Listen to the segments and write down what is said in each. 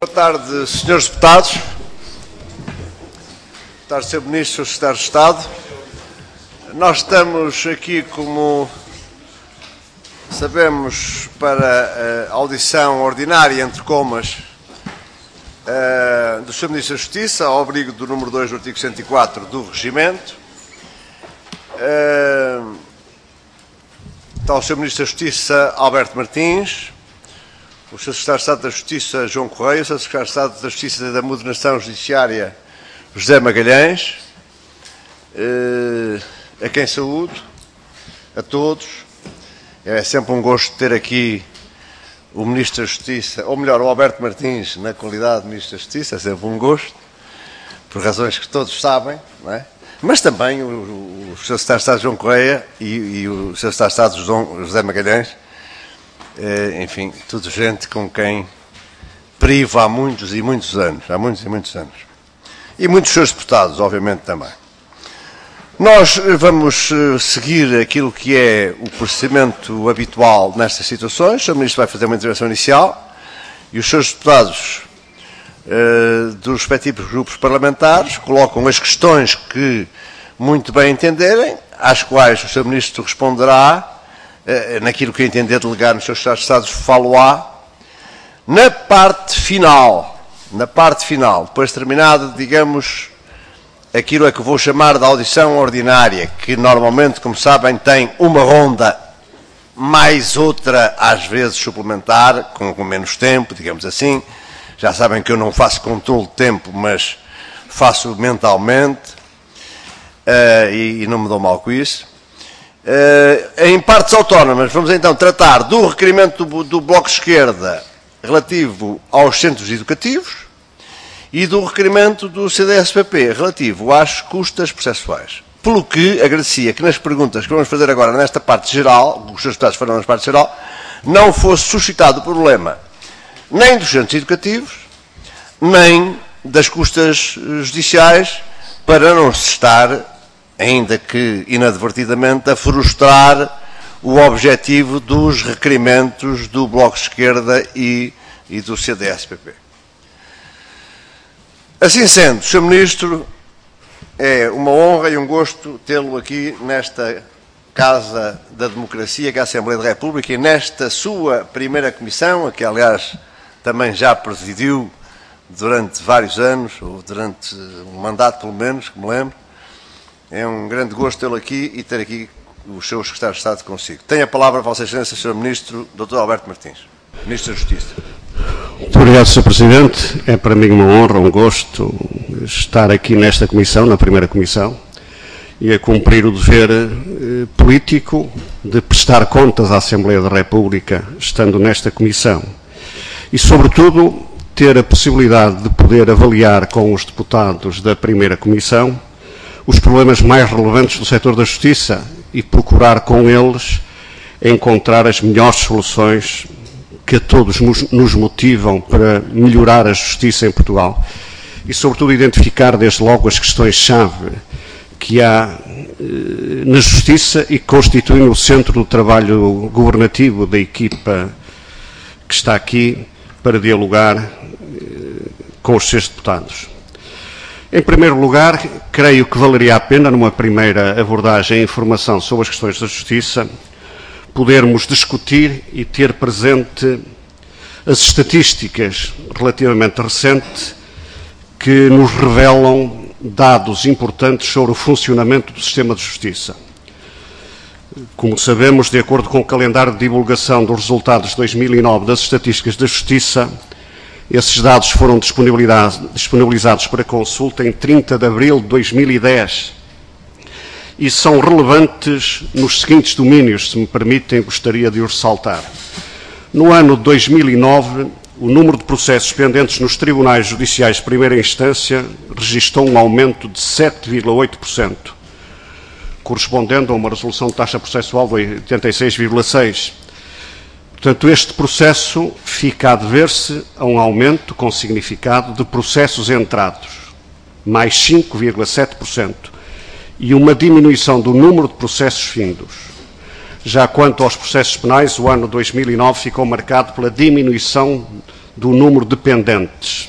Boa tarde, senhores deputados. Boa tarde, Sr. Ministro, Sr. Secretário de Estado. Nós estamos aqui, como sabemos, para a audição ordinária, entre comas, do Sr. Ministro da Justiça, ao abrigo do número 2 do artigo 104 do Regimento. Está o Sr. Ministro da Justiça, Alberto Martins, o Sr. Secretário de Estado da Justiça, João Correia, o Sr. Secretário de Estado da Justiça e da Modernização Judiciária, José Magalhães, a quem saúdo, a todos. É sempre um gosto ter aqui o Ministro da Justiça, ou melhor, o Alberto Martins, na qualidade de Ministro da Justiça, é sempre um gosto, por razões que todos sabem, não é? Mas também o Sr. Secretário de Estado João Correia e o Sr. Secretário de Estado José Magalhães, enfim, tudo gente com quem privo há muitos e muitos anos, E muitos seus deputados, obviamente, também. Nós vamos seguir aquilo que é o procedimento habitual nestas situações. O Sr. Ministro vai fazer uma intervenção inicial e os seus deputados dos respectivos grupos parlamentares colocam as questões que muito bem entenderem, às quais o Sr. Ministro responderá, naquilo que entender delegar nos seus Estados, falo-á. Na parte final, depois terminado, digamos, aquilo é que vou chamar de audição ordinária, que normalmente, como sabem, tem uma ronda mais outra, às vezes suplementar, com menos tempo, digamos assim. Já sabem que eu não faço controle de tempo, mas faço mentalmente, e não me dou mal com isso. Em partes autónomas, vamos então tratar do requerimento do Bloco de Esquerda relativo aos centros educativos e do requerimento do CDS-PP relativo às custas processuais. Pelo que agradecia que nas perguntas que vamos fazer agora nesta parte geral, os seus deputados farão na parte geral, não fosse suscitado o problema nem dos centros educativos, nem das custas judiciais, para não se estar, ainda que inadvertidamente, a frustrar o objetivo dos requerimentos do Bloco de Esquerda e do CDS-PP. Assim sendo, Sr. Ministro, é uma honra e um gosto tê-lo aqui nesta Casa da Democracia, que é a Assembleia da República, e nesta sua primeira comissão, a que, aliás, também já presidiu durante vários anos, ou durante um mandato, pelo menos, que me lembro. É um grande gosto tê-lo aqui e ter aqui os seus secretários de Estado consigo. Tem a palavra, Vossa Excelência, Sr. Ministro, Dr. Alberto Martins, Ministro da Justiça. Muito obrigado, Sr. Presidente. É para mim uma honra, um gosto estar aqui nesta comissão, na primeira comissão, e a cumprir o dever político de prestar contas à Assembleia da República, estando nesta comissão. E, sobretudo, ter a possibilidade de poder avaliar com os deputados da primeira comissão os problemas mais relevantes do setor da justiça e procurar com eles encontrar as melhores soluções que a todos nos motivam para melhorar a justiça em Portugal e, sobretudo, identificar desde logo as questões-chave que há na justiça e que constituem o centro do trabalho governativo da equipa que está aqui para dialogar com os seus deputados. Em primeiro lugar, creio que valeria a pena, numa primeira abordagem e informação sobre as questões da justiça, podermos discutir e ter presente as estatísticas relativamente recentes que nos revelam dados importantes sobre o funcionamento do sistema de justiça. Como sabemos, de acordo com o calendário de divulgação dos resultados de 2009 das estatísticas da Justiça, esses dados foram disponibilizados para consulta em 30 de abril de 2010 e são relevantes nos seguintes domínios, se me permitem, gostaria de os ressaltar. No ano de 2009, o número de processos pendentes nos tribunais judiciais de primeira instância registrou um aumento de 7,8%, correspondendo a uma resolução de taxa processual de 86,6%. Portanto, este processo fica a dever-se a um aumento com significado de processos entrados, mais 5,7%, e uma diminuição do número de processos findos. Já quanto aos processos penais, o ano 2009 ficou marcado pela diminuição do número de pendentes.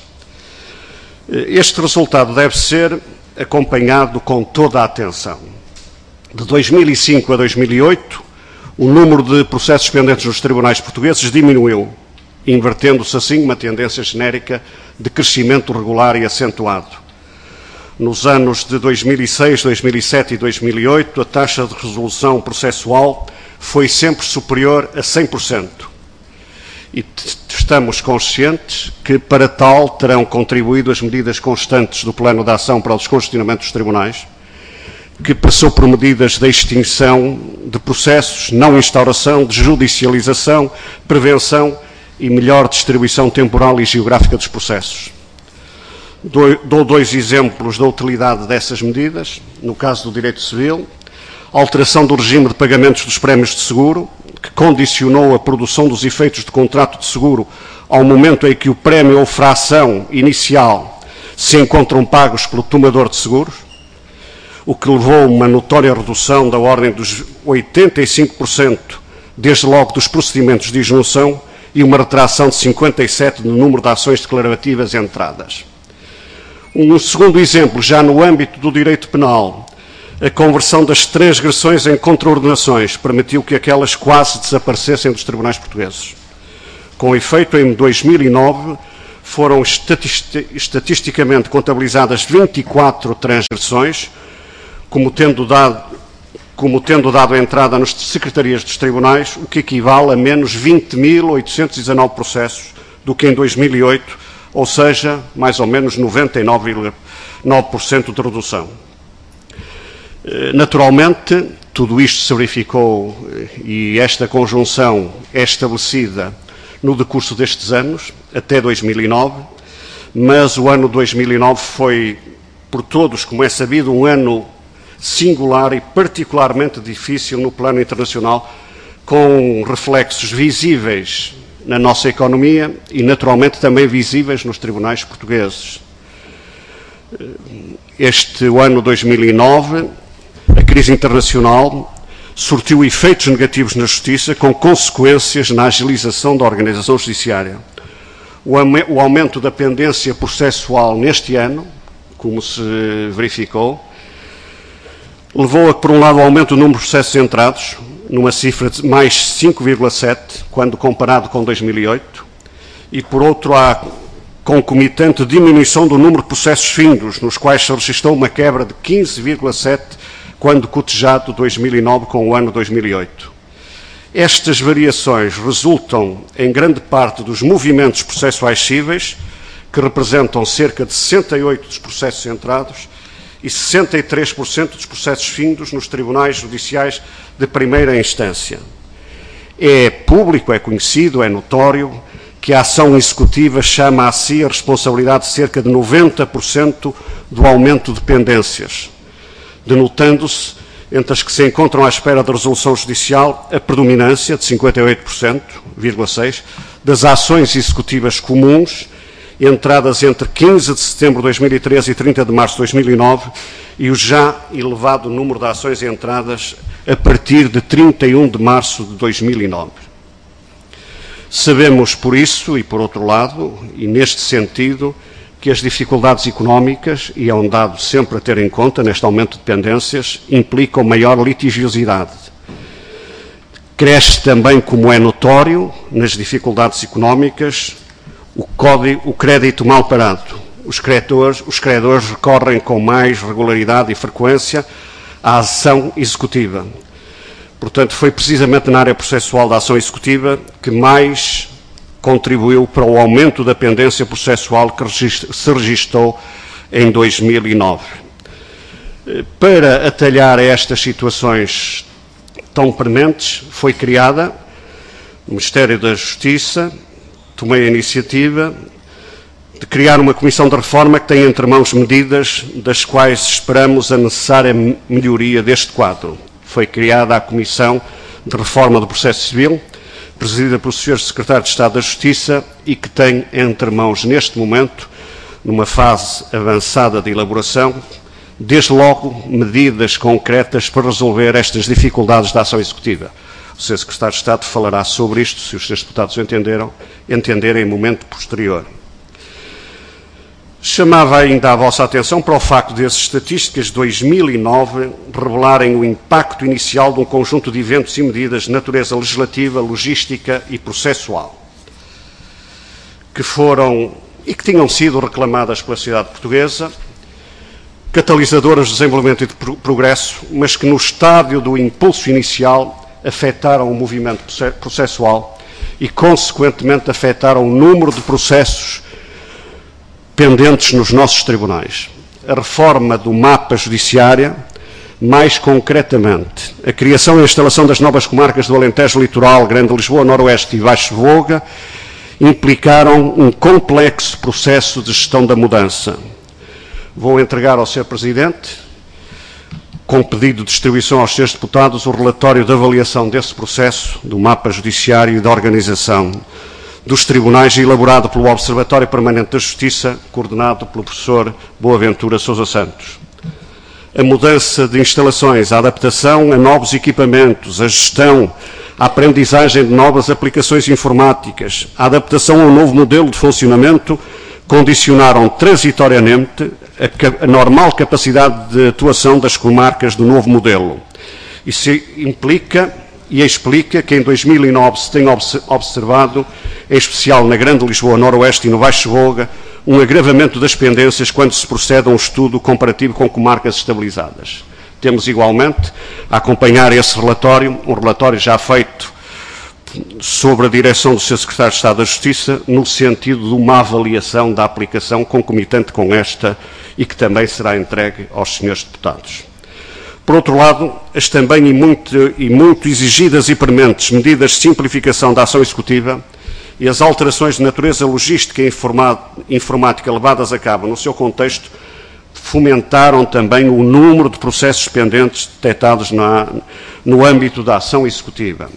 Este resultado deve ser acompanhado com toda a atenção. De 2005 a 2008, o número de processos pendentes nos tribunais portugueses diminuiu, invertendo-se assim uma tendência genérica de crescimento regular e acentuado. Nos anos de 2006, 2007 e 2008, a taxa de resolução processual foi sempre superior a 100%. E estamos conscientes que, para tal, terão contribuído as medidas constantes do Plano de Ação para o Descongestionamento dos Tribunais, que passou por medidas de extinção de processos, não instauração, de judicialização, prevenção e melhor distribuição temporal e geográfica dos processos. Dou dois exemplos da utilidade dessas medidas. No caso do direito civil, a alteração do regime de pagamentos dos prémios de seguro, que condicionou a produção dos efeitos de contrato de seguro ao momento em que o prémio ou fração inicial se encontram pagos pelo tomador de seguros, o que levou a uma notória redução da ordem dos 85%, desde logo dos procedimentos de injunção, e uma retração de 57% no número de ações declarativas entradas. Um segundo exemplo, já no âmbito do direito penal, a conversão das transgressões em contraordenações permitiu que aquelas quase desaparecessem dos tribunais portugueses. Com efeito, em 2009, foram estatisticamente contabilizadas 24 transgressões, como tendo dado entrada nas secretarias dos tribunais, o que equivale a menos 20.819 processos do que em 2008, ou seja, mais ou menos 99,9% de redução. Naturalmente, tudo isto se verificou e esta conjunção é estabelecida no decurso destes anos, até 2009, mas o ano 2009 foi, por todos, como é sabido, um ano singular e particularmente difícil no plano internacional, com reflexos visíveis na nossa economia e, naturalmente, também visíveis nos tribunais portugueses. Este ano 2009, a crise internacional surtiu efeitos negativos na justiça, com consequências na agilização da organização judiciária. O aumento da pendência processual neste ano, como se verificou, levou a, por um lado, ao aumento do número de processos entrados, numa cifra de mais 5,7, quando comparado com 2008, e, por outro, à concomitante diminuição do número de processos findos, nos quais se registrou uma quebra de 15,7, quando cotejado 2009 com o ano 2008. Estas variações resultam, em grande parte, dos movimentos processuais cíveis, que representam cerca de 68% dos processos entrados, e 63% dos processos findos nos tribunais judiciais de primeira instância. É público, é conhecido, é notório que a ação executiva chama a si a responsabilidade de cerca de 90% do aumento de pendências, denotando-se, entre as que se encontram à espera da resolução judicial, a predominância de 58,6% das ações executivas comuns, entradas entre 15 de setembro de 2013 e 30 de março de 2009, e o já elevado número de ações entradas a partir de 31 de março de 2009. Sabemos, por isso, e por outro lado, e neste sentido, que as dificuldades económicas, e é um dado sempre a ter em conta neste aumento de pendências, implicam maior litigiosidade. Cresce também, como é notório, nas dificuldades económicas, o crédito mal parado. Os credores recorrem com mais regularidade e frequência à ação executiva. Portanto, foi precisamente na área processual da ação executiva que mais contribuiu para o aumento da pendência processual que se registou em 2009. Para atalhar estas situações tão prementes, foi criada o Ministério da Justiça. Tomei a iniciativa de criar uma comissão de reforma que tem entre mãos medidas das quais esperamos a necessária melhoria deste quadro. Foi criada a Comissão de Reforma do Processo Civil, presidida pelo Sr. Secretário de Estado da Justiça, e que tem entre mãos, neste momento, numa fase avançada de elaboração, desde logo medidas concretas para resolver estas dificuldades da ação executiva. O Sr. Secretário de Estado falará sobre isto, se os Srs. Deputados entenderem em momento posterior. Chamava ainda a vossa atenção para o facto de as estatísticas de 2009 revelarem o impacto inicial de um conjunto de eventos e medidas de natureza legislativa, logística e processual, que foram e que tinham sido reclamadas pela sociedade portuguesa, catalisadoras de desenvolvimento e de progresso, mas que no estádio do impulso inicial afetaram o movimento processual e, consequentemente, afetaram o número de processos pendentes nos nossos tribunais. A reforma do mapa judiciário, mais concretamente, a criação e a instalação das novas comarcas do Alentejo Litoral, Grande Lisboa, Noroeste e Baixo Voga, implicaram um complexo processo de gestão da mudança. Vou entregar ao Sr. Presidente, com pedido de distribuição aos Srs. Deputados, o relatório de avaliação desse processo, do mapa judiciário e da organização dos tribunais, elaborado pelo Observatório Permanente da Justiça, coordenado pelo professor Boaventura Sousa Santos. A mudança de instalações, a adaptação a novos equipamentos, a gestão, a aprendizagem de novas aplicações informáticas, a adaptação a um novo modelo de funcionamento, condicionaram transitoriamente a normal capacidade de atuação das comarcas do novo modelo. Isso implica e explica que em 2009 se tenha observado, em especial na Grande Lisboa, Noroeste e no Baixo Voga, um agravamento das pendências quando se procede a um estudo comparativo com comarcas estabilizadas. Temos igualmente a acompanhar esse relatório, um relatório já feito sobre a direção do Sr. Secretário de Estado da Justiça, no sentido de uma avaliação da aplicação concomitante com esta e que também será entregue aos Srs. Deputados. Por outro lado, as também e muito exigidas e prementes medidas de simplificação da ação executiva e as alterações de natureza logística e informática levadas a cabo no seu contexto fomentaram também o número de processos pendentes detectados no âmbito da ação executiva.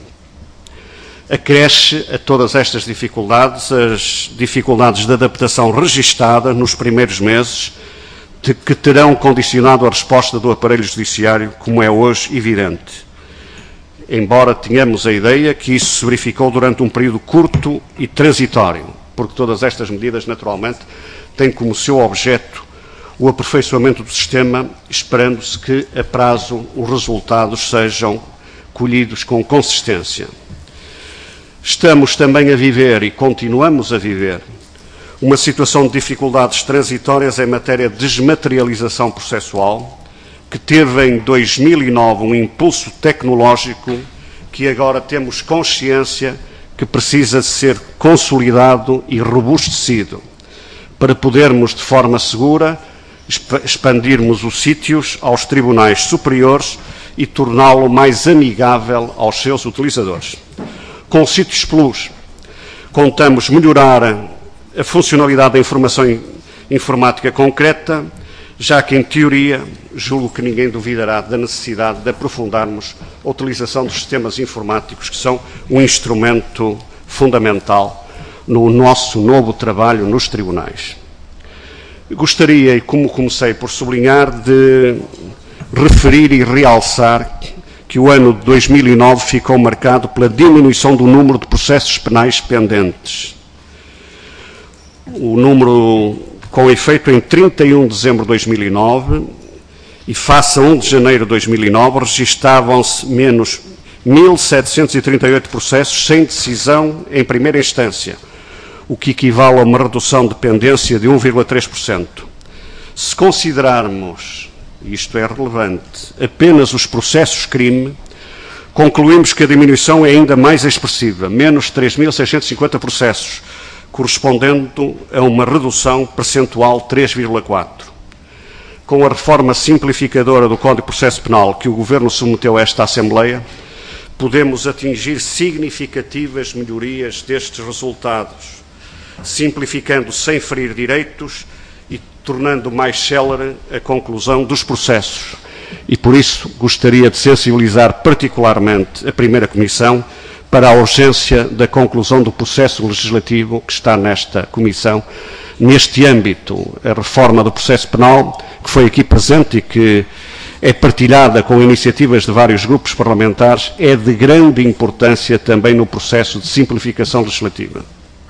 Acresce a todas estas dificuldades as dificuldades de adaptação registada nos primeiros meses, que terão condicionado a resposta do aparelho judiciário, como é hoje evidente. Embora tenhamos a ideia que isso se verificou durante um período curto e transitório, porque todas estas medidas, naturalmente, têm como seu objeto o aperfeiçoamento do sistema, esperando-se que, a prazo, os resultados sejam colhidos com consistência. Estamos também a viver, e continuamos a viver, uma situação de dificuldades transitórias em matéria de desmaterialização processual, que teve em 2009 um impulso tecnológico que agora temos consciência que precisa ser consolidado e robustecido, para podermos, de forma segura, expandirmos os sítios aos tribunais superiores e torná-lo mais amigável aos seus utilizadores. Com o Sítios Plus, contamos melhorar a funcionalidade da informação informática concreta, já que, em teoria, julgo que ninguém duvidará da necessidade de aprofundarmos a utilização dos sistemas informáticos, que são um instrumento fundamental no nosso novo trabalho nos tribunais. Gostaria, e como comecei por sublinhar, de referir e realçar que o ano de 2009 ficou marcado pela diminuição do número de processos penais pendentes. O número, com efeito em 31 de dezembro de 2009 e face a 1 de janeiro de 2009, registavam-se menos 1.738 processos sem decisão em primeira instância, o que equivale a uma redução de pendência de 1,3%. Se considerarmos, e isto é relevante, apenas os processos crime, concluímos que a diminuição é ainda mais expressiva, menos 3.650 processos, correspondendo a uma redução percentual de 3,4%. Com a reforma simplificadora do Código de Processo Penal que o Governo submeteu a esta Assembleia, podemos atingir significativas melhorias destes resultados, simplificando sem ferir direitos e tornando mais célere a conclusão dos processos. E por isso gostaria de sensibilizar particularmente a primeira Comissão para a urgência da conclusão do processo legislativo que está nesta Comissão, neste âmbito, a reforma do processo penal, que foi aqui presente e que é partilhada com iniciativas de vários grupos parlamentares, é de grande importância também no processo de simplificação legislativa.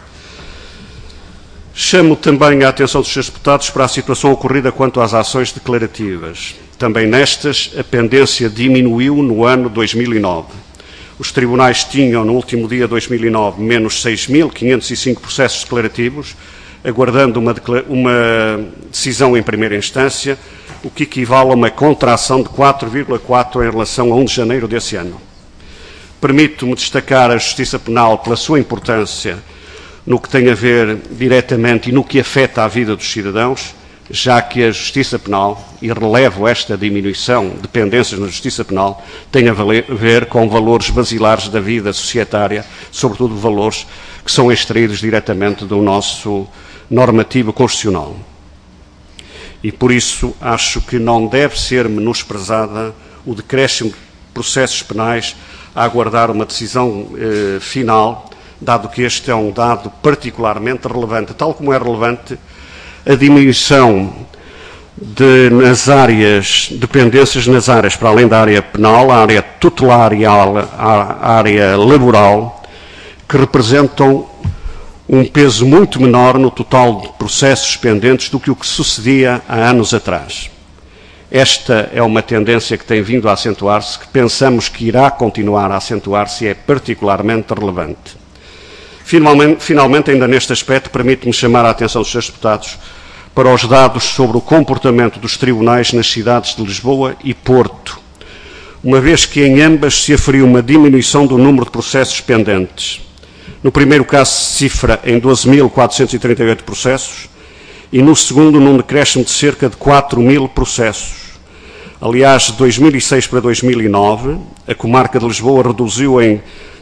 Chamo também a atenção dos Srs. Deputados para a situação ocorrida quanto às ações declarativas. Também nestas, a pendência diminuiu no ano 2009. Os tribunais tinham, no último dia 2009, menos 6.505 processos declarativos, aguardando uma decisão em primeira instância, o que equivale a uma contração de 4,4 em relação a 1 de janeiro desse ano. Permito-me destacar a Justiça Penal pela sua importância no que tem a ver diretamente e no que afeta a vida dos cidadãos, já que a Justiça Penal, e relevo esta diminuição de pendências na Justiça Penal, tem a ver com valores basilares da vida societária, sobretudo valores que são extraídos diretamente do nosso normativo constitucional. E por isso acho que não deve ser menosprezada o decréscimo de processos penais a aguardar uma decisão final, dado que este é um dado particularmente relevante, tal como é relevante a diminuição nas áreas, dependências nas áreas, para além da área penal, a área tutelar e a área laboral, que representam um peso muito menor no total de processos pendentes do que o que sucedia há anos atrás. Esta é uma tendência que tem vindo a acentuar-se, que pensamos que irá continuar a acentuar-se e é particularmente relevante. Finalmente, ainda neste aspecto, permite-me chamar a atenção dos Srs. Deputados para os dados sobre o comportamento dos tribunais nas cidades de Lisboa e Porto, uma vez que em ambas se aferiu uma diminuição do número de processos pendentes. No primeiro caso se cifra em 12.438 processos e no segundo num decréscimo de cerca de 4.000 processos. Aliás, de 2006 para 2009, a comarca de Lisboa reduziu em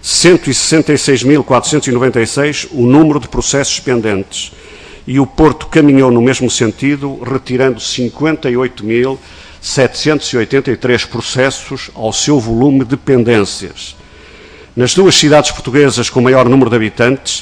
166.496 o número de processos pendentes e o Porto caminhou no mesmo sentido, retirando 58.783 processos ao seu volume de pendências. Nas duas cidades portuguesas com maior número de habitantes,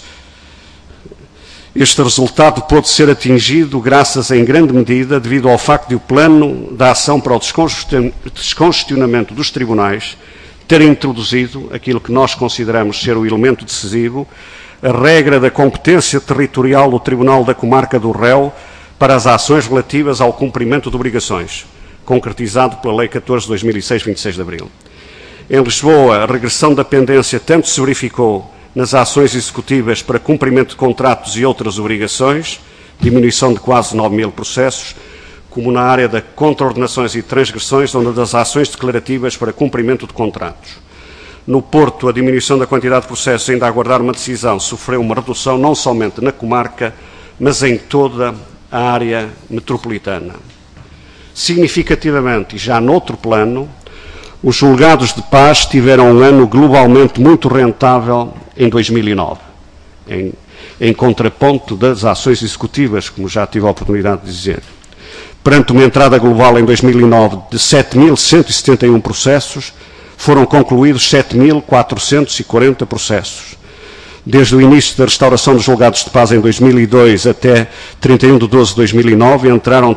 este resultado pôde ser atingido graças, em grande medida, devido ao facto de o plano da ação para o descongestionamento dos tribunais ter introduzido aquilo que nós consideramos ser o elemento decisivo, a regra da competência territorial do Tribunal da Comarca do Réu para as ações relativas ao cumprimento de obrigações, concretizado pela Lei 14 de 2006, 26 de abril. Em Lisboa, a regressão da pendência tanto se verificou nas ações executivas para cumprimento de contratos e outras obrigações, diminuição de quase 9.000 processos, como na área de contraordenações e transgressões, onde das ações declarativas para cumprimento de contratos. No Porto, a diminuição da quantidade de processos, ainda a aguardar uma decisão, sofreu uma redução não somente na comarca, mas em toda a área metropolitana. Significativamente, e já noutro plano, os julgados de paz tiveram um ano globalmente muito rentável em 2009, em contraponto das ações executivas, como já tive a oportunidade de dizer. Perante uma entrada global em 2009 de 7.171 processos, foram concluídos 7.440 processos. Desde o início da restauração dos julgados de paz em 2002 até 31 de 12 de 2009, entraram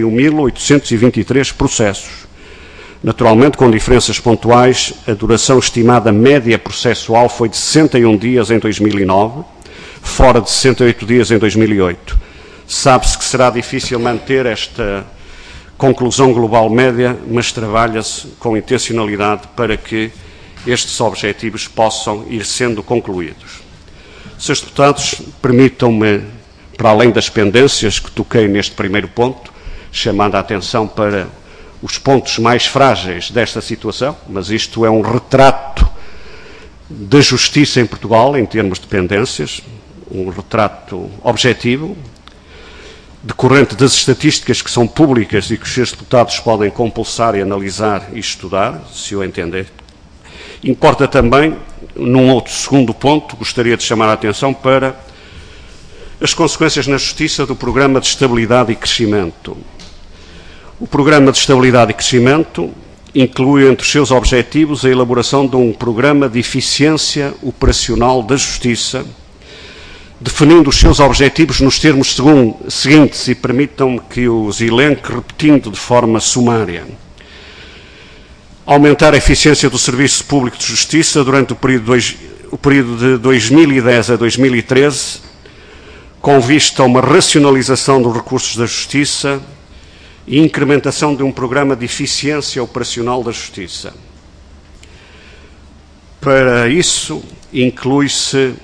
31.823 processos. Naturalmente, com diferenças pontuais, a duração estimada média processual foi de 61 dias em 2009, fora de 68 dias em 2008. Sabe-se que será difícil manter esta conclusão global média, mas trabalha-se com intencionalidade para que estes objetivos possam ir sendo concluídos. Srs. Deputados, permitam-me, para além das pendências que toquei neste primeiro ponto, chamando a atenção para os pontos mais frágeis desta situação, mas isto é um retrato da justiça em Portugal, em termos de pendências, um retrato objetivo, decorrente das estatísticas que são públicas e que os seus deputados podem compulsar e analisar e estudar, se o entender. Importa também, num outro segundo ponto, gostaria de chamar a atenção para as consequências na Justiça do Programa de Estabilidade e Crescimento. O Programa de Estabilidade e Crescimento inclui entre os seus objetivos a elaboração de um programa de eficiência operacional da Justiça, definindo os seus objetivos nos termos seguintes, e permitam-me que os elenque repetindo de forma sumária. aumentar a eficiência do Serviço Público de Justiça durante o período de 2010 a 2013, com vista a uma racionalização dos recursos da Justiça e incrementação de um programa de eficiência operacional da Justiça. Para isso, inclui-se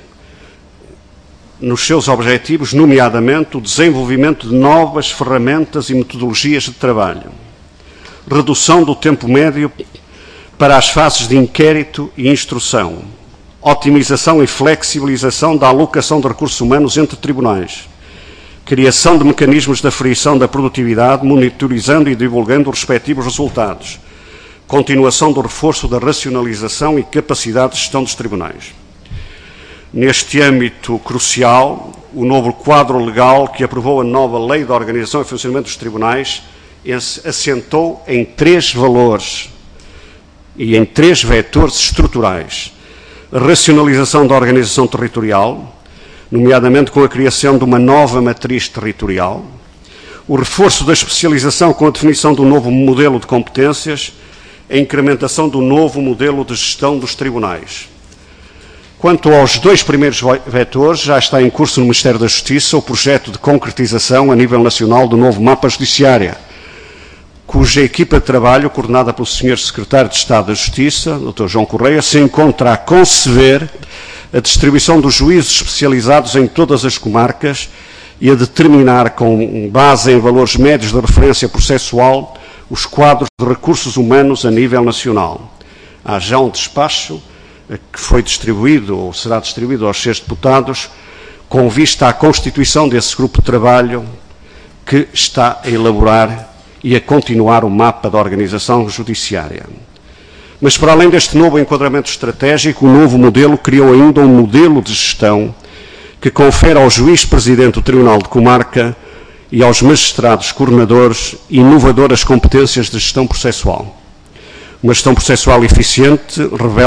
nos seus objetivos, nomeadamente, o desenvolvimento de novas ferramentas e metodologias de trabalho, redução do tempo médio para as fases de inquérito e instrução, otimização e flexibilização da alocação de recursos humanos entre tribunais, criação de mecanismos de aferição da produtividade, monitorizando e divulgando os respectivos resultados, continuação do reforço da racionalização e capacidade de gestão dos tribunais. Neste âmbito crucial, o novo quadro legal que aprovou a nova Lei de Organização e Funcionamento dos Tribunais assentou em 3 valores e em 3 vetores estruturais: a racionalização da organização territorial, nomeadamente com a criação de uma nova matriz territorial, o reforço da especialização com a definição do novo modelo de competências, a incrementação do novo modelo de gestão dos tribunais. Quanto aos 2 primeiros vetores, já está em curso no Ministério da Justiça o projeto de concretização a nível nacional do novo mapa judiciário, cuja equipa de trabalho, coordenada pelo Sr. Secretário de Estado da Justiça, Dr. João Correia, se encontra a conceber a distribuição dos juízes especializados em todas as comarcas e a determinar, com base em valores médios de referência processual, os quadros de recursos humanos a nível nacional. Há já um despacho que foi distribuído, ou será distribuído aos seus deputados, com vista à constituição desse grupo de trabalho que está a elaborar e a continuar o mapa da organização judiciária. Mas, para além deste novo enquadramento estratégico, o novo modelo criou ainda um modelo de gestão que confere ao juiz-presidente do Tribunal de Comarca e aos magistrados coordenadores inovadoras competências de gestão processual. Uma gestão processual eficiente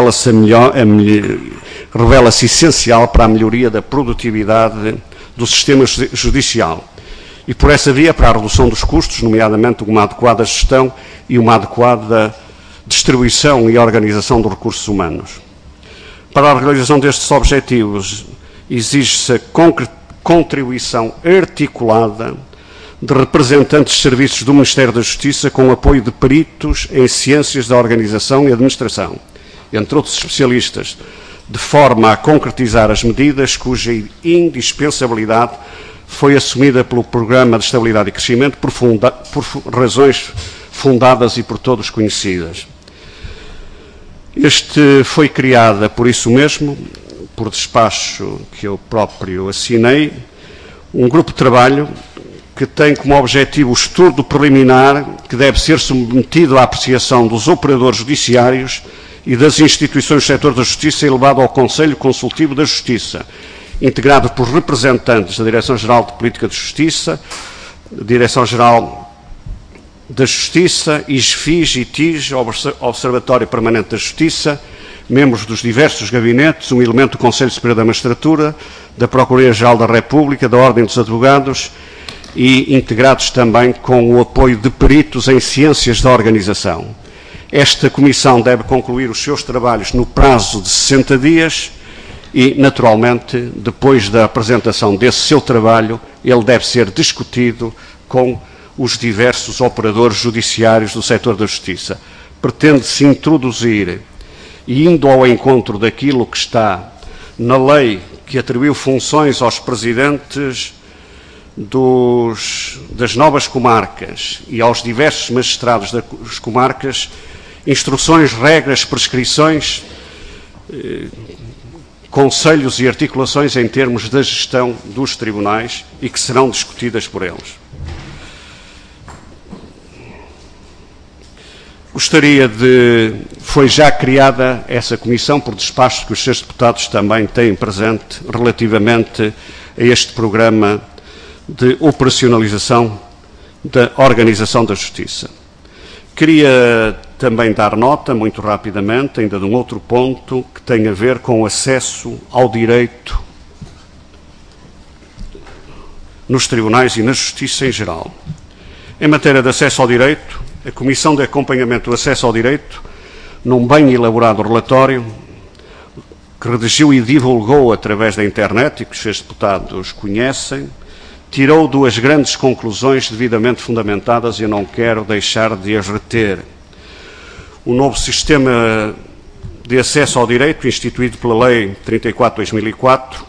revela-se essencial para a melhoria da produtividade do sistema judicial e, por essa via, para a redução dos custos, nomeadamente uma adequada gestão e uma adequada distribuição e organização dos recursos humanos. Para a realização destes objetivos, exige-se a contribuição articulada de representantes de serviços do Ministério da Justiça com o apoio de peritos em ciências da organização e administração, entre outros especialistas, de forma a concretizar as medidas cuja indispensabilidade foi assumida pelo Programa de Estabilidade e Crescimento por razões fundadas e por todos conhecidas. Este foi criada, por isso mesmo, por despacho que eu próprio assinei, um grupo de trabalho que tem como objetivo o estudo preliminar que deve ser submetido à apreciação dos operadores judiciários e das instituições do setor da Justiça e elevado ao Conselho Consultivo da Justiça, integrado por representantes da Direção-Geral de Política de Justiça, Direção-Geral da Justiça, ISFIS, ITIS, Observatório Permanente da Justiça, membros dos diversos gabinetes, um elemento do Conselho Superior da Magistratura, da Procuradoria-Geral da República, da Ordem dos Advogados e integrados também com o apoio de peritos em ciências da organização. Esta comissão deve concluir os seus trabalhos no prazo de 60 dias e, naturalmente, depois da apresentação desse seu trabalho, ele deve ser discutido com os diversos operadores judiciários do setor da Justiça. Pretende-se introduzir, e indo ao encontro daquilo que está na lei que atribuiu funções aos presidentes das novas comarcas e aos diversos magistrados das comarcas, instruções, regras, prescrições, conselhos e articulações em termos da gestão dos tribunais e que serão discutidas por eles. Foi já criada essa comissão por despacho que os seus deputados também têm presente relativamente a este programa de operacionalização da organização da Justiça. Queria também dar nota, muito rapidamente, ainda de um outro ponto que tem a ver com o acesso ao direito nos tribunais e na Justiça em geral. Em matéria de acesso ao direito, a Comissão de Acompanhamento do Acesso ao Direito num bem elaborado relatório, que redigiu e divulgou através da internet e que os seus deputados conhecem, tirou duas grandes conclusões devidamente fundamentadas e eu não quero deixar de as reter. O novo sistema de acesso ao direito, instituído pela Lei 34/2004,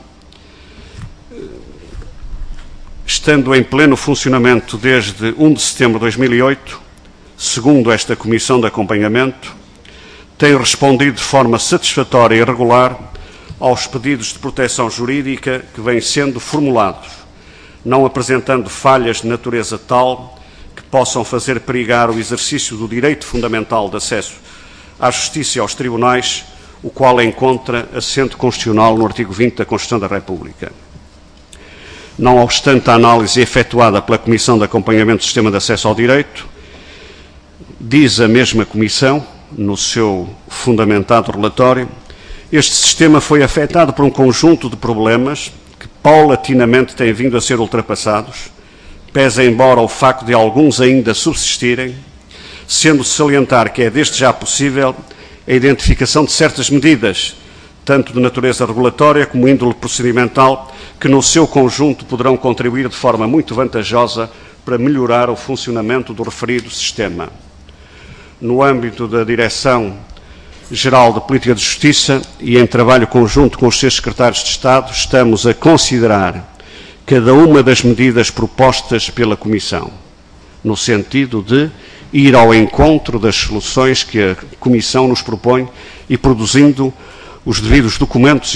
estando em pleno funcionamento desde 1 de setembro de 2008, segundo esta Comissão de Acompanhamento, tem respondido de forma satisfatória e regular aos pedidos de proteção jurídica que vêm sendo formulados, não apresentando falhas de natureza tal que possam fazer perigar o exercício do direito fundamental de acesso à justiça e aos tribunais, o qual encontra assento constitucional no artigo 20 da Constituição da República. Não obstante a análise efetuada pela Comissão de Acompanhamento do Sistema de Acesso ao Direito, diz a mesma Comissão, no seu fundamentado relatório, este sistema foi afetado por um conjunto de problemas que paulatinamente têm vindo a ser ultrapassados, pese embora o facto de alguns ainda subsistirem, sendo salientar que é desde já possível a identificação de certas medidas, tanto de natureza regulatória como índole procedimental, que no seu conjunto poderão contribuir de forma muito vantajosa para melhorar o funcionamento do referido sistema. No âmbito da Direção-Geral de Política de Justiça e em trabalho conjunto com os seus secretários de Estado, estamos a considerar cada uma das medidas propostas pela Comissão, no sentido de ir ao encontro das soluções que a Comissão nos propõe e produzindo os devidos documentos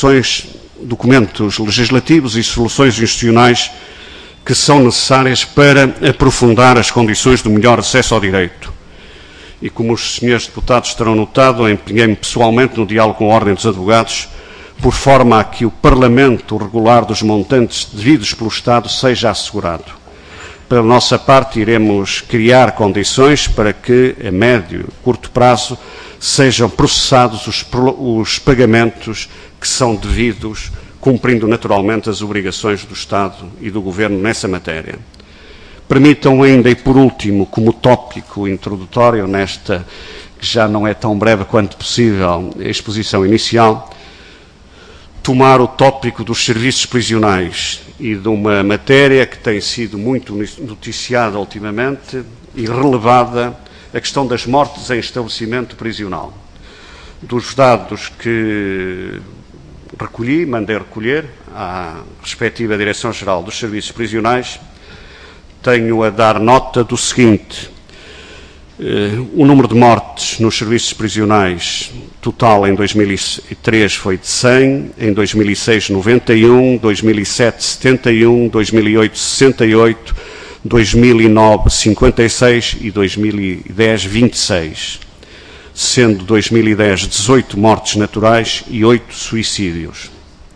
legislativos e soluções institucionais que são necessárias para aprofundar as condições do melhor acesso ao direito. E como os senhores deputados terão notado, empenhei-me pessoalmente no diálogo com a Ordem dos Advogados, por forma a que o Parlamento regular dos montantes devidos pelo Estado seja assegurado. Pela nossa parte, iremos criar condições para que, a médio e curto prazo, sejam processados os pagamentos que são devidos, cumprindo naturalmente as obrigações do Estado e do Governo nessa matéria. Permitam ainda, e por último, como tópico introdutório nesta, que já não é tão breve quanto possível, a exposição inicial, tomar o tópico dos serviços prisionais e de uma matéria que tem sido muito noticiada ultimamente e relevada, a questão das mortes em estabelecimento prisional. Dos dados que mandei recolher à respectiva Direção-Geral dos Serviços Prisionais, tenho a dar nota do seguinte: o número de mortes nos serviços prisionais total em 2003 foi de 100, em 2006 91, 2007 71, 2008 68, 2009 56 e 2010 26, sendo 2010 18 mortes naturais e 8 suicídios.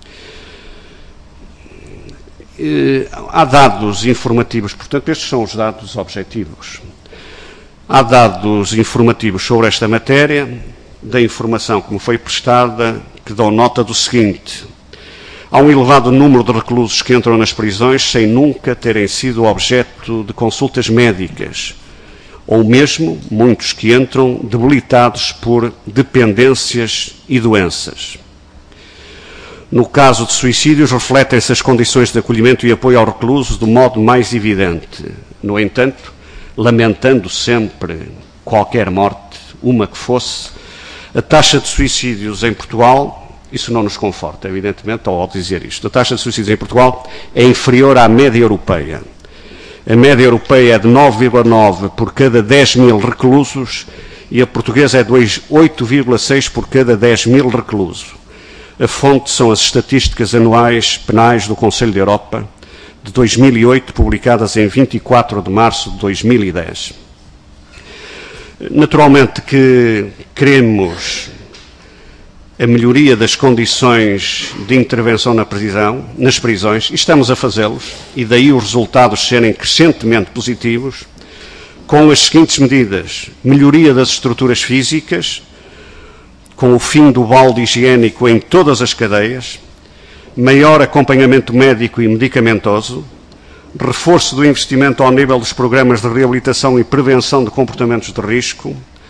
Há dados informativos, portanto, estes são os dados objetivos. Há dados informativos sobre esta matéria, da informação que me foi prestada, que dão nota do seguinte: há um elevado número de reclusos que entram nas prisões sem nunca terem sido objeto de consultas médicas, ou mesmo muitos que entram debilitados por dependências e doenças. No caso de suicídios, refletem-se as condições de acolhimento e apoio ao recluso de modo mais evidente. No entanto, lamentando sempre qualquer morte, uma que fosse, a taxa de suicídios em Portugal, isso não nos conforta, evidentemente, ao dizer isto. A taxa de suicídios em Portugal é inferior à média europeia. A média europeia é de 9,9 por cada 10 mil reclusos e a portuguesa é de 8,6 por cada 10 mil reclusos. A fonte são as estatísticas anuais penais do Conselho da Europa de 2008, publicadas em 24 de março de 2010. Naturalmente que queremos a melhoria das condições de intervenção nas prisões, e estamos a fazê-los, e daí os resultados serem crescentemente positivos, com as seguintes medidas: melhoria das estruturas físicas, com o fim do balde higiênico em todas as cadeias, maior acompanhamento médico e medicamentoso, reforço do investimento ao nível dos programas de reabilitação e prevenção de comportamentos de risco,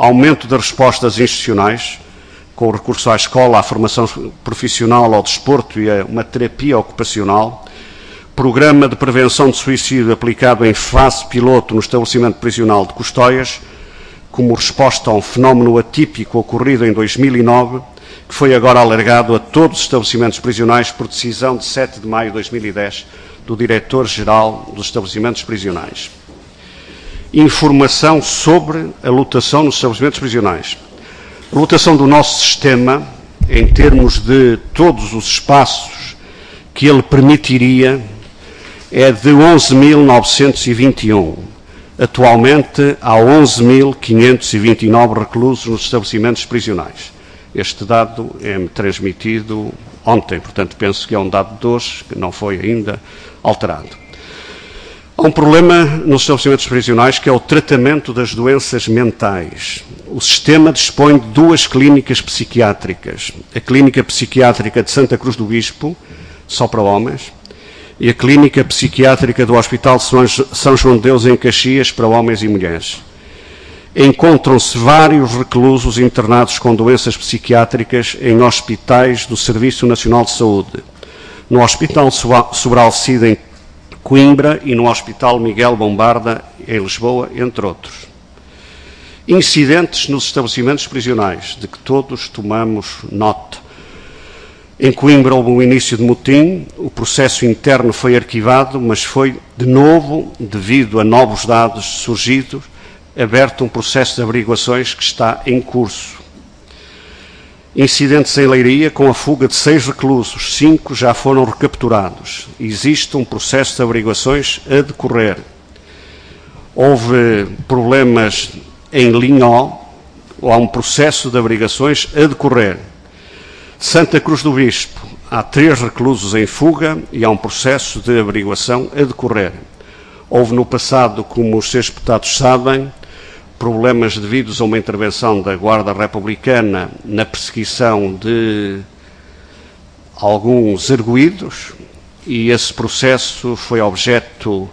aumento das respostas institucionais, com o recurso à escola, à formação profissional, ao desporto e a uma terapia ocupacional, programa de prevenção de suicídio aplicado em fase piloto no estabelecimento prisional de Custóias, como resposta a um fenómeno atípico ocorrido em 2009, que foi agora alargado a todos os estabelecimentos prisionais por decisão de 7 de maio de 2010 do Diretor-Geral dos Estabelecimentos Prisionais. Informação sobre a lotação nos estabelecimentos prisionais. A lotação do nosso sistema, em termos de todos os espaços que ele permitiria, é de 11.921. Atualmente, há 11.529 reclusos nos estabelecimentos prisionais. Este dado é-me transmitido ontem, portanto, penso que é um dado de hoje, que não foi ainda alterado. Há um problema nos estabelecimentos prisionais, que é o tratamento das doenças mentais. O sistema dispõe de 2 clínicas psiquiátricas. A Clínica Psiquiátrica de Santa Cruz do Bispo, só para homens, e a Clínica Psiquiátrica do Hospital de São João de Deus, em Caxias, para homens e mulheres. Encontram-se vários reclusos internados com doenças psiquiátricas em hospitais do Serviço Nacional de Saúde, no Hospital Sobral Cida, em Coimbra, e no Hospital Miguel Bombarda, em Lisboa, entre outros. Incidentes nos estabelecimentos prisionais, de que todos tomamos nota. Em Coimbra houve um início de motim, o processo interno foi arquivado, mas foi, de novo, devido a novos dados surgidos, aberto um processo de averiguações que está em curso. Incidentes em Leiria, com a fuga de 6 reclusos, 5 já foram recapturados. Existe um processo de averiguações a decorrer. Houve problemas em Linhó, há um processo de averiguações a decorrer. Santa Cruz do Bispo, há 3 reclusos em fuga e há um processo de averiguação a decorrer. Houve no passado, como os seus deputados sabem, problemas devidos a uma intervenção da Guarda Republicana na perseguição de alguns arguidos, e esse processo foi objeto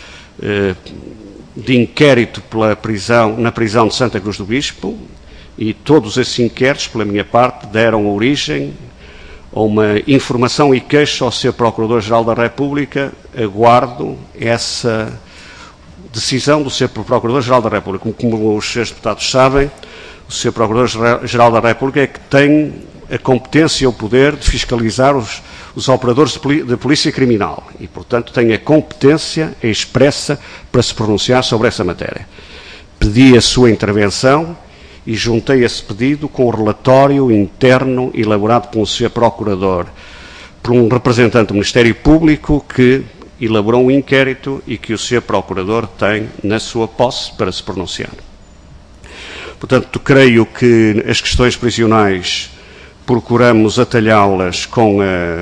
de inquérito na prisão de Santa Cruz do Bispo, e todos esses inquéritos, pela minha parte, deram origem a uma informação e queixa ao Sr. Procurador-Geral da República. Aguardo essa decisão do Sr. Procurador-Geral da República. Como os seus deputados sabem, o Sr. Procurador-Geral da República é que tem a competência e o poder de fiscalizar os operadores de polícia criminal e, portanto, tem a competência expressa para se pronunciar sobre essa matéria. Pedi a sua intervenção e juntei esse pedido com o relatório interno elaborado pelo Sr. Procurador, por um representante do Ministério Público que elaborou um inquérito e que o Sr. Procurador tem na sua posse para se pronunciar. Portanto, creio que as questões prisionais procuramos atalhá-las com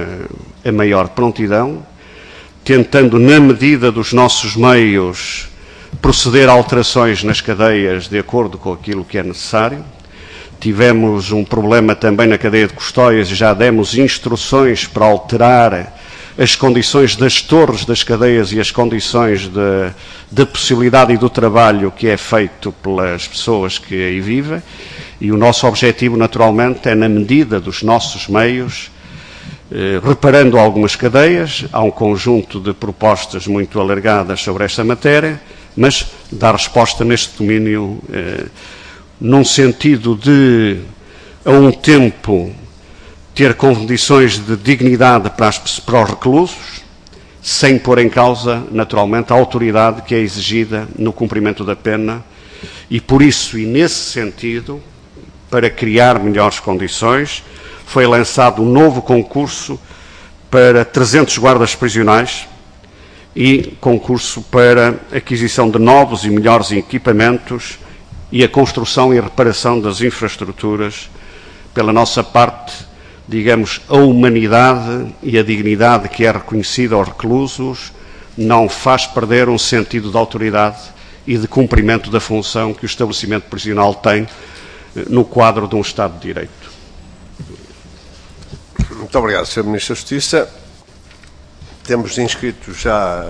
a maior prontidão, tentando, na medida dos nossos meios, proceder a alterações nas cadeias de acordo com aquilo que é necessário. Tivemos um problema também na cadeia de Custóias e já demos instruções para alterar as condições das torres das cadeias e as condições da possibilidade e do trabalho que é feito pelas pessoas que aí vivem, e o nosso objetivo, naturalmente, é, na medida dos nossos meios, reparando algumas cadeias, há um conjunto de propostas muito alargadas sobre esta matéria, mas dar resposta neste domínio, num sentido de, a um tempo, ter condições de dignidade para os reclusos, sem pôr em causa, naturalmente, a autoridade que é exigida no cumprimento da pena, e por isso, e nesse sentido, para criar melhores condições, foi lançado um novo concurso para 300 guardas prisionais e concurso para aquisição de novos e melhores equipamentos e a construção e reparação das infraestruturas. Pela nossa parte, digamos, a humanidade e a dignidade que é reconhecida aos reclusos não faz perder um sentido de autoridade e de cumprimento da função que o estabelecimento prisional tem no quadro de um Estado de Direito. Muito obrigado, Sr. Ministro da Justiça. Temos inscritos já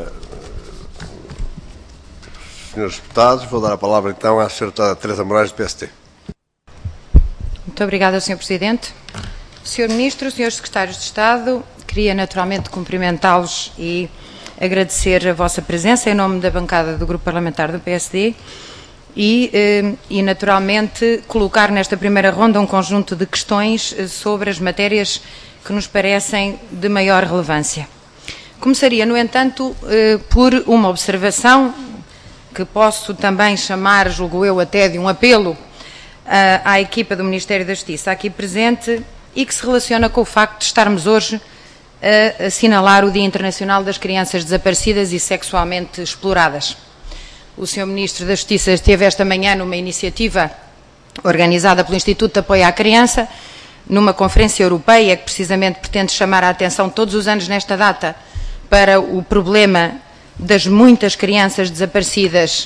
os senhores deputados. Vou dar a palavra então à Sra. Deputada Teresa Moraes, do PST. Muito obrigada, Sr. Presidente. Sr. Ministro, Srs. Secretários de Estado, queria naturalmente cumprimentá-los e agradecer a vossa presença em nome da bancada do Grupo Parlamentar do PSD e naturalmente colocar nesta primeira ronda um conjunto de questões sobre as matérias que nos parecem de maior relevância. Começaria, no entanto, por uma observação que posso também chamar, julgo eu, até de um apelo à equipa do Ministério da Justiça aqui presente e que se relaciona com o facto de estarmos hoje a assinalar o Dia Internacional das Crianças Desaparecidas e Sexualmente Exploradas. O Sr. Ministro da Justiça esteve esta manhã numa iniciativa organizada pelo Instituto de Apoio à Criança, numa conferência europeia que precisamente pretende chamar a atenção todos os anos nesta data para o problema das muitas crianças desaparecidas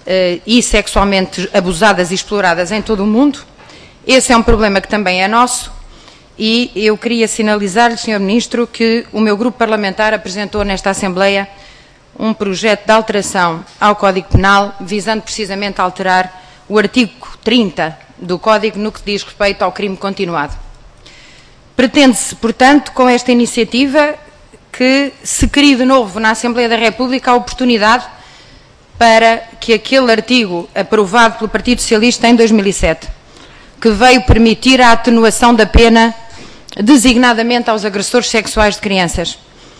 e sexualmente abusadas e exploradas em todo o mundo. Esse é um problema que também é nosso e eu queria sinalizar-lhe, Sr. Ministro, que o meu grupo parlamentar apresentou nesta Assembleia um projeto de alteração ao Código Penal, visando precisamente alterar o artigo 30 do Código no que diz respeito ao crime continuado. Pretende-se, portanto, com esta iniciativa, que se crie de novo na Assembleia da República a oportunidade para que aquele artigo aprovado pelo Partido Socialista em 2007, que veio permitir a atenuação da pena designadamente aos agressores sexuais de crianças,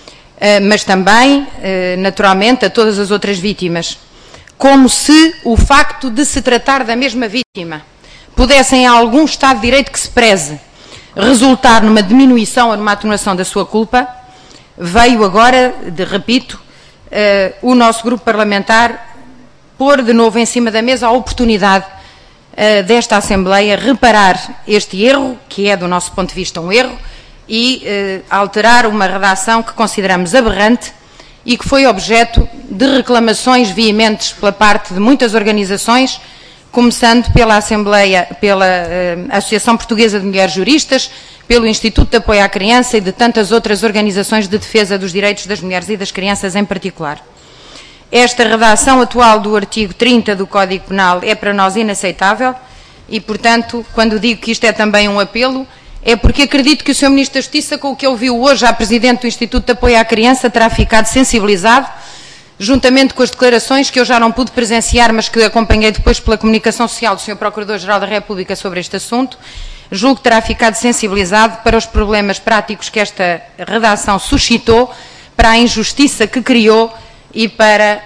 mas também, naturalmente, a todas as outras vítimas, como se o facto de se tratar da mesma vítima pudesse, em algum Estado de Direito que se preze, resultar numa diminuição ou numa atenuação da sua culpa, veio agora, repito, o nosso grupo parlamentar pôr de novo em cima da mesa a oportunidade desta Assembleia reparar este erro, que é do nosso ponto de vista um erro, e alterar uma redação que consideramos aberrante e que foi objeto de reclamações veementes pela parte de muitas organizações, começando pela Associação Portuguesa de Mulheres Juristas, pelo Instituto de Apoio à Criança e de tantas outras organizações de defesa dos direitos das mulheres e das crianças em particular. Esta redação atual do artigo 30 do Código Penal é para nós inaceitável e, portanto, quando digo que isto é também um apelo, é porque acredito que o Sr. Ministro da Justiça, com o que ouviu hoje à Presidente do Instituto de Apoio à Criança, terá ficado sensibilizado, juntamente com as declarações que eu já não pude presenciar, mas que acompanhei depois pela comunicação social do Sr. Procurador-Geral da República sobre este assunto, julgo que terá ficado sensibilizado para os problemas práticos que esta redação suscitou, para a injustiça que criou e para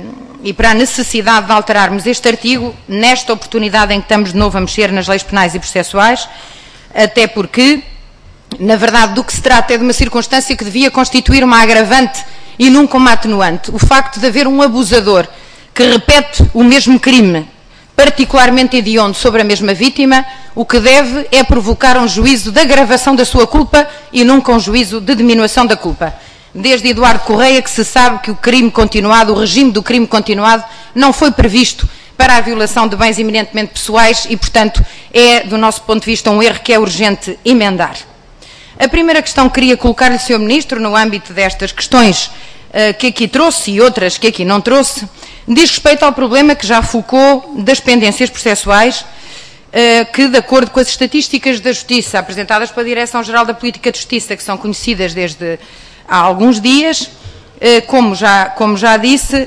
a necessidade de alterarmos este artigo nesta oportunidade em que estamos de novo a mexer nas leis penais e processuais, até porque, na verdade, do que se trata é de uma circunstância que devia constituir uma agravante e nunca uma atenuante. O facto de haver um abusador que repete o mesmo crime, particularmente hediondo, sobre a mesma vítima, o que deve é provocar um juízo de agravação da sua culpa e nunca um juízo de diminuição da culpa. Desde Eduardo Correia que se sabe que o crime continuado, o regime do crime continuado, não foi previsto para a violação de bens eminentemente pessoais e, portanto, é, do nosso ponto de vista, um erro que é urgente emendar. A primeira questão que queria colocar-lhe, Sr. Ministro, no âmbito destas questões que aqui trouxe e outras que aqui não trouxe, diz respeito ao problema que já focou das pendências processuais, que, de acordo com as estatísticas da Justiça apresentadas pela Direção-Geral da Política de Justiça, que são conhecidas desde há alguns dias, como já disse,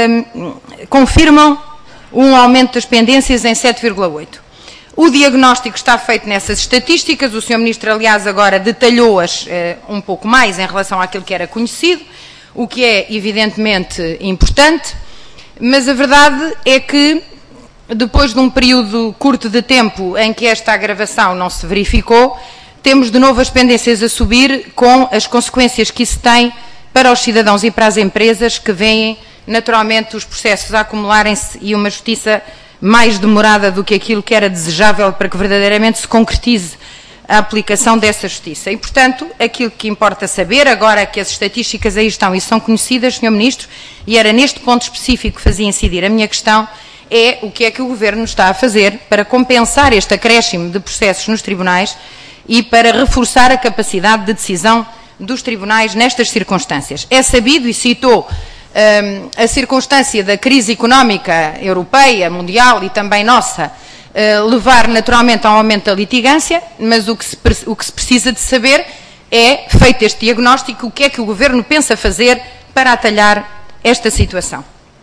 confirmam um aumento das pendências em 7,8%. O diagnóstico está feito nessas estatísticas, o Sr. Ministro, aliás, agora detalhou-as um pouco mais em relação àquilo que era conhecido, o que é evidentemente importante, mas a verdade é que, depois de um período curto de tempo em que esta agravação não se verificou, temos de novo as pendências a subir, com as consequências que isso tem para os cidadãos e para as empresas, que veem naturalmente os processos a acumularem-se e uma justiça mais demorada do que aquilo que era desejável para que verdadeiramente se concretize a aplicação dessa justiça. E, portanto, aquilo que importa saber, agora que as estatísticas aí estão e são conhecidas, Sr. Ministro, e era neste ponto específico que fazia incidir a minha questão, é o que é que o Governo está a fazer para compensar este acréscimo de processos nos tribunais e para reforçar a capacidade de decisão dos tribunais nestas circunstâncias. É sabido, e citou a circunstância da crise económica europeia, mundial e também nossa, levar naturalmente a um aumento da litigância, mas o que se precisa de saber é, feito este diagnóstico, o que é que o Governo pensa fazer para atalhar esta situação.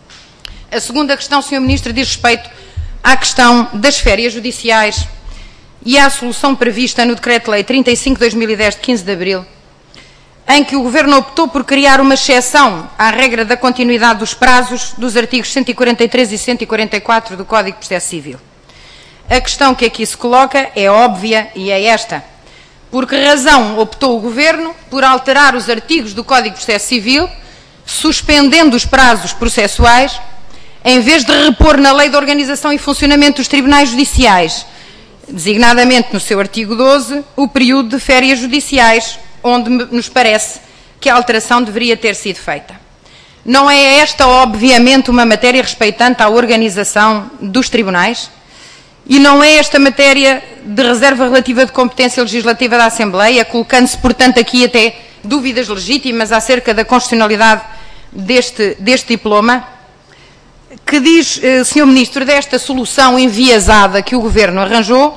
A segunda questão, Sr. Ministro, diz respeito à questão das férias judiciais e à solução prevista no Decreto-Lei 35/2010, de 15 de abril, em que o Governo optou por criar uma exceção à regra da continuidade dos prazos dos artigos 143 e 144 do Código de Processo Civil. A questão que aqui se coloca é óbvia e é esta. Por que razão optou o Governo por alterar os artigos do Código de Processo Civil, suspendendo os prazos processuais, em vez de repor na Lei de Organização e Funcionamento dos Tribunais Judiciais, designadamente no seu artigo 12, o período de férias judiciais, onde nos parece que a alteração deveria ter sido feita? Não é esta, obviamente, uma matéria respeitante à organização dos tribunais? E não é esta matéria de reserva relativa de competência legislativa da Assembleia, colocando-se, portanto, aqui até dúvidas legítimas acerca da constitucionalidade deste diploma? Que diz, Sr. Ministro, desta solução enviesada que o Governo arranjou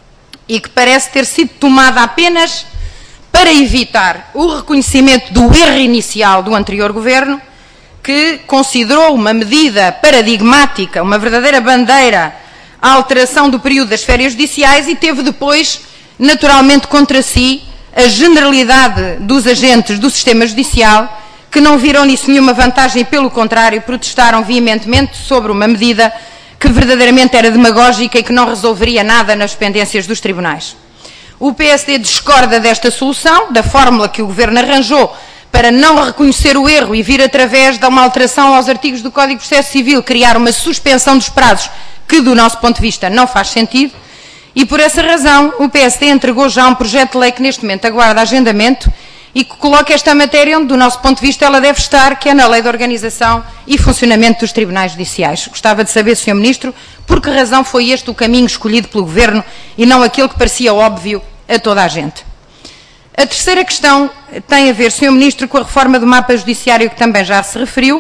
e que parece ter sido tomada apenas para evitar o reconhecimento do erro inicial do anterior Governo, que considerou uma medida paradigmática, uma verdadeira bandeira, a alteração do período das férias judiciais, e teve depois, naturalmente, contra si a generalidade dos agentes do sistema judicial, que não viram nisso nenhuma vantagem e, pelo contrário, protestaram veementemente sobre uma medida que verdadeiramente era demagógica e que não resolveria nada nas pendências dos tribunais. O PSD discorda desta solução, da fórmula que o Governo arranjou para não reconhecer o erro e vir, através de uma alteração aos artigos do Código de Processo Civil, criar uma suspensão dos prazos que, do nosso ponto de vista, não faz sentido, e por essa razão o PSD entregou já um projeto de lei que neste momento aguarda agendamento e que coloca esta matéria onde, do nosso ponto de vista, ela deve estar, que é na Lei de Organização e Funcionamento dos Tribunais Judiciais. Gostava de saber, Sr. Ministro, por que razão foi este o caminho escolhido pelo Governo e não aquele que parecia óbvio a toda a gente. A terceira questão tem a ver, Sr. Ministro, com a reforma do mapa judiciário, que também já se referiu,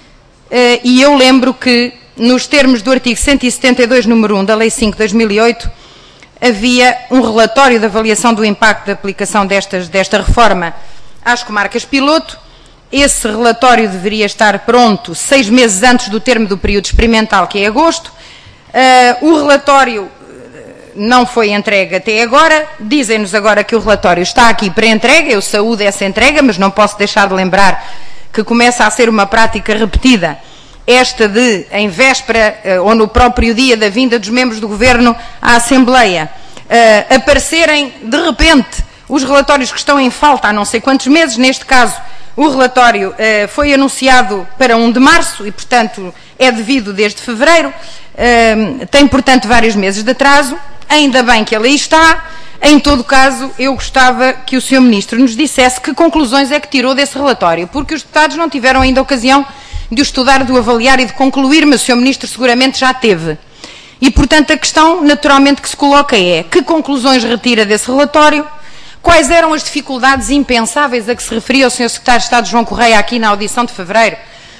e eu lembro que, nos termos do artigo 172, número 1 da Lei 5 de 2008, havia um relatório de avaliação do impacto da aplicação desta reforma às comarcas piloto. Esse relatório deveria estar pronto 6 meses antes do termo do período experimental, que é agosto. O relatório não foi entregue até agora. Dizem-nos agora que o relatório está aqui para entrega. Eu saúdo essa entrega, mas não posso deixar de lembrar que começa a ser uma prática repetida, esta de, em véspera ou no próprio dia da vinda dos membros do Governo à Assembleia, aparecerem de repente os relatórios que estão em falta há não sei quantos meses. Neste caso, o relatório foi anunciado para 1 de março e, portanto, é devido desde fevereiro. Tem, portanto, vários meses de atraso. Ainda bem que ele aí está. Em todo caso, eu gostava que o Sr. Ministro nos dissesse que conclusões é que tirou desse relatório, porque os deputados não tiveram ainda ocasião de o estudar, de o avaliar e de concluir, mas o Sr. Ministro seguramente já teve. E, portanto, a questão naturalmente que se coloca é: que conclusões retira desse relatório? Quais eram as dificuldades impensáveis a que se referia o Sr. Secretário de Estado João Correia aqui na audição de fevereiro,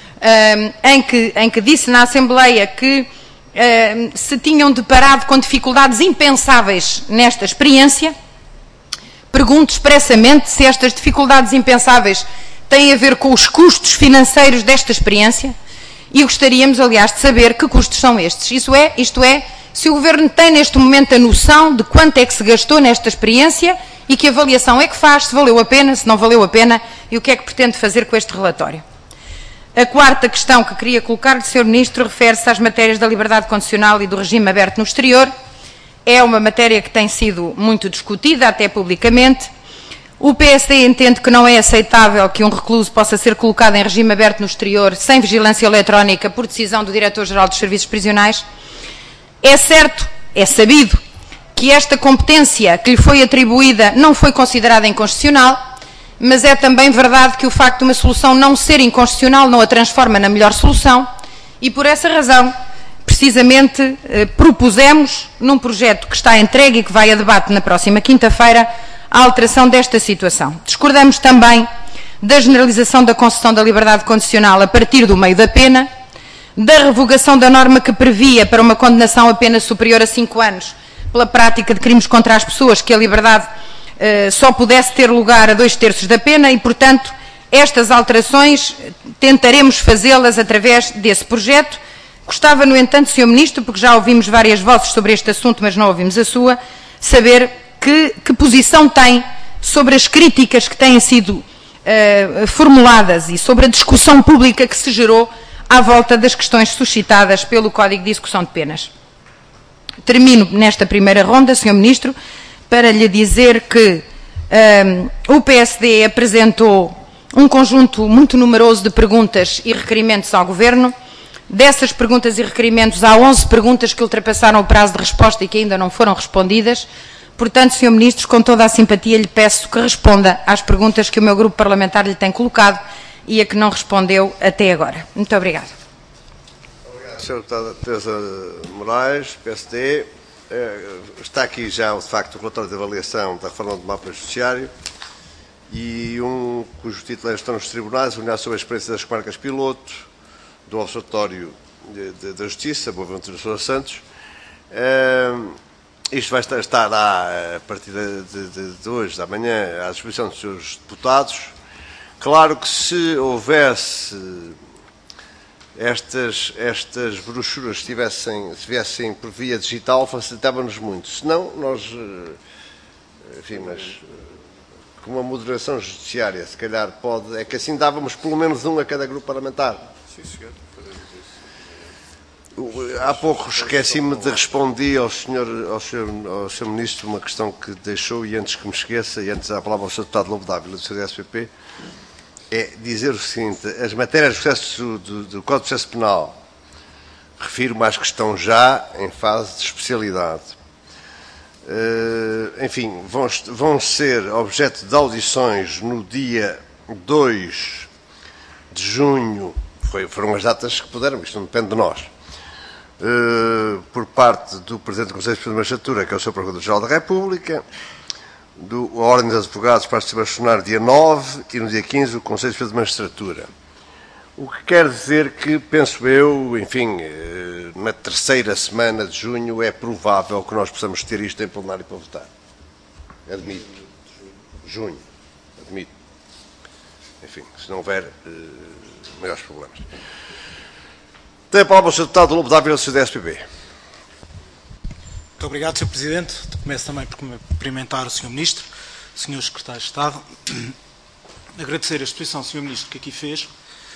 em que disse na Assembleia que se tinham deparado com dificuldades impensáveis nesta experiência? Pergunto expressamente se estas dificuldades impensáveis têm a ver com os custos financeiros desta experiência, e gostaríamos, aliás, de saber que custos são estes. Isto é, se o Governo tem neste momento a noção de quanto é que se gastou nesta experiência e que avaliação é que faz, se valeu a pena, se não valeu a pena, e o que é que pretende fazer com este relatório. A quarta questão que queria colocar-lhe, Sr. Ministro, refere-se às matérias da liberdade condicional e do regime aberto no exterior. É uma matéria que tem sido muito discutida, até publicamente. O PSD entende que não é aceitável que um recluso possa ser colocado em regime aberto no exterior sem vigilância eletrónica por decisão do Diretor-Geral dos Serviços Prisionais. É certo, é sabido, que esta competência que lhe foi atribuída não foi considerada inconstitucional, mas é também verdade que o facto de uma solução não ser inconstitucional não a transforma na melhor solução, e por essa razão, precisamente, propusemos, num projeto que está entregue e que vai a debate na próxima quinta-feira, a alteração desta situação. Discordamos também da generalização da concessão da liberdade condicional a partir do meio da pena. da revogação da norma que previa para uma condenação a pena superior a 5 anos pela prática de crimes contra as pessoas, que a liberdade só pudesse ter lugar a 2/3 da pena e, portanto, estas alterações tentaremos fazê-las através desse projeto. Gostava, no entanto, Sr. Ministro, porque já ouvimos várias vozes sobre este assunto, mas não ouvimos a sua, saber que posição tem sobre as críticas que têm sido formuladas e sobre a discussão pública que se gerou à volta das questões suscitadas pelo Código de Execução de Penas. Termino nesta primeira ronda, Sr. Ministro, para lhe dizer que o PSD apresentou um conjunto muito numeroso de perguntas e requerimentos ao Governo. Dessas perguntas e requerimentos, há 11 perguntas que ultrapassaram o prazo de resposta e que ainda não foram respondidas. Portanto, Sr. Ministro, com toda a simpatia, lhe peço que responda às perguntas que o meu grupo parlamentar lhe tem colocado e a que não respondeu até agora. Muito obrigada. Obrigado, Sra. Deputada Teresa Moraes, PSD. Está aqui já, de facto, o relatório de avaliação da reforma do mapa judiciário e cujo título é Gestão dos Tribunais, unidade sobre a experiência das comarcas piloto, do Observatório da Justiça, Boaventura Sousa Santos. Isto vai estar a partir de hoje, da manhã, à disposição dos seus deputados. Claro que se houvesse estas brochuras se viessem por via digital, facilitava-nos muito. Senão, nós, enfim, mas com uma moderação judiciária, se calhar pode, é que assim dávamos pelo menos um a cada grupo parlamentar. Sim, senhor. Há pouco esqueci-me de responder ao Sr. Ministro uma questão que deixou, e antes que me esqueça, e antes da palavra ao Sr. Deputado Lobo Dávila, do CDS-PP, é dizer o seguinte: as matérias do Código de Processo Penal, refiro-me às que estão já em fase de especialidade, enfim, vão ser objeto de audições no dia 2 de junho, foram as datas que puderam, isto não depende de nós, por parte do Presidente do Conselho Superior de Magistratura, que é o Sr. Procurador-Geral da República, a Ordem dos Advogados para se vacinar dia 9 e no dia 15 o Conselho Superior de Magistratura. O que quer dizer que, penso eu, enfim, na terceira semana de junho é provável que nós possamos ter isto em plenário para votar. Admito. Junho. Admito. Enfim, se não houver maiores problemas. Tem a palavra o Sr. Deputado Lobo Dávila, do CDS-PP. Muito obrigado, Sr. Presidente. Começo também por cumprimentar o Sr. Ministro, o Sr. Secretário de Estado, agradecer a exposição do Sr. Ministro que aqui fez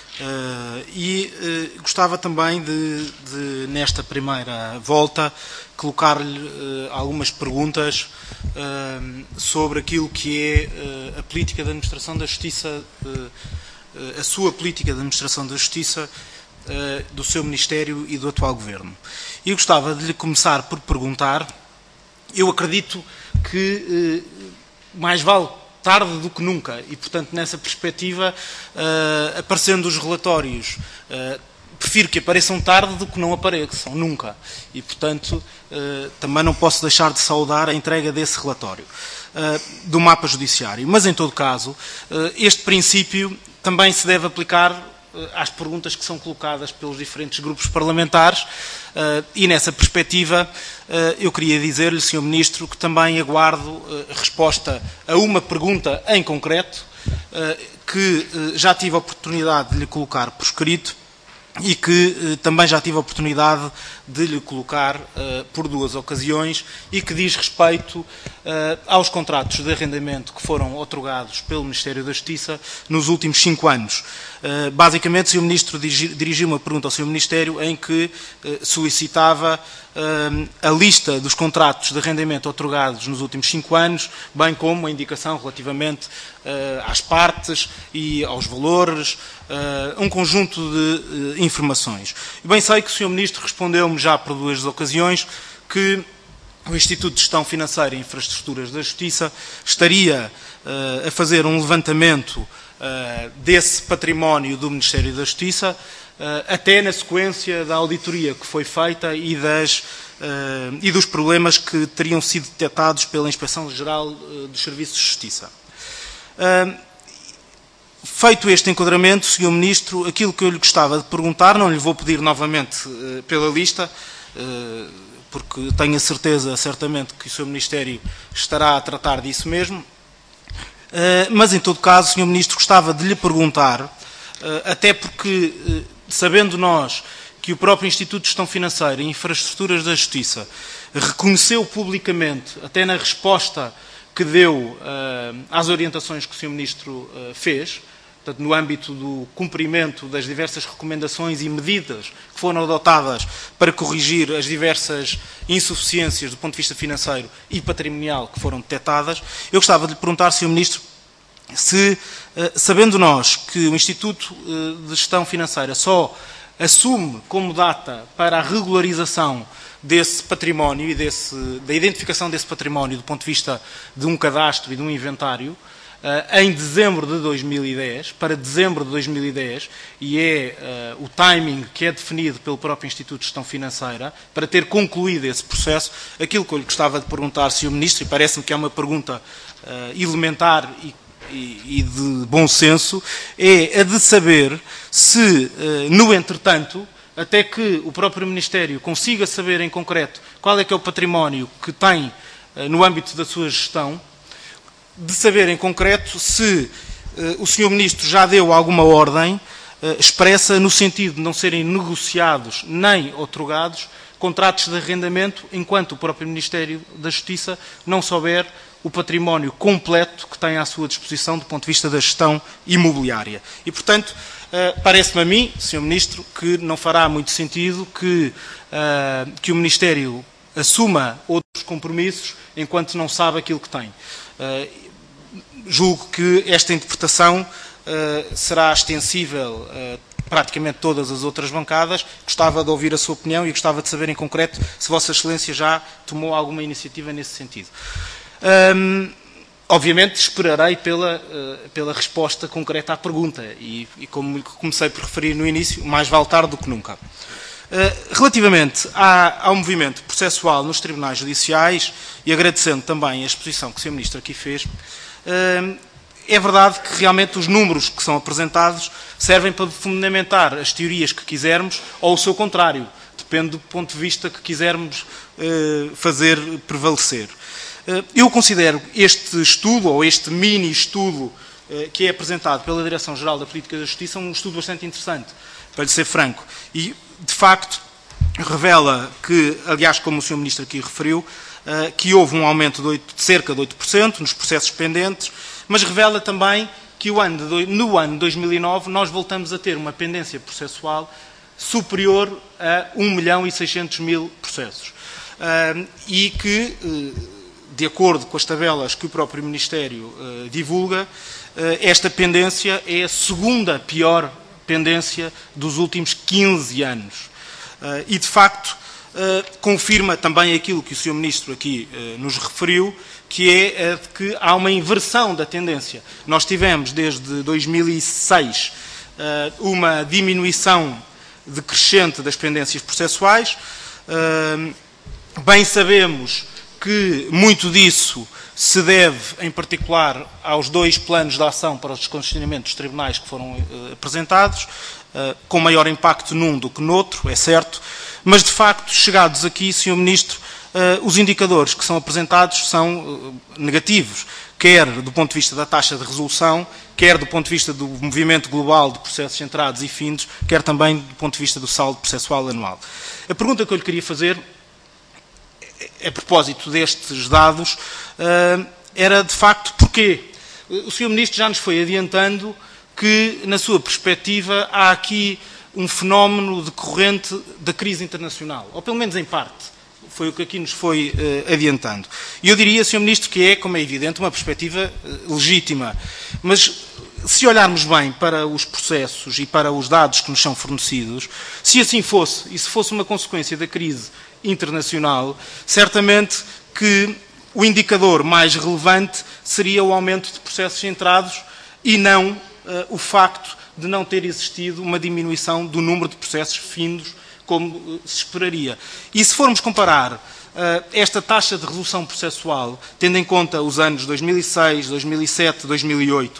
e gostava também de, nesta primeira volta, colocar-lhe algumas perguntas sobre aquilo que é a política de administração da Justiça, a sua política de administração da Justiça, do seu Ministério e do atual Governo. E eu gostava de lhe começar por perguntar, eu acredito que mais vale tarde do que nunca, e portanto nessa perspectiva, aparecendo os relatórios, prefiro que apareçam tarde do que não apareçam nunca, e portanto também não posso deixar de saudar a entrega desse relatório do mapa judiciário. Mas em todo caso, este princípio também se deve aplicar às perguntas que são colocadas pelos diferentes grupos parlamentares e nessa perspectiva eu queria dizer-lhe, Sr. Ministro, que também aguardo resposta a uma pergunta em concreto que já tive a oportunidade de lhe colocar por escrito e que também já tive a oportunidade de lhe colocar por duas ocasiões e que diz respeito aos contratos de arrendamento que foram outorgados pelo Ministério da Justiça nos últimos 5 anos. Basicamente, o Sr. Ministro dirigiu uma pergunta ao Sr. Ministério em que solicitava a lista dos contratos de arrendamento outorgados nos últimos 5 anos, bem como a indicação relativamente às partes e aos valores, um conjunto de informações. E bem sei que o Sr. Ministro respondeu-me já por 2 ocasiões que o Instituto de Gestão Financeira e Infraestruturas da Justiça estaria a fazer um levantamento desse património do Ministério da Justiça, até na sequência da auditoria que foi feita e dos problemas que teriam sido detectados pela Inspeção-Geral dos Serviços de Justiça. Feito este enquadramento, Sr. Ministro, aquilo que eu lhe gostava de perguntar, não lhe vou pedir novamente pela lista, porque tenho a certeza, certamente, que o Sr. Ministério estará a tratar disso mesmo, mas, em todo caso, Sr. Ministro, gostava de lhe perguntar, até porque, sabendo nós que o próprio Instituto de Gestão Financeira e Infraestruturas da Justiça reconheceu publicamente, até na resposta que deu às orientações que o Sr. Ministro fez, portanto, no âmbito do cumprimento das diversas recomendações e medidas que foram adotadas para corrigir as diversas insuficiências do ponto de vista financeiro e patrimonial que foram detectadas, eu gostava de lhe perguntar, Sr. Ministro, se, sabendo nós que o Instituto de Gestão Financeira só assume como data para a regularização desse património e da identificação desse património do ponto de vista de um cadastro e de um inventário, em dezembro de 2010, para dezembro de 2010, e é o timing que é definido pelo próprio Instituto de Gestão Financeira, para ter concluído esse processo, aquilo que eu lhe gostava de perguntar, Sr. Ministro, e parece-me que é uma pergunta elementar e de bom senso, é a de saber se, no entretanto, até que o próprio Ministério consiga saber em concreto qual é que é o património que tem no âmbito da sua gestão, de saber em concreto se o Sr. Ministro já deu alguma ordem expressa no sentido de não serem negociados nem outorgados contratos de arrendamento enquanto o próprio Ministério da Justiça não souber o património completo que tem à sua disposição do ponto de vista da gestão imobiliária. E, portanto, parece-me a mim, Sr. Ministro, que não fará muito sentido que o Ministério assuma outros compromissos enquanto não sabe aquilo que tem. Julgo que esta interpretação será extensível a praticamente todas as outras bancadas. Gostava de ouvir a sua opinião e gostava de saber em concreto se Vossa Excelência já tomou alguma iniciativa nesse sentido. Obviamente esperarei pela resposta concreta à pergunta e como comecei por referir no início, mais vale tarde do que nunca. Relativamente ao movimento processual nos tribunais judiciais, e agradecendo também a exposição que o Sr. Ministro aqui fez, é verdade que realmente os números que são apresentados servem para fundamentar as teorias que quisermos ou o seu contrário, depende do ponto de vista que quisermos fazer prevalecer. Eu considero este estudo, ou este mini-estudo que é apresentado pela Direção-Geral da Política da Justiça, um estudo bastante interessante, para lhe ser franco. E, de facto, revela que, aliás, como o Sr. Ministro aqui referiu, que houve um aumento de cerca de 8% nos processos pendentes, mas revela também que no ano de 2009 nós voltamos a ter uma pendência processual superior a 1.600.000 processos. E que, de acordo com as tabelas que o próprio Ministério divulga, esta pendência é a segunda pior pendência dos últimos 15 anos. E, de facto, confirma também aquilo que o Sr. Ministro aqui nos referiu, que é de que há uma inversão da tendência. Nós tivemos, desde 2006, uma diminuição decrescente das pendências processuais. Bem sabemos que muito disso se deve, em particular, aos 2 planos de ação para o descongestionamento dos tribunais que foram apresentados, com maior impacto num do que noutro, é certo, mas, de facto, chegados aqui, Sr. Ministro, os indicadores que são apresentados são negativos, quer do ponto de vista da taxa de resolução, quer do ponto de vista do movimento global de processos entrados e findos, quer também do ponto de vista do saldo processual anual. A pergunta que eu lhe queria fazer, a propósito destes dados, era, de facto, porquê? O Sr. Ministro já nos foi adiantando que, na sua perspectiva, há aqui um fenómeno decorrente da crise internacional, ou pelo menos em parte. Foi o que aqui nos foi adiantando. E eu diria, Sr. Ministro, que é, como é evidente, uma perspectiva legítima. Mas, se olharmos bem para os processos e para os dados que nos são fornecidos, se assim fosse, e se fosse uma consequência da crise internacional, certamente que o indicador mais relevante seria o aumento de processos entrados e não o facto de não ter existido uma diminuição do número de processos findos como se esperaria. E se formos comparar esta taxa de resolução processual, tendo em conta os anos 2006, 2007, 2008,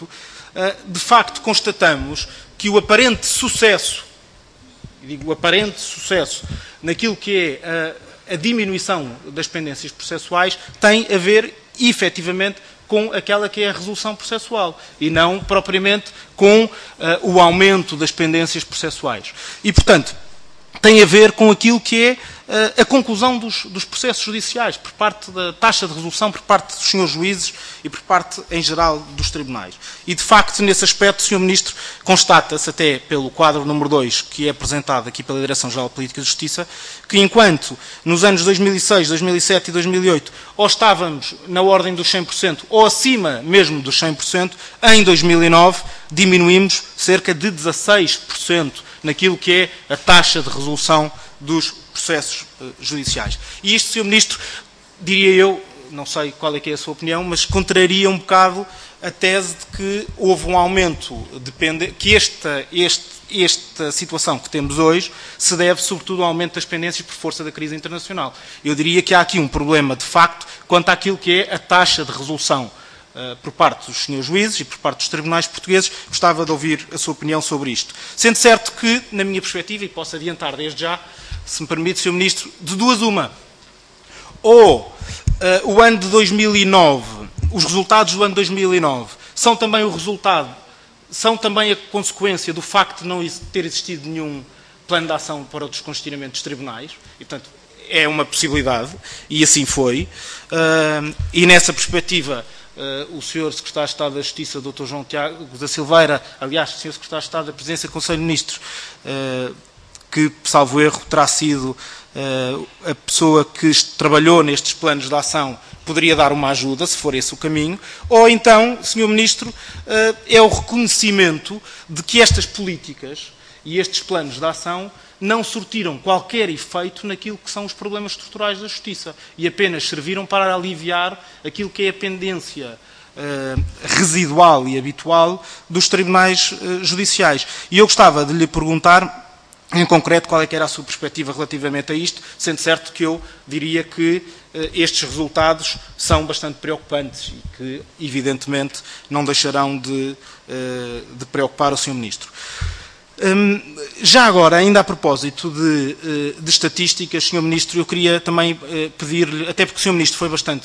de facto constatamos que o aparente sucesso, digo aparente sucesso, naquilo que é a diminuição das pendências processuais tem a ver, efetivamente, com aquela que é a resolução processual e não propriamente com o aumento das pendências processuais. E, portanto, tem a ver com aquilo que é a conclusão dos processos judiciais, por parte da taxa de resolução, por parte dos senhores juízes e por parte, em geral, dos tribunais. E, de facto, nesse aspecto, o Sr. Ministro constata-se, até pelo quadro número 2, que é apresentado aqui pela Direção-Geral de Política de Justiça, que enquanto nos anos 2006, 2007 e 2008 ou estávamos na ordem dos 100% ou acima mesmo dos 100%, em 2009 diminuímos cerca de 16% naquilo que é a taxa de resolução dos processos judiciais. E isto, Sr. Ministro, diria eu, não sei qual é que é a sua opinião, mas contraria um bocado a tese de que houve um aumento, que esta situação que temos hoje se deve sobretudo ao aumento das pendências por força da crise internacional. Eu diria que há aqui um problema, de facto, quanto àquilo que é a taxa de resolução por parte dos senhores juízes e por parte dos tribunais portugueses. Gostava de ouvir a sua opinião sobre isto. Sendo certo que, na minha perspectiva, e posso adiantar desde já, se me permite, Sr. Ministro, de duas uma. Ou o ano de 2009, os resultados do ano de 2009, são também o resultado, são também a consequência do facto de não ter existido nenhum plano de ação para o descongestionamento dos tribunais, e, portanto, é uma possibilidade, e assim foi. E nessa perspectiva, o Sr. Secretário de Estado da Justiça, Dr. João Tiago da Silveira, aliás, o Sr. Secretário de Estado da Presidência do Conselho de Ministros, que, salvo erro, terá sido a pessoa que trabalhou nestes planos de ação, poderia dar uma ajuda, se for esse o caminho, ou então, Sr. Ministro, é o reconhecimento de que estas políticas e estes planos de ação não surtiram qualquer efeito naquilo que são os problemas estruturais da Justiça e apenas serviram para aliviar aquilo que é a pendência residual e habitual dos tribunais judiciais. E eu gostava de lhe perguntar, em concreto, qual é que era a sua perspectiva relativamente a isto, sendo certo que eu diria que estes resultados são bastante preocupantes e que, evidentemente, não deixarão de preocupar o Sr. Ministro. Já agora, ainda a propósito de estatísticas, Sr. Ministro, eu queria também pedir-lhe, até porque o Sr. Ministro foi bastante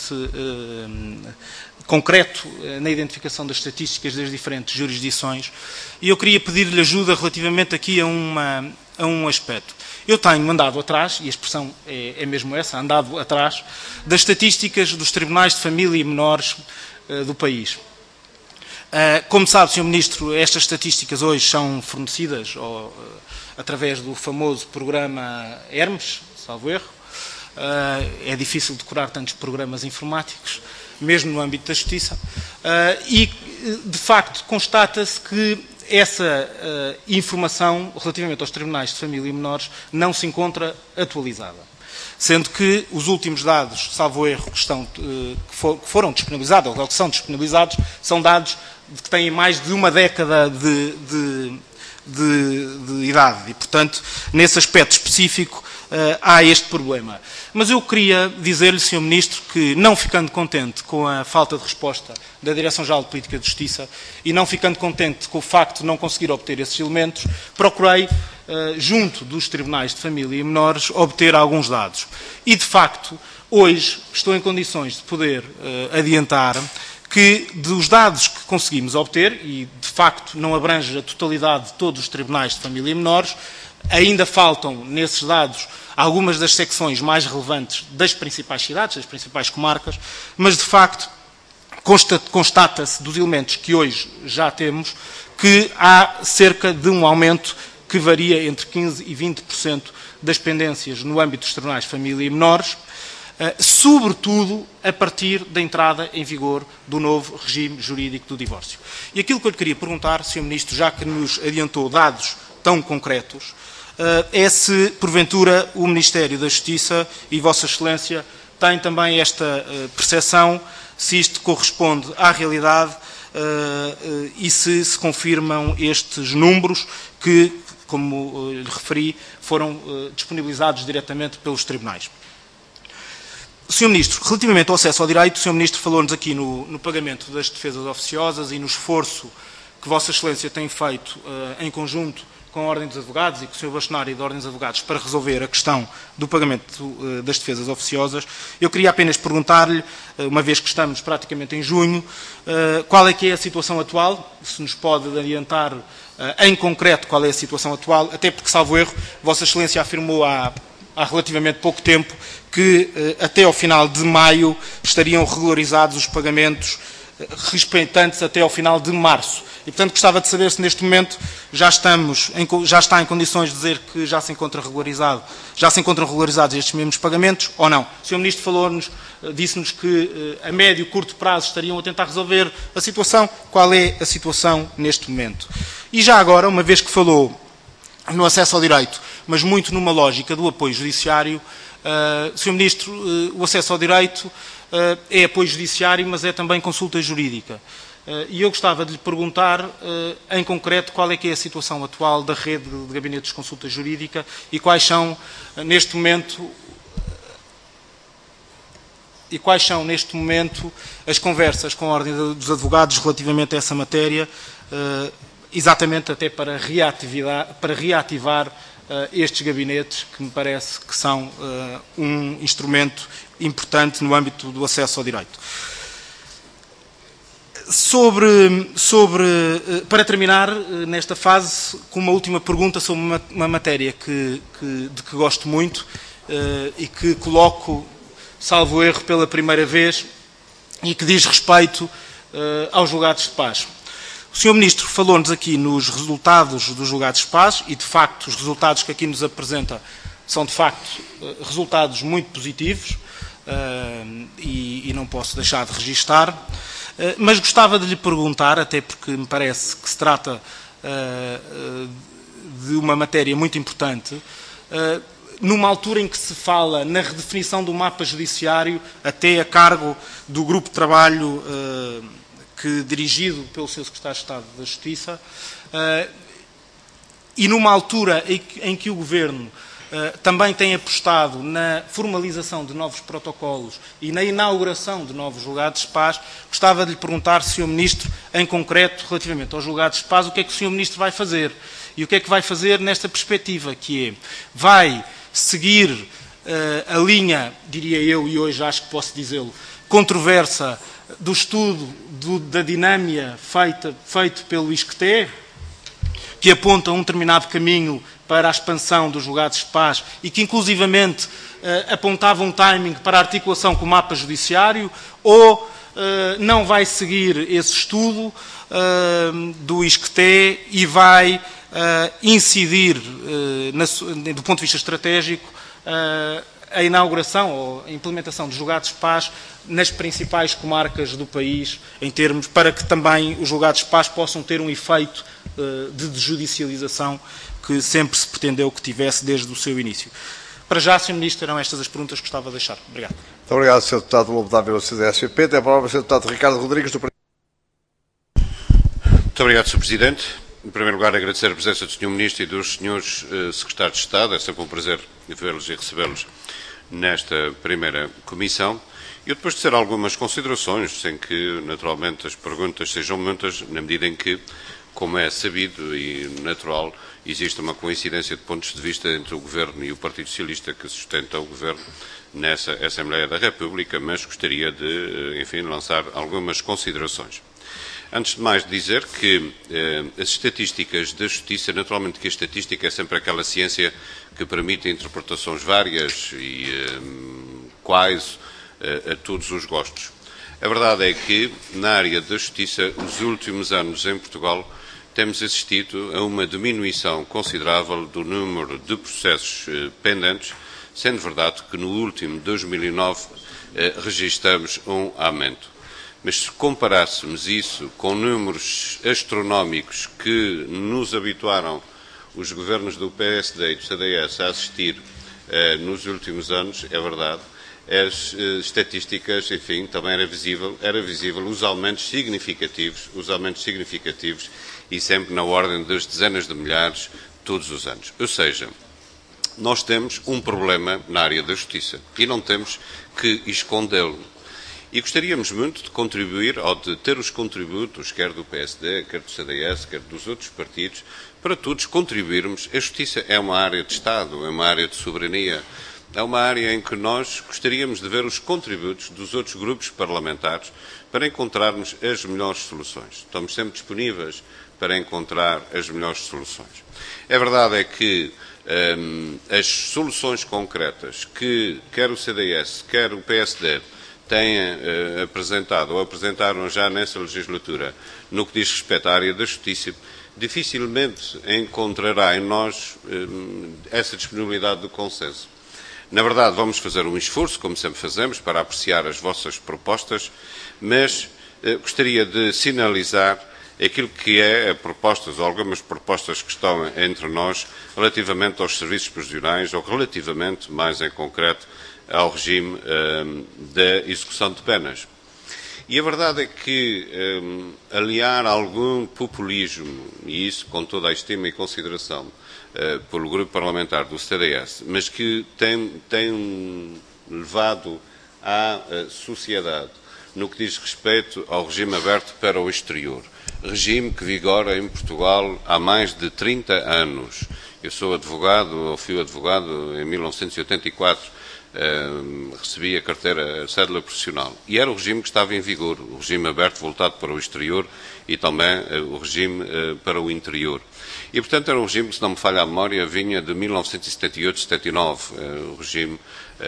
concreto na identificação das estatísticas das diferentes jurisdições, e eu queria pedir-lhe ajuda relativamente aqui a um aspecto. Eu tenho andado atrás, e a expressão é mesmo essa, andado atrás, das estatísticas dos tribunais de família e menores do país. Como sabe, Sr. Ministro, estas estatísticas hoje são fornecidas através do famoso programa Hermes, salvo erro. É difícil decorar tantos programas informáticos, mesmo no âmbito da Justiça. E, de facto, constata-se que essa informação relativamente aos tribunais de família e menores não se encontra atualizada. Sendo que os últimos dados, salvo erro, que foram disponibilizados, ou que são disponibilizados, são dados que têm mais de uma década de idade. E, portanto, nesse aspecto específico, há este problema. Mas eu queria dizer-lhe, Sr. Ministro, que não ficando contente com a falta de resposta da Direção-Geral de Política de Justiça e não ficando contente com o facto de não conseguir obter esses elementos, procurei, junto dos tribunais de família e menores, obter alguns dados. E, de facto, hoje estou em condições de poder adiantar que dos dados que conseguimos obter, e de facto não abrange a totalidade de todos os tribunais de família e menores, ainda faltam nesses dados algumas das secções mais relevantes das principais cidades, das principais comarcas, mas de facto constata-se dos elementos que hoje já temos que há cerca de um aumento que varia entre 15% e 20% das pendências no âmbito dos tribunais de família e menores, sobretudo a partir da entrada em vigor do novo regime jurídico do divórcio. E aquilo que eu lhe queria perguntar, Sr. Ministro, já que nos adiantou dados tão concretos, é se, porventura, o Ministério da Justiça e Vossa Excelência têm também esta percepção, se isto corresponde à realidade e se confirmam estes números que, como lhe referi, foram disponibilizados diretamente pelos tribunais. Sr. Ministro, relativamente ao acesso ao direito, o Sr. Ministro falou-nos aqui no pagamento das defesas oficiosas e no esforço que Vossa Excelência tem feito em conjunto com a Ordem dos Advogados e com o Sr. Bastonário da Ordem dos Advogados para resolver a questão do pagamento das defesas oficiosas. Eu queria apenas perguntar-lhe, uma vez que estamos praticamente em junho, qual é que é a situação atual, se nos pode adiantar em concreto qual é a situação atual, até porque, salvo erro, Vossa Excelência afirmou há relativamente pouco tempo que até ao final de maio estariam regularizados os pagamentos respeitantes até ao final de março. E, portanto, gostava de saber se neste momento já está em condições de dizer que já se encontra regularizado, já se encontram regularizados estes mesmos pagamentos ou não. O Sr. Ministro falou-nos, disse-nos que a médio e curto prazo estariam a tentar resolver a situação. Qual é a situação neste momento? E já agora, uma vez que falou no acesso ao direito, mas muito numa lógica do apoio judiciário, Sr. Ministro, o acesso ao direito é apoio judiciário, mas é também consulta jurídica. E eu gostava de lhe perguntar, em concreto, qual é que é a situação atual da rede de gabinetes de consulta jurídica e quais são, neste momento, as conversas com a Ordem dos Advogados relativamente a essa matéria, exatamente até para reativar estes gabinetes, que me parece que são um instrumento importante no âmbito do acesso ao direito. Para terminar, nesta fase, com uma última pergunta sobre uma matéria de que gosto muito e que coloco, salvo erro, pela primeira vez, e que diz respeito aos julgados de paz. O Sr. Ministro falou-nos aqui nos resultados dos julgados de paz e, de facto, os resultados que aqui nos apresenta são, de facto, resultados muito positivos e não posso deixar de registar. Mas gostava de lhe perguntar, até porque me parece que se trata de uma matéria muito importante, numa altura em que se fala na redefinição do mapa judiciário, até a cargo do grupo de trabalho dirigido pelo Sr. Secretário de Estado da Justiça, e numa altura em que o Governo também tem apostado na formalização de novos protocolos e na inauguração de novos julgados de paz, gostava de lhe perguntar, Sr. Ministro, em concreto, relativamente aos julgados de paz, o que é que o Sr. Ministro vai fazer? E o que é que vai fazer nesta perspectiva, que é, vai seguir a linha, diria eu, e hoje acho que posso dizê-lo, controversa do estudo da dinâmica feito pelo ISCTE, que aponta um determinado caminho para a expansão dos julgados de paz e que, inclusivamente, apontava um timing para a articulação com o mapa judiciário, ou não vai seguir esse estudo do ISCTE e vai incidir, do ponto de vista estratégico, a inauguração ou a implementação de julgados de paz nas principais comarcas do país, para que também os julgados de paz possam ter um efeito de desjudicialização que sempre se pretendeu que tivesse desde o seu início. Para já, Sr. Ministro, eram estas as perguntas que gostava de deixar. Obrigado. Muito obrigado, Sr. Deputado Lobo Dávila, CDS-PP. Tem a palavra o Sr. Deputado Ricardo Rodrigues, do Partido. Muito obrigado, Sr. Presidente. Em primeiro lugar, agradecer a presença do Sr. Ministro e dos Srs. Secretários de Estado. É sempre um prazer vê-los e recebê-los nesta primeira comissão. Eu depois de ter algumas considerações, sem que, naturalmente, as perguntas sejam muitas, na medida em que, como é sabido e natural, existe uma coincidência de pontos de vista entre o Governo e o Partido Socialista que sustenta o Governo nessa Assembleia da República, mas gostaria de, enfim, lançar algumas considerações. Antes de mais dizer que as estatísticas da Justiça, naturalmente que a estatística é sempre aquela ciência que permite interpretações várias e quase a todos os gostos. A verdade é que, na área da Justiça, nos últimos anos em Portugal, temos assistido a uma diminuição considerável do número de processos pendentes, sendo verdade que no último 2009 registramos um aumento. Mas se comparássemos isso com números astronómicos que nos habituaram os governos do PSD e do CDS a assistir nos últimos anos, é verdade, as estatísticas, enfim, também era visível os aumentos significativos e sempre na ordem das dezenas de milhares todos os anos. Ou seja, nós temos um problema na área da justiça e não temos que escondê-lo. E gostaríamos muito de contribuir, ou de ter os contributos, quer do PSD, quer do CDS, quer dos outros partidos, para todos contribuirmos. A justiça é uma área de Estado, é uma área de soberania, é uma área em que nós gostaríamos de ver os contributos dos outros grupos parlamentares para encontrarmos as melhores soluções. Estamos sempre disponíveis para encontrar as melhores soluções. A verdade é que as soluções concretas que quer o CDS, quer o PSD têm apresentado ou apresentaram já nessa legislatura no que diz respeito à área da justiça, dificilmente encontrará em nós essa disponibilidade do consenso. Na verdade, vamos fazer um esforço, como sempre fazemos, para apreciar as vossas propostas, mas gostaria de sinalizar aquilo que é propostas, ou algumas propostas que estão entre nós relativamente aos serviços prisionais ou relativamente, mais em concreto, ao regime da execução de penas. E a verdade é que aliar algum populismo, e isso com toda a estima e consideração pelo grupo parlamentar do CDS, mas que tem levado à sociedade no que diz respeito ao regime aberto para o exterior. Regime que vigora em Portugal há mais de 30 anos. Eu sou advogado, ou fui advogado em 1984, recebi a carteira, a cédula profissional. E era o regime que estava em vigor, o regime aberto voltado para o exterior e também o regime para o interior. E, portanto, era um regime que, se não me falha a memória, vinha de 1978-79, o regime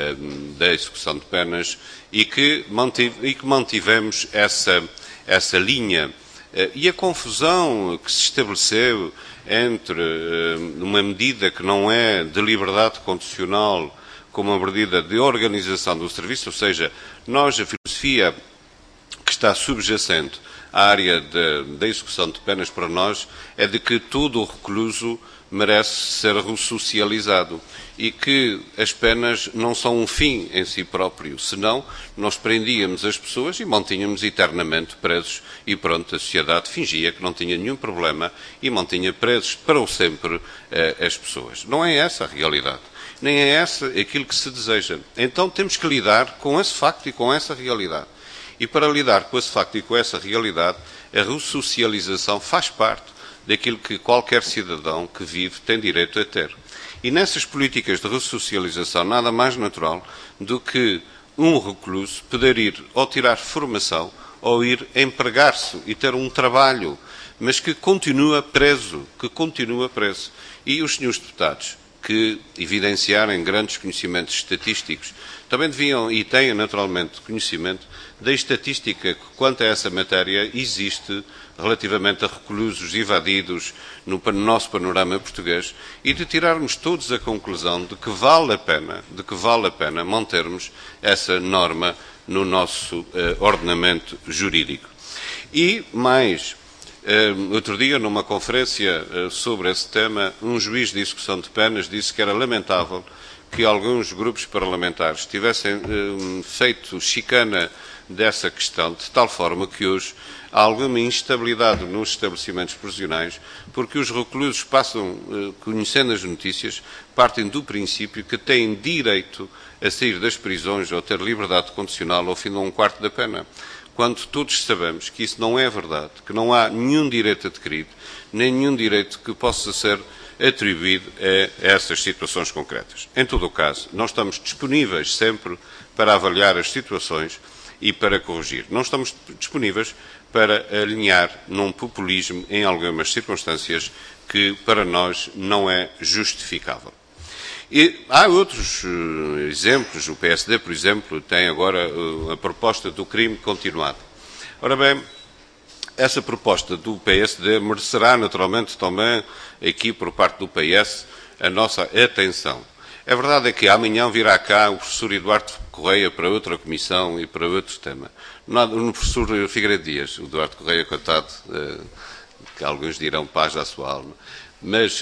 da execução de penas, e que mantivemos essa linha. E a confusão que se estabeleceu entre uma medida que não é de liberdade condicional como uma medida de organização do serviço, ou seja, nós, a filosofia que está subjacente à área da execução de penas para nós é de que todo o recluso merece ser ressocializado e que as penas não são um fim em si próprio, senão nós prendíamos as pessoas e mantínhamos eternamente presos e pronto, a sociedade fingia que não tinha nenhum problema e mantinha presos para o sempre as pessoas. Não é essa a realidade, nem é essa aquilo que se deseja. Então temos que lidar com esse facto e com essa realidade. E para lidar com esse facto e com essa realidade, a ressocialização faz parte daquilo que qualquer cidadão que vive tem direito a ter. E nessas políticas de ressocialização, nada mais natural do que um recluso poder ir ou tirar formação ou ir empregar-se e ter um trabalho, mas que continua preso, E os senhores deputados, que evidenciarem grandes conhecimentos estatísticos, também deviam e têm naturalmente conhecimento da estatística que, quanto a essa matéria, existe relativamente a reclusos evadidos no nosso panorama português e de tirarmos todos a conclusão de que vale a pena mantermos essa norma no nosso ordenamento jurídico. E mais, outro dia, numa conferência sobre esse tema, um juiz de execução de penas disse que era lamentável que alguns grupos parlamentares tivessem feito chicana dessa questão, de tal forma que hoje há alguma instabilidade nos estabelecimentos prisionais, porque os reclusos conhecendo as notícias, partem do princípio que têm direito a sair das prisões ou ter liberdade condicional ao fim de um quarto da pena. Quando todos sabemos que isso não é verdade, que não há nenhum direito adquirido, nem nenhum direito que possa ser atribuído a essas situações concretas. Em todo o caso, nós estamos disponíveis sempre para avaliar as situações e para corrigir. Não estamos disponíveis para alinhar num populismo em algumas circunstâncias que para nós não é justificável. E há outros exemplos. O PSD, por exemplo, tem agora a proposta do crime continuado. Ora bem, essa proposta do PSD merecerá naturalmente também aqui por parte do PS a nossa atenção. A verdade é que amanhã virá cá o professor Eduardo Correia para outra comissão e para outro tema. O professor Figueiredo Dias, o Eduardo Correia, coitado, que alguns dirão paz à sua alma, mas...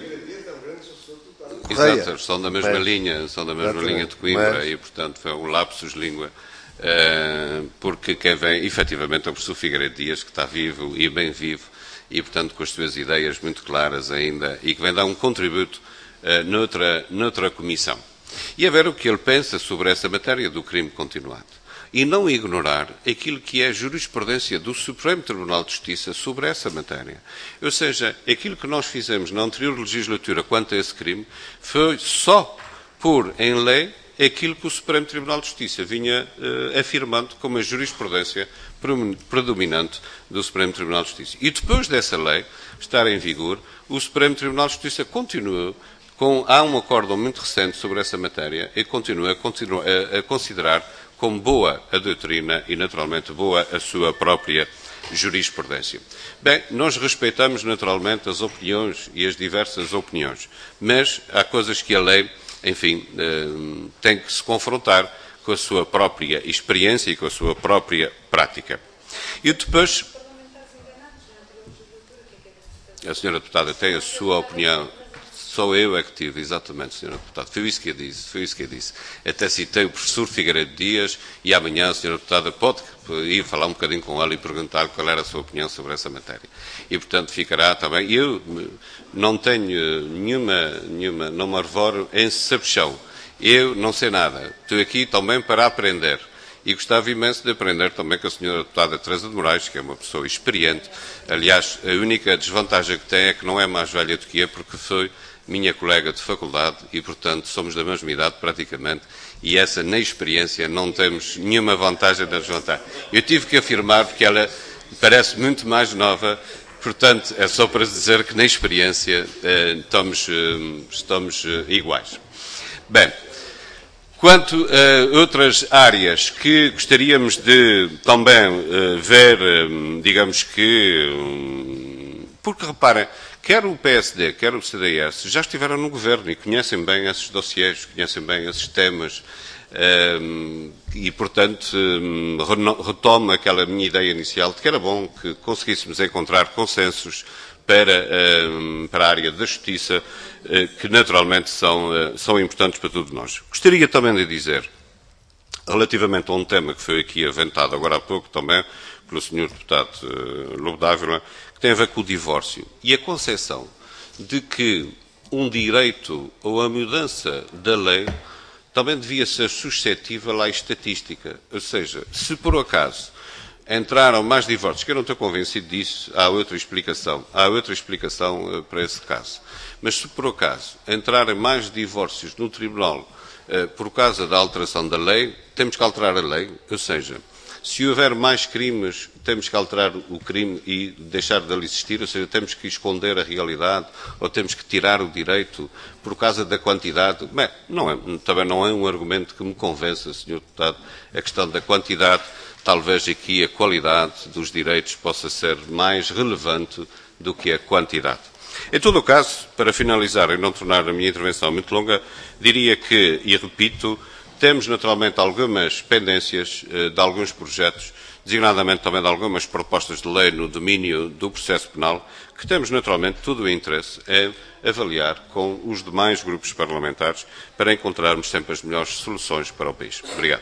exato, são da mesma linha, linha de Coimbra e, portanto, foi um lapsus língua, porque quem vem, efetivamente, é o professor Figueiredo Dias, que está vivo e bem vivo, e, portanto, com as suas ideias muito claras ainda, e que vem dar um contributo noutra comissão. E a ver o que ele pensa sobre essa matéria do crime continuado. e não ignorar aquilo que é a jurisprudência do Supremo Tribunal de Justiça sobre essa matéria. Ou seja, aquilo que nós fizemos na anterior legislatura quanto a esse crime foi só pôr em lei aquilo que o Supremo Tribunal de Justiça vinha afirmando como a jurisprudência predominante do Supremo Tribunal de Justiça. E depois dessa lei estar em vigor, o Supremo Tribunal de Justiça continua há um acórdão muito recente sobre essa matéria e continua a considerar como boa a doutrina e, naturalmente, boa a sua própria jurisprudência. Bem, nós respeitamos, naturalmente, as opiniões e as diversas opiniões, mas há coisas que a lei, enfim, tem que se confrontar com a sua própria experiência e com a sua própria prática. E depois, a senhora deputada tem a sua opinião. Só eu é que tive, exatamente, Sra. Deputada. Foi isso que eu disse. Até citei o professor Figueiredo Dias e amanhã a Sra. Deputada pode ir falar um bocadinho com ela e perguntar qual era a sua opinião sobre essa matéria. E, portanto, ficará também. Eu não tenho nenhuma, não me arvoro em sabichão. Eu não sei nada. Estou aqui também para aprender. E gostava imenso de aprender também com a Sra. Deputada Teresa de Moraes, que é uma pessoa experiente. Aliás, a única desvantagem que tem é que não é mais velha do que eu, porque foi minha colega de faculdade e, portanto, somos da mesma idade praticamente, e essa, na experiência, não temos nenhuma vantagem da desvantagem. Eu tive que afirmar, porque ela parece muito mais nova, portanto, é só para dizer que, na experiência, estamos iguais. Bem, quanto a outras áreas que gostaríamos de também ver, digamos que... Porque, reparem, quer o PSD, quer o CDS, já estiveram no governo e conhecem bem esses dossiês, conhecem bem esses temas e, portanto, retomo aquela minha ideia inicial de que era bom que conseguíssemos encontrar consensos para a área da justiça, que naturalmente são importantes para todos nós. Gostaria também de dizer, relativamente a um tema que foi aqui aventado agora há pouco também pelo Sr. Deputado Lobo Dávila, que tem a ver com o divórcio e a concepção de que um direito ou a mudança da lei também devia ser suscetível à estatística. Ou seja, se por acaso entraram mais divórcios, que eu não estou convencido disso, há outra explicação para esse caso. Mas se por acaso entrarem mais divórcios no Tribunal por causa da alteração da lei, temos que alterar a lei, ou seja, se houver mais crimes, temos que alterar o crime e deixar de ali existir, ou seja, temos que esconder a realidade ou temos que tirar o direito por causa da quantidade. Bem, também não é um argumento que me convença, Sr. Deputado, a questão da quantidade. Talvez aqui a qualidade dos direitos possa ser mais relevante do que a quantidade. Em todo o caso, para finalizar e não tornar a minha intervenção muito longa, diria que, e repito, temos naturalmente algumas pendências de alguns projetos, designadamente também de algumas propostas de lei no domínio do processo penal, que temos naturalmente todo o interesse em avaliar com os demais grupos parlamentares para encontrarmos sempre as melhores soluções para o país. Obrigado.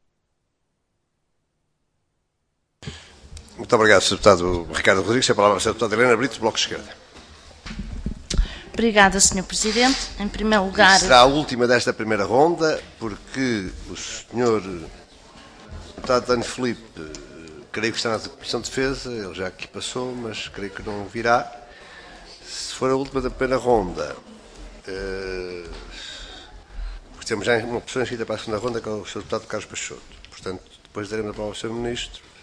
Muito obrigado, Sr. Deputado Ricardo Rodrigues. A palavra é a Sra. Deputada Helena Brito, Bloco de Esquerda. Obrigada, Sr. Presidente. Em primeiro lugar... Será a última desta primeira ronda, porque o Sr. Deputado Dani Filipe, creio que está na Comissão de Defesa, ele já aqui passou, mas creio que não virá. Se for a última da primeira ronda, porque temos já uma pessoa inscrita para a segunda ronda, que é o Sr. Deputado Carlos Peixoto. Portanto, depois daremos a palavra ao Sr. Ministro.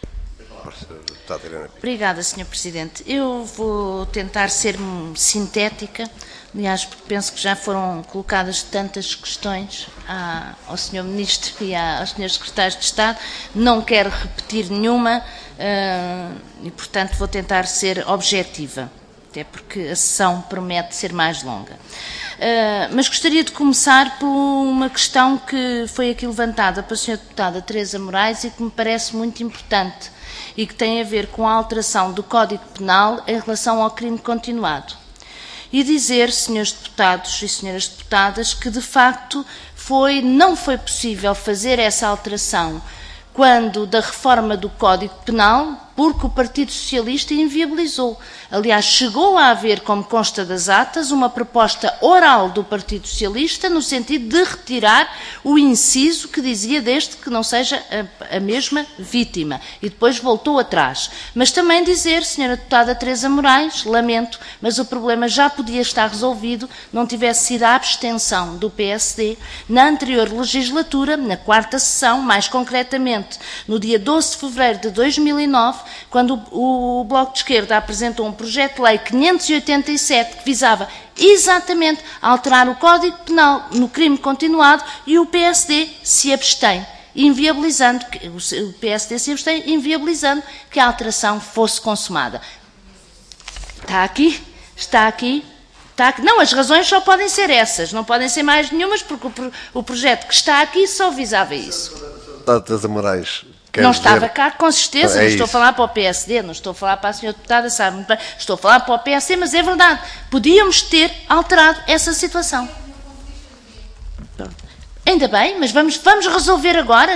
Obrigada, Sr. Presidente. Eu vou tentar ser sintética, aliás, porque penso que já foram colocadas tantas questões ao Sr. Ministro e aos Srs. Secretários de Estado, não quero repetir nenhuma e, portanto, vou tentar ser objetiva, até porque a sessão promete ser mais longa. Mas gostaria de começar por uma questão que foi aqui levantada pela Sra. Deputada Teresa Moraes e que me parece muito importante e que tem a ver com a alteração do Código Penal em relação ao crime continuado. E dizer, senhores deputados e senhoras deputadas, que de facto não foi possível fazer essa alteração quando da reforma do Código Penal, porque o Partido Socialista inviabilizou. Aliás, chegou a haver, como consta das atas, uma proposta oral do Partido Socialista no sentido de retirar o inciso que dizia desde que não seja a mesma vítima. E depois voltou atrás. Mas também dizer, Sra. Deputada Teresa Moraes, lamento, mas o problema já podia estar resolvido, não tivesse sido a abstenção do PSD na anterior legislatura, na 4ª sessão, mais concretamente no dia 12 de fevereiro de 2009, quando o Bloco de Esquerda apresentou um projeto de lei 587 que visava exatamente alterar o Código Penal no crime continuado e o PSD se abstém, inviabilizando que a alteração fosse consumada. Está aqui. Não, as razões só podem ser essas, não podem ser mais nenhumas, porque o projeto que está aqui só visava isso. Teresa Moraes, não estava cá, com certeza, não estou a falar para o PSD, não estou a falar para a senhora deputada, sabe muito bem, estou a falar para o PSD, mas é verdade, podíamos ter alterado essa situação. Ainda bem, mas vamos resolver agora,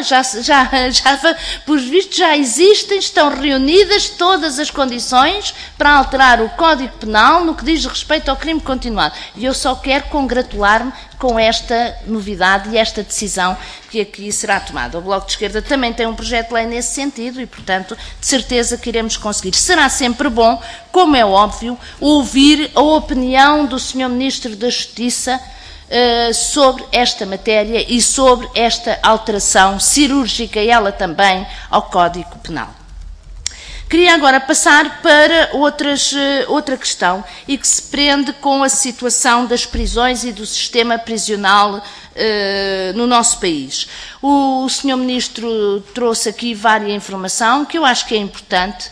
por visto já existem, estão reunidas todas as condições para alterar o Código Penal no que diz respeito ao crime continuado. E eu só quero congratular-me com esta novidade e esta decisão que aqui será tomada. O Bloco de Esquerda também tem um projeto de lei nesse sentido e, portanto, de certeza que iremos conseguir. Será sempre bom, como é óbvio, ouvir a opinião do Sr. Ministro da Justiça sobre esta matéria e sobre esta alteração cirúrgica, e ela também, ao Código Penal. Queria agora passar para outra questão e que se prende com a situação das prisões e do sistema prisional no nosso país. O Sr. Ministro trouxe aqui várias informação que eu acho que é importante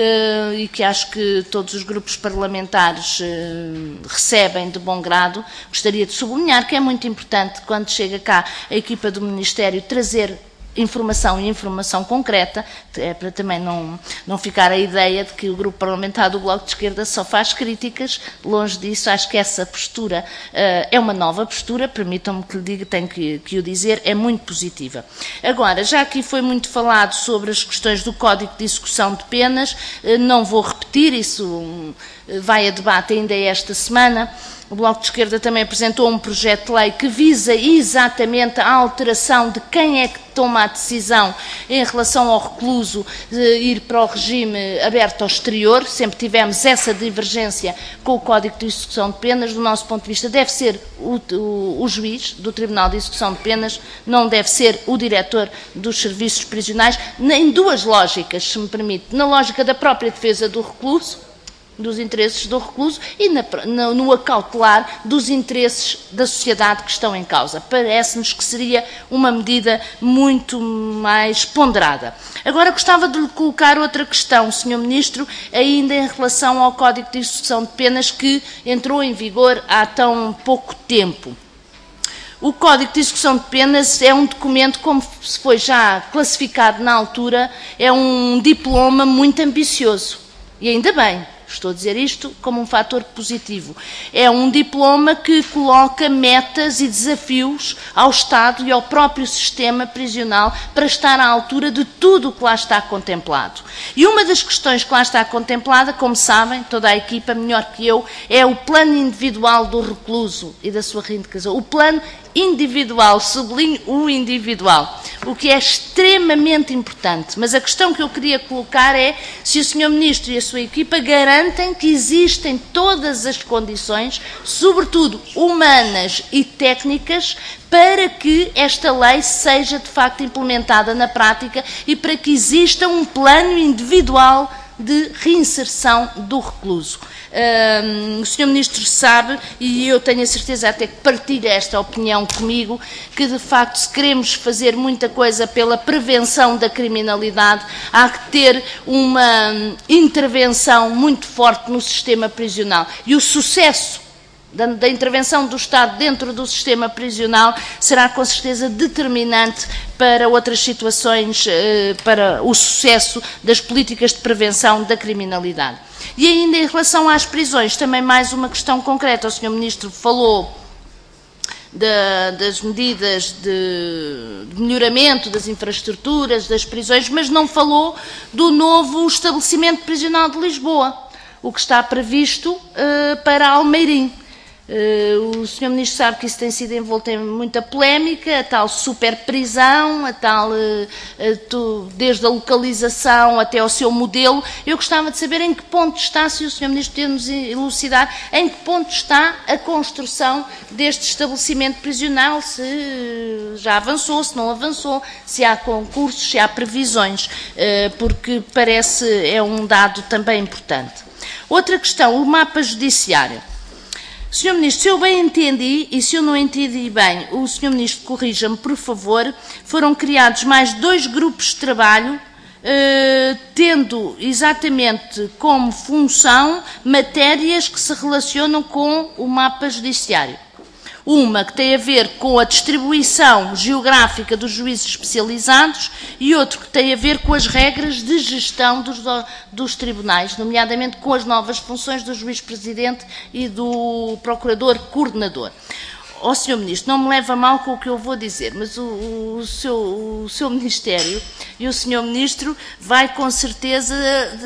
e que acho que todos os grupos parlamentares recebem de bom grado. Gostaria de sublinhar que é muito importante, quando chega cá a equipa do Ministério, trazer informação e informação concreta, para também não ficar a ideia de que o grupo parlamentar do Bloco de Esquerda só faz críticas. Longe disso, acho que essa postura é uma nova postura, permitam-me que lhe diga, tenho que o dizer, é muito positiva. Agora, já aqui foi muito falado sobre as questões do Código de Execução de Penas, não vou repetir, isso vai a debate ainda esta semana. O Bloco de Esquerda também apresentou um projeto de lei que visa exatamente a alteração de quem é que toma a decisão em relação ao recluso de ir para o regime aberto ao exterior. Sempre tivemos essa divergência com o Código de Execução de Penas. Do nosso ponto de vista, deve ser o juiz do Tribunal de Execução de Penas, não deve ser o diretor dos serviços prisionais, em duas lógicas, se me permite. Na lógica da própria defesa do recluso, dos interesses do recluso, e no acautelar dos interesses da sociedade que estão em causa. Parece-nos que seria uma medida muito mais ponderada. Agora gostava de lhe colocar outra questão, Sr. Ministro, ainda em relação ao Código de Execução de Penas, que entrou em vigor há tão pouco tempo. O Código de Execução de Penas é um documento, como se foi já classificado na altura, é um diploma muito ambicioso. E ainda bem. Estou a dizer isto como um fator positivo. É um diploma que coloca metas e desafios ao Estado e ao próprio sistema prisional para estar à altura de tudo o que lá está contemplado. E uma das questões que lá está contemplada, como sabem, toda a equipa, melhor que eu, é o plano individual do recluso e da sua reintegração. O plano individual, sublinho o individual, o que é extremamente importante. Mas a questão que eu queria colocar é se o Sr. Ministro e a sua equipa garantem que existem todas as condições, sobretudo humanas e técnicas, para que esta lei seja de facto implementada na prática e para que exista um plano individual de reinserção do recluso. O Sr. Ministro sabe, e eu tenho a certeza até que partilha esta opinião comigo, que de facto, se queremos fazer muita coisa pela prevenção da criminalidade, há que ter uma intervenção muito forte no sistema prisional. E o sucesso da intervenção do Estado dentro do sistema prisional será com certeza determinante para outras situações, para o sucesso das políticas de prevenção da criminalidade. E ainda em relação às prisões, também mais uma questão concreta. O Sr. Ministro falou das medidas de melhoramento das infraestruturas, das prisões, mas não falou do novo estabelecimento prisional de Lisboa. o que está previsto para Almeirim. O Sr. Ministro sabe que isso tem sido envolto em muita polémica, a tal superprisão, a tal, desde a localização até ao seu modelo. Eu gostava de saber em que ponto está, se o Sr. Ministro podia nos elucidar, em que ponto está a construção deste estabelecimento prisional, se já avançou, se não avançou, se há concursos, se há previsões, porque parece é um dado também importante. Outra questão, o mapa judiciário. Sr. Ministro, se eu bem entendi, e se eu não entendi bem, o Sr. Ministro corrija-me, por favor, foram criados mais 2 grupos de trabalho, tendo exatamente como função matérias que se relacionam com o mapa judiciário. Uma que tem a ver com a distribuição geográfica dos juízes especializados e outro que tem a ver com as regras de gestão dos tribunais, nomeadamente com as novas funções do juiz-presidente e do procurador-coordenador. Ó, Sr. Ministro, não me leva a mal com o que eu vou dizer, mas o seu Ministério e o Sr. Ministro vai com certeza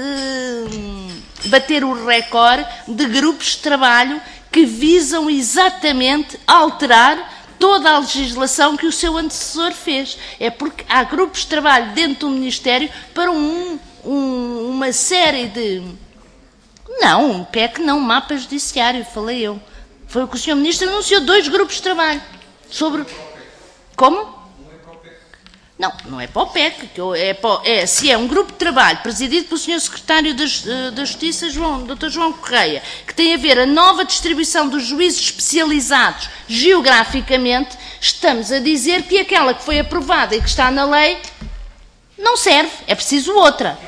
de bater o recorde de grupos de trabalho que visam exatamente alterar toda a legislação que o seu antecessor fez. É porque há grupos de trabalho dentro do Ministério para uma série de... Não, PEC não, mapa judiciário, falei eu. Foi o que o Sr. Ministro anunciou, 2 grupos de trabalho sobre... Como? Não, não é para o PEC, se é um grupo de trabalho presidido pelo Sr. Secretário da Justiça, Dr. João Correia, que tem a ver a nova distribuição dos juízes especializados geograficamente, estamos a dizer que aquela que foi aprovada e que está na lei não serve, é preciso outra.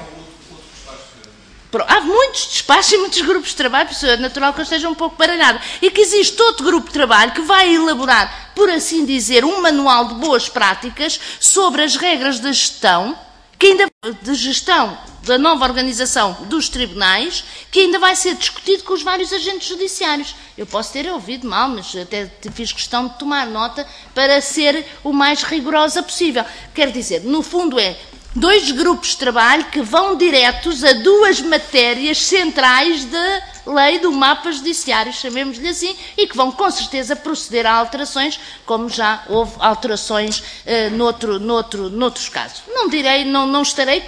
Há muitos despachos e muitos grupos de trabalho, é natural que eu esteja um pouco baralhado. E que existe outro grupo de trabalho que vai elaborar, por assim dizer, um manual de boas práticas sobre as regras da gestão, de gestão da nova organização dos tribunais, que ainda vai ser discutido com os vários agentes judiciários. Eu posso ter ouvido mal, mas até fiz questão de tomar nota para ser o mais rigorosa possível. Quer dizer, no fundo 2 grupos de trabalho que vão diretos a 2 matérias centrais da lei do mapa judiciário, chamemos-lhe assim, e que vão com certeza proceder a alterações, como já houve alterações noutros casos. Não estarei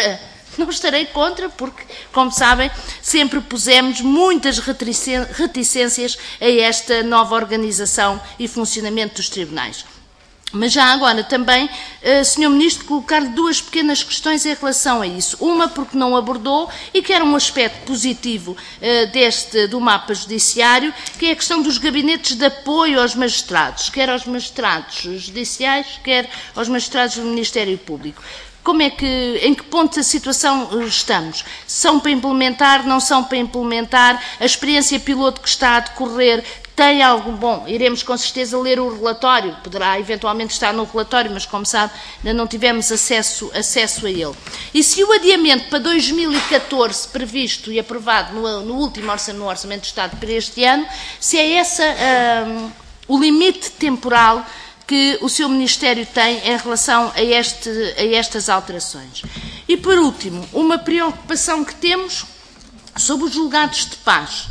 contra, porque, como sabem, sempre pusemos muitas reticências a esta nova organização e funcionamento dos tribunais. Mas já agora também, Sr. Ministro, colocar-lhe 2 pequenas questões em relação a isso. Uma porque não abordou e que era um aspecto positivo do mapa judiciário, que é a questão dos gabinetes de apoio aos magistrados, quer aos magistrados judiciais, quer aos magistrados do Ministério Público. Em que ponto da situação estamos? São para implementar, não são para implementar? A experiência piloto que está a decorrer tem algo bom? Iremos com certeza ler o relatório, poderá eventualmente estar no relatório, mas como sabe, ainda não tivemos acesso a ele. E se o adiamento para 2014 previsto e aprovado no último orçamento de Estado para este ano, se é esse o limite temporal que o seu Ministério tem em relação a estas alterações. E, por último, uma preocupação que temos sobre os julgados de paz,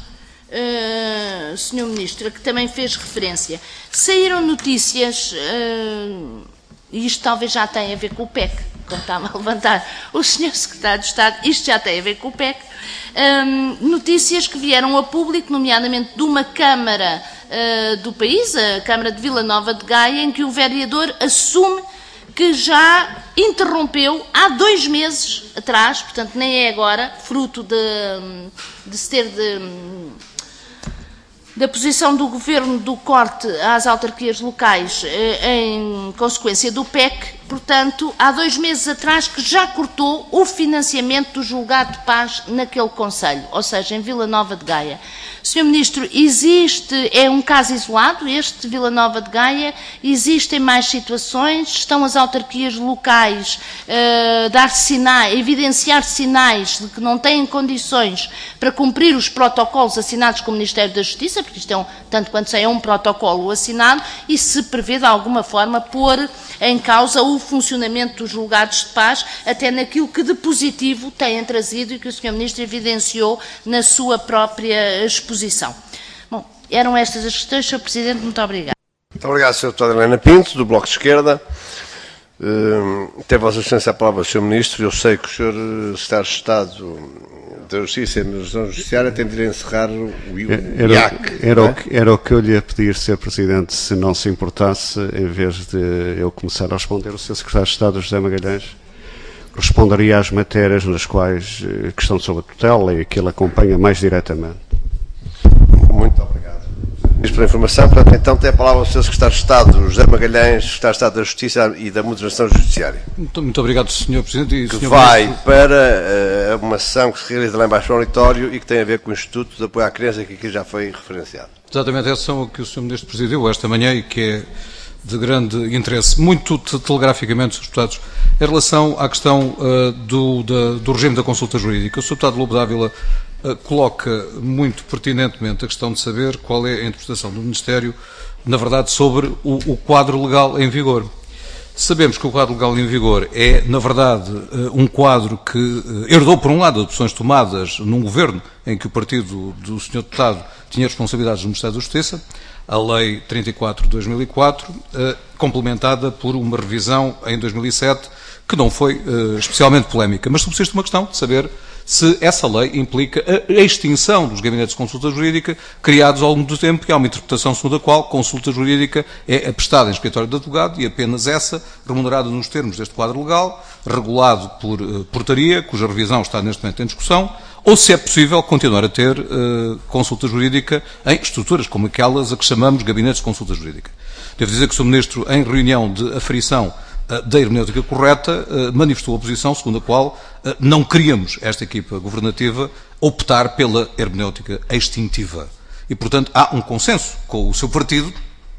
Sr. Ministro, a que também fez referência. Saíram notícias, e isto talvez já tenha a ver com o PEC, como estava a levantar o Sr. Secretário de Estado, isto já tem a ver com o PEC, notícias que vieram a público, nomeadamente de uma Câmara do país, a Câmara de Vila Nova de Gaia, em que o vereador assume que já interrompeu há 2 meses atrás, portanto nem é agora, fruto da posição do Governo do corte às autarquias locais em consequência do PEC, portanto, há 2 meses atrás que já cortou o financiamento do julgado de paz naquele concelho, ou seja, em Vila Nova de Gaia. Sr. Ministro, é um caso isolado, este de Vila Nova de Gaia? Existem mais situações? Estão as autarquias locais a evidenciar sinais de que não têm condições para cumprir os protocolos assinados com o Ministério da Justiça, porque isto tanto quanto sei, é um protocolo assinado, e se prevê de alguma forma pôr em causa o funcionamento dos julgados de paz, até naquilo que de positivo têm trazido e que o Sr. Ministro evidenciou na sua própria exposição. Bom, eram estas as questões, Sr. Presidente, muito obrigado. Muito obrigado, Sra. Deputada Helena Pinto, do Bloco de Esquerda. Tem Vossa Excelência a palavra, Sr. Ministro. Eu sei que o Sr. Secretário de Estado da Justiça e Administração Judiciária tem de encerrar o IAC. Era o que eu lhe ia pedir, Sr. Presidente, se não se importasse, em vez de eu começar a responder, o Sr. Secretário de Estado, José Magalhães, responderia às matérias nas quais que estão sob a tutela e que ele acompanha mais diretamente. Muito obrigado. Ministro pela informação. Portanto, então tem a palavra o Sr. Secretário de Estado, José Magalhães, Secretário de Estado da Justiça e da Moderação Judiciária. Muito obrigado, Sr. Presidente. E que Sr. vai Ministro... para uma sessão que se realiza lá embaixo no auditório e que tem a ver com o Instituto de Apoio à Criança, que aqui já foi referenciado. Exatamente, essa são a que o Sr. Ministro presidiu esta manhã e que é de grande interesse. Muito telegraficamente, Srs. Deputados, em relação à questão do regime da consulta jurídica, o Sr. Deputado Lobo Dávila coloca muito pertinentemente a questão de saber qual é a interpretação do Ministério, na verdade, sobre o quadro legal em vigor. Sabemos que o quadro legal em vigor é, na verdade, um quadro que herdou, por um lado, opções tomadas num governo em que o partido do Sr. Deputado tinha responsabilidades no Ministério da Justiça, a Lei 34 de 2004, complementada por uma revisão em 2007, que não foi especialmente polémica, mas subsiste uma questão de saber se essa lei implica a extinção dos gabinetes de consulta jurídica criados ao longo do tempo, e há uma interpretação segundo a qual consulta jurídica é aprestada em escritório de advogado e apenas essa, remunerada nos termos deste quadro legal, regulado por portaria, cuja revisão está neste momento em discussão, ou se é possível continuar a ter consulta jurídica em estruturas como aquelas a que chamamos gabinetes de consulta jurídica. Devo dizer que o Sr. Ministro, em reunião de aferição da hermenêutica correta, manifestou a posição segundo a qual não queríamos, esta equipa governativa, optar pela hermenêutica extintiva. E, portanto, há um consenso com o seu partido.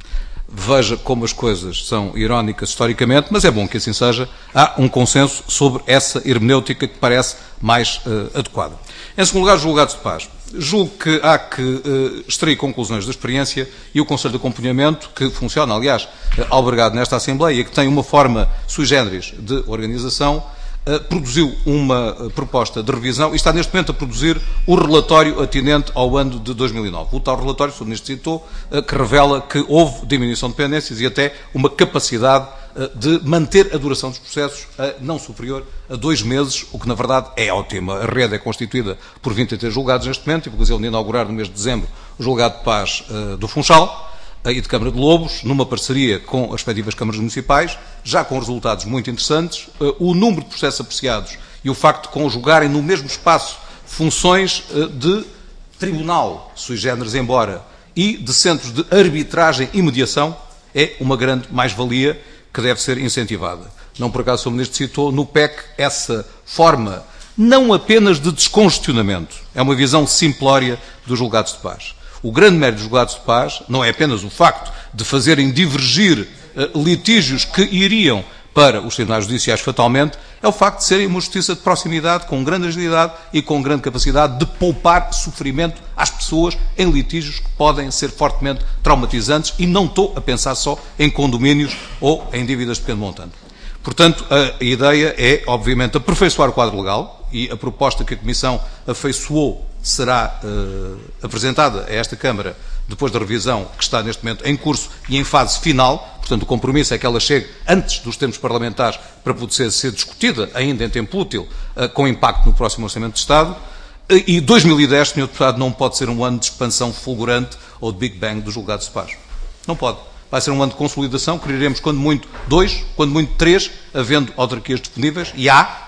Veja como as coisas são irónicas historicamente, mas é bom que assim seja. Há um consenso sobre essa hermenêutica que parece mais adequada. Em segundo lugar, os julgados de paz. Julgo que há que extrair conclusões da experiência e o Conselho de Acompanhamento, que funciona, aliás, albergado nesta Assembleia e que tem uma forma sui generis de organização, produziu uma proposta de revisão e está neste momento a produzir o relatório atinente ao ano de 2009. O tal relatório, o Sr. Ministro citou, que revela que houve diminuição de pendências e até uma capacidade de manter a duração dos processos não superior a 2 meses, o que na verdade é ótimo. A rede é constituída por 23 julgados neste momento e vou de inaugurar no mês de dezembro o julgado de paz do Funchal e de Câmara de Lobos, numa parceria com as respectivas câmaras municipais, já com resultados muito interessantes. O número de processos apreciados e o facto de conjugarem no mesmo espaço funções de tribunal sui generis, embora, e de centros de arbitragem e mediação, é uma grande mais-valia que deve ser incentivada. Não por acaso o Sr. Ministro citou no PEC essa forma não apenas de descongestionamento, é uma visão simplória dos julgados de paz. O grande mérito dos julgados de paz não é apenas o facto de fazerem divergir litígios que iriam para os tribunais judiciais fatalmente, é o facto de serem uma justiça de proximidade, com grande agilidade e com grande capacidade de poupar sofrimento às pessoas em litígios que podem ser fortemente traumatizantes, e não estou a pensar só em condomínios ou em dívidas de pequeno montante. Portanto, a ideia é, obviamente, aperfeiçoar o quadro legal, e a proposta que a Comissão afeiçoou será apresentada a esta Câmara depois da revisão que está neste momento em curso e em fase final. Portanto, o compromisso é que ela chegue antes dos tempos parlamentares para poder ser discutida ainda em tempo útil, com impacto no próximo Orçamento de Estado. E 2010, Sr. Deputado, não pode ser um ano de expansão fulgurante ou de Big Bang dos julgados de paz. Não pode. Vai ser um ano de consolidação, quereremos quando muito 2, quando muito 3, havendo autarquias disponíveis, e há.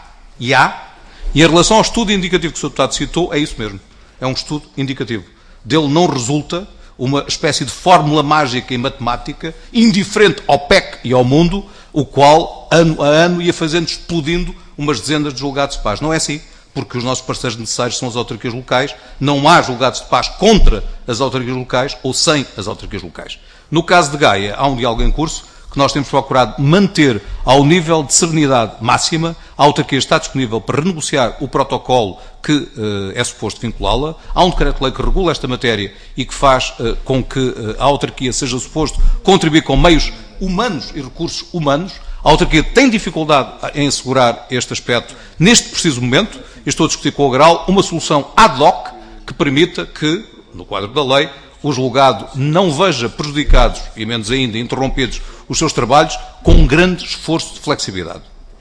E em relação ao estudo indicativo que o Sr. Deputado citou, é isso mesmo. É um estudo indicativo. Dele não resulta uma espécie de fórmula mágica e matemática, indiferente ao PEC e ao mundo, o qual, ano a ano, ia fazendo explodindo umas dezenas de julgados de paz. Não é assim. porque os nossos parceiros necessários são as autarquias locais. Não há julgados de paz contra as autarquias locais ou sem as autarquias locais. No caso de Gaia, há um diálogo em curso que nós temos procurado manter ao nível de serenidade máxima. A autarquia está disponível para renegociar o protocolo que é suposto vinculá-la. Há um decreto-lei que regula esta matéria e que faz com que a autarquia seja suposto contribuir com meios humanos e recursos humanos. A autarquia tem dificuldade em assegurar este aspecto neste preciso momento. Eu estou a discutir com o Agral uma solução ad hoc que permita que, no quadro da lei, o julgado não veja prejudicados, e menos ainda interrompidos, os seus trabalhos com um grande esforço de flexibilidade.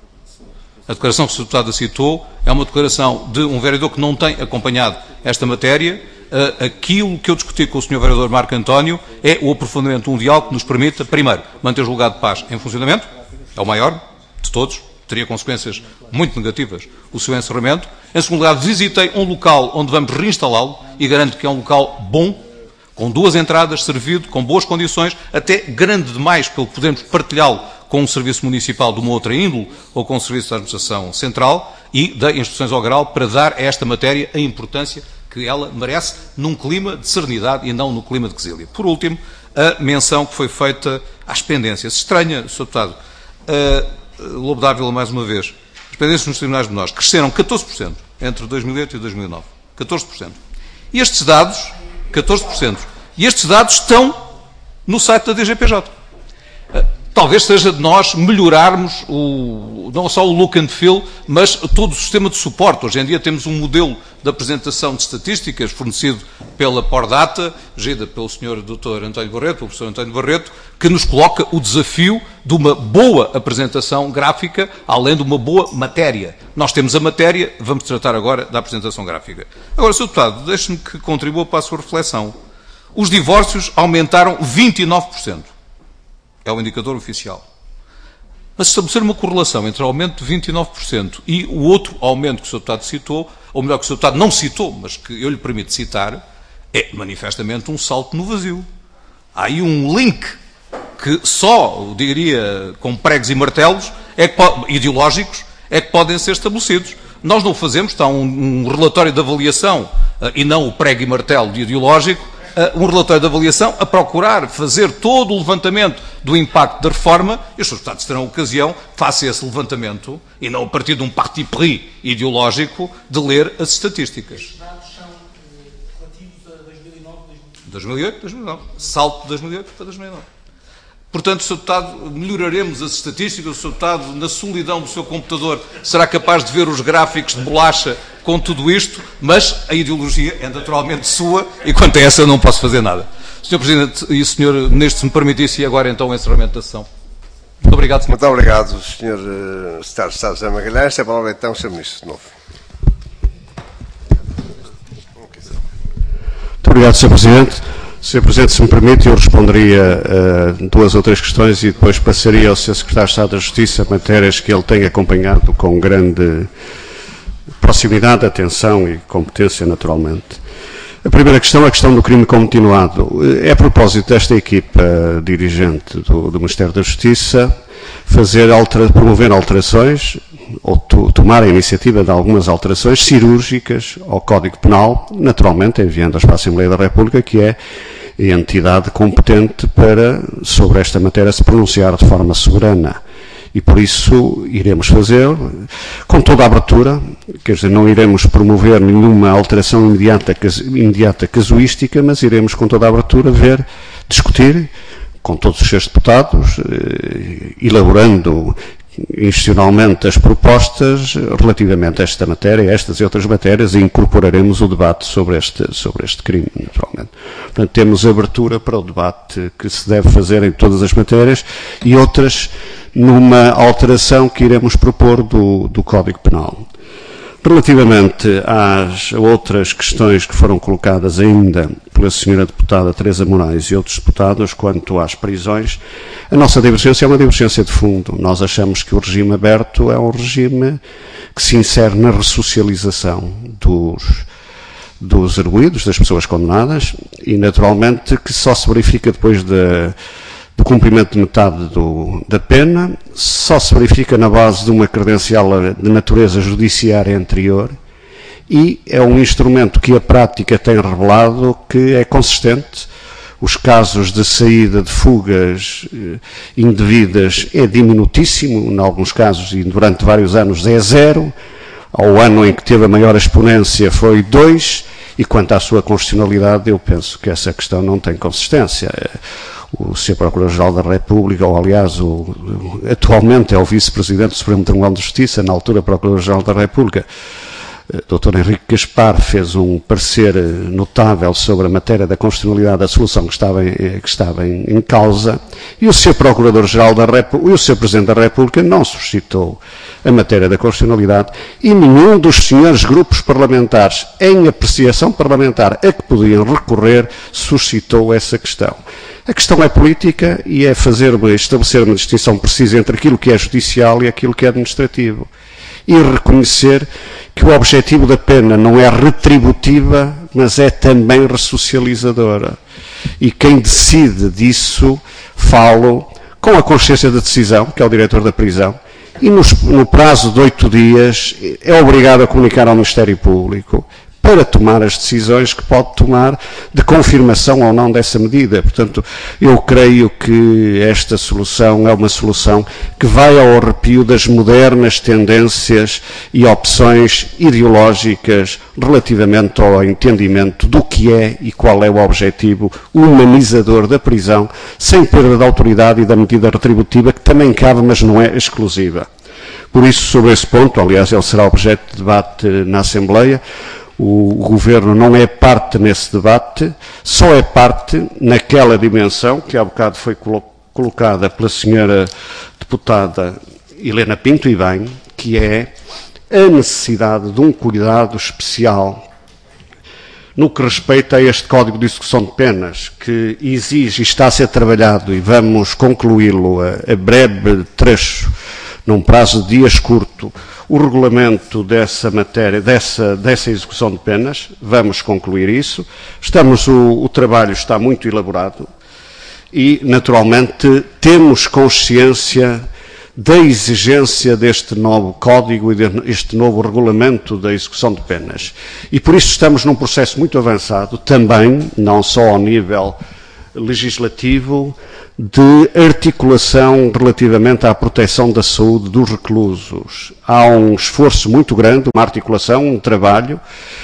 A declaração que o Sr. Deputado citou é uma declaração de um vereador que não tem acompanhado esta matéria. Aquilo que eu discuti com o Sr. Vereador Marco António é o aprofundamento de um diálogo que nos permita, primeiro, manter o julgado de paz em funcionamento, é o maior de todos, teria consequências muito negativas o seu encerramento. Em segundo lugar, visitei um local onde vamos reinstalá-lo e garanto que é um local bom, com 2 entradas, servido, com boas condições, até grande demais pelo que podemos partilhá-lo com um serviço municipal de uma outra índole ou com um serviço da administração central, e dei instruções ao Agral para dar a esta matéria a importância que ela merece num clima de serenidade e não no clima de quesília. Por último, a menção que foi feita às pendências. Estranha, Sr. Deputado, Lobo Dávila, mais uma vez, as pendências nos tribunais menores cresceram 14% entre 2008 e 2009. 14%. E estes dados, 14%, e estes dados estão no site da DGPJ. Talvez seja de nós melhorarmos não só o look and feel, mas todo o sistema de suporte. Hoje em dia temos um modelo de apresentação de estatísticas fornecido pela Pordata, gerida pelo Sr. Dr. António Barreto, pelo Professor António Barreto, que nos coloca o desafio de uma boa apresentação gráfica, além de uma boa matéria. Nós temos a matéria, vamos tratar agora da apresentação gráfica. Agora, Sr. Deputado, deixe-me que contribua para a sua reflexão. Os divórcios aumentaram 29%. É o indicador oficial. Mas estabelecer uma correlação entre o aumento de 29% e o outro aumento que o Sr. Deputado citou, ou melhor, que o Sr. Deputado não citou, mas que eu lhe permito citar, é manifestamente um salto no vazio. Há aí um link que só, diria, com pregos e martelos ideológicos, é que podem ser estabelecidos. Nós não o fazemos, está um relatório de avaliação, e não o prego e martelo ideológico, um relatório de avaliação a procurar fazer todo o levantamento do impacto da reforma, e os seus deputados terão ocasião, face a esse levantamento, e não a partir de um parti pris ideológico, de ler as estatísticas. Estes dados são relativos a 2009, 2008, 2009. Salto de 2008 para 2009. Portanto, Sr. Deputado, melhoraremos as estatísticas. O Sr. Deputado, na solidão do seu computador, será capaz de ver os gráficos de bolacha com tudo isto, mas a ideologia é naturalmente sua e quanto a essa eu não posso fazer nada. Sr. Presidente e Sr. Ministro, se me permitisse, e agora então o encerramento da sessão. Muito obrigado, Sr. Muito obrigado, Sr. Secretário de Estado José Magalhães. A palavra então, Sr. Ministro, de novo. Muito obrigado, Sr. Presidente. Sr. Presidente, se me permite, eu responderia a 2 ou 3 questões e depois passaria ao Sr. Secretário de Estado da Justiça matérias que ele tem acompanhado com grande proximidade, atenção e competência, naturalmente. A primeira questão é a questão do crime continuado. É a propósito desta equipa dirigente do Ministério da Justiça promover alterações ou tomar a iniciativa de algumas alterações cirúrgicas ao Código Penal, naturalmente enviando-as para a Assembleia da República, que é a entidade competente para, sobre esta matéria, se pronunciar de forma soberana. E por isso iremos fazê-lo com toda a abertura, quer dizer, não iremos promover nenhuma alteração imediata casuística, mas iremos com toda a abertura discutir com todos os seus deputados, elaborando institucionalmente as propostas relativamente a esta matéria, a estas e outras matérias, e incorporaremos o debate sobre este crime, naturalmente. Portanto, temos abertura para o debate que se deve fazer em todas as matérias e outras numa alteração que iremos propor do Código Penal. Relativamente às outras questões que foram colocadas ainda pela Sra. Deputada Teresa Moraes e outros deputados quanto às prisões, a nossa divergência é uma divergência de fundo. Nós achamos que o regime aberto é um regime que se insere na ressocialização dos arguidos, das pessoas condenadas, e naturalmente que só se verifica depois do cumprimento de metade da pena, só se verifica na base de uma credencial de natureza judiciária anterior e é um instrumento que a prática tem revelado que é consistente. Os casos de saída de fugas indevidas é diminutíssimo, em alguns casos, e durante vários anos é 0. Ao ano em que teve a maior exponência foi 2, e quanto à sua constitucionalidade, eu penso que essa questão não tem consistência. O Sr. Procurador-Geral da República, ou aliás, atualmente é o Vice-Presidente do Supremo Tribunal de Justiça, na altura Procurador-Geral da República, Dr. Henrique Gaspar, fez um parecer notável sobre a matéria da constitucionalidade da solução que estava em causa, e o Sr. Procurador-Geral da República e o Sr. Presidente da República não suscitou a matéria da constitucionalidade, e nenhum dos senhores grupos parlamentares, em apreciação parlamentar a que podiam recorrer, suscitou essa questão. A questão é política e é estabelecer uma distinção precisa entre aquilo que é judicial e aquilo que é administrativo. E reconhecer que o objetivo da pena não é retributiva, mas é também ressocializadora. E quem decide disso, falo com a consciência da decisão, que é o diretor da prisão, e no prazo de 8 dias é obrigado a comunicar ao Ministério Público para tomar as decisões que pode tomar de confirmação ou não dessa medida. Portanto, eu creio que esta solução é uma solução que vai ao arrepio das modernas tendências e opções ideológicas relativamente ao entendimento do que é e qual é o objetivo humanizador da prisão, sem perda da autoridade e da medida retributiva, que também cabe, mas não é exclusiva. Por isso, sobre esse ponto, aliás, ele será objeto de debate na Assembleia. O Governo não é parte nesse debate, só é parte naquela dimensão que há bocado foi colocada pela senhora deputada Helena Pinto, e bem, que é a necessidade de um cuidado especial no que respeita a este Código de Execução de Penas, que exige e está a ser trabalhado, e vamos concluí-lo a breve trecho, num prazo de dias curto, o regulamento dessa matéria, dessa execução de penas. Vamos concluir isso. O trabalho está muito elaborado e, naturalmente, temos consciência da exigência deste novo código e deste novo regulamento da execução de penas. E por isso estamos num processo muito avançado, também, não só ao nível legislativo, de articulação relativamente à proteção da saúde dos reclusos. Há um esforço muito grande, uma articulação, um trabalho,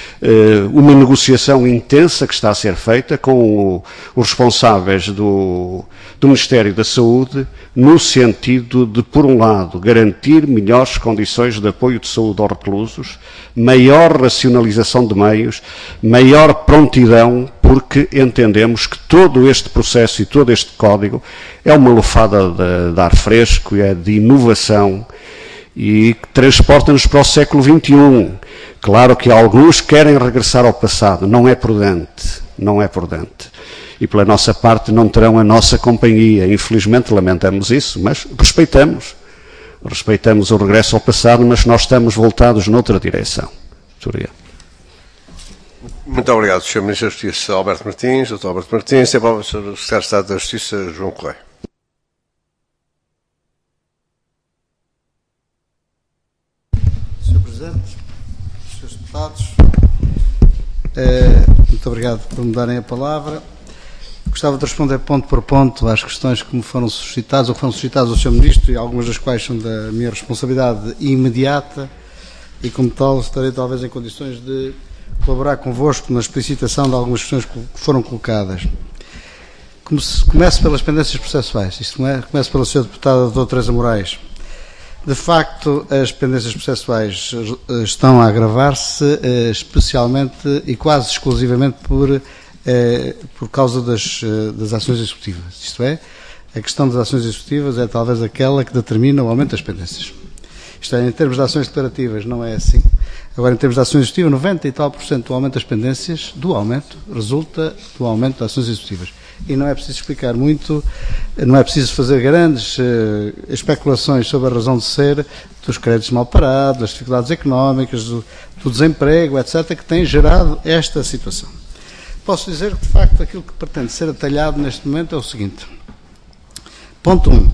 uma negociação intensa que está a ser feita com os responsáveis do Ministério da Saúde, no sentido de, por um lado, garantir melhores condições de apoio de saúde aos reclusos, maior racionalização de meios, maior prontidão, porque entendemos que todo este processo e todo este código é uma lufada de ar fresco, é de inovação e que transporta-nos para o século XXI. Claro que alguns querem regressar ao passado, não é prudente. E pela nossa parte não terão a nossa companhia. Infelizmente lamentamos isso, mas respeitamos o regresso ao passado, mas nós estamos voltados noutra direção. Muito obrigado, Sr. Ministro da Justiça Alberto Martins. Dr. Alberto Martins, tem a palavra o Sr. Secretário de Estado da Justiça João Correia. Sr. Presidente, Srs. Deputados, muito obrigado por me darem a palavra. Gostava de responder ponto por ponto às questões que me foram suscitadas, ou que foram suscitadas ao Sr. Ministro, e algumas das quais são da minha responsabilidade imediata, e como tal estarei talvez em condições de colaborar convosco na explicitação de algumas questões que foram colocadas. Começo pelas pendências processuais. Isto começo pela Sra. Deputada Dra. Teresa Moraes. De facto, as pendências processuais estão a agravar-se, especialmente e quase exclusivamente por causa das ações executivas. Isto é, a questão das ações executivas é talvez aquela que determina o aumento das pendências. Isto é, em termos de ações declarativas não é assim. Agora, em termos de ações executivas, 90 e tal % do aumento das pendências, resulta do aumento das ações executivas. E não é preciso explicar muito, não é preciso fazer grandes especulações sobre a razão de ser dos créditos mal parados, das dificuldades económicas, do desemprego, etc., que têm gerado esta situação. Posso dizer que, de facto, aquilo que pretende ser atalhado neste momento é o seguinte. Ponto 1.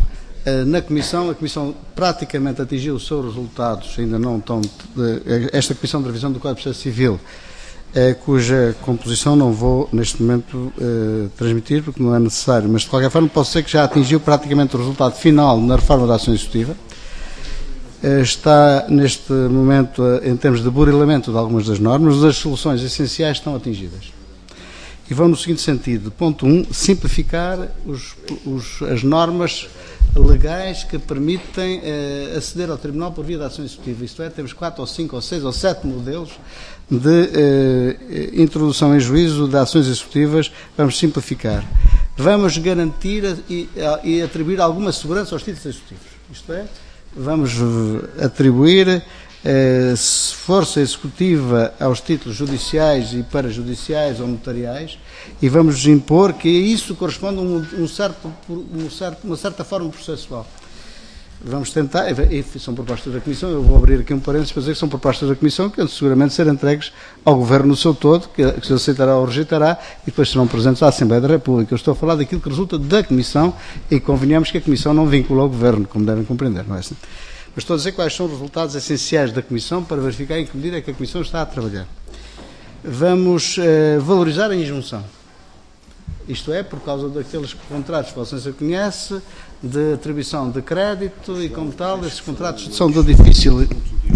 Na Comissão, a Comissão praticamente atingiu os seus resultados, ainda não tão... Esta Comissão de Revisão do Código de Processo Civil, cuja composição não vou, neste momento, transmitir, porque não é necessário, mas, de qualquer forma, posso dizer que já atingiu praticamente o resultado final na reforma da ação executiva. Está, neste momento, em termos de burilamento de algumas das normas, as soluções essenciais estão atingidas. E vão no seguinte sentido. Ponto 1, simplificar as normas legais que permitem aceder ao Tribunal por via da ação executiva. Isto é, temos 4 ou 5 ou 6 ou 7 modelos de introdução em juízo de ações executivas. Vamos simplificar. Vamos garantir e atribuir alguma segurança aos títulos executivos. Isto é, vamos atribuir força executiva aos títulos judiciais e parajudiciais ou notariais, e vamos impor que isso corresponda a uma certa forma processual. Vamos tentar, e são propostas da Comissão, eu vou abrir aqui um parênteses para dizer que são propostas da Comissão que seguramente serão entregues ao Governo no seu todo, que se aceitará ou rejeitará, e depois serão presentes à Assembleia da República. Eu estou a falar daquilo que resulta da Comissão, e convenhamos que a Comissão não vincula ao Governo, como devem compreender, não é assim? Mas estou a dizer quais são os resultados essenciais da Comissão para verificar em que medida é que a Comissão está a trabalhar. Vamos valorizar a injunção. Isto é, por causa daqueles contratos que você conhece, de atribuição de crédito e, como tal, esses contratos são de difícil...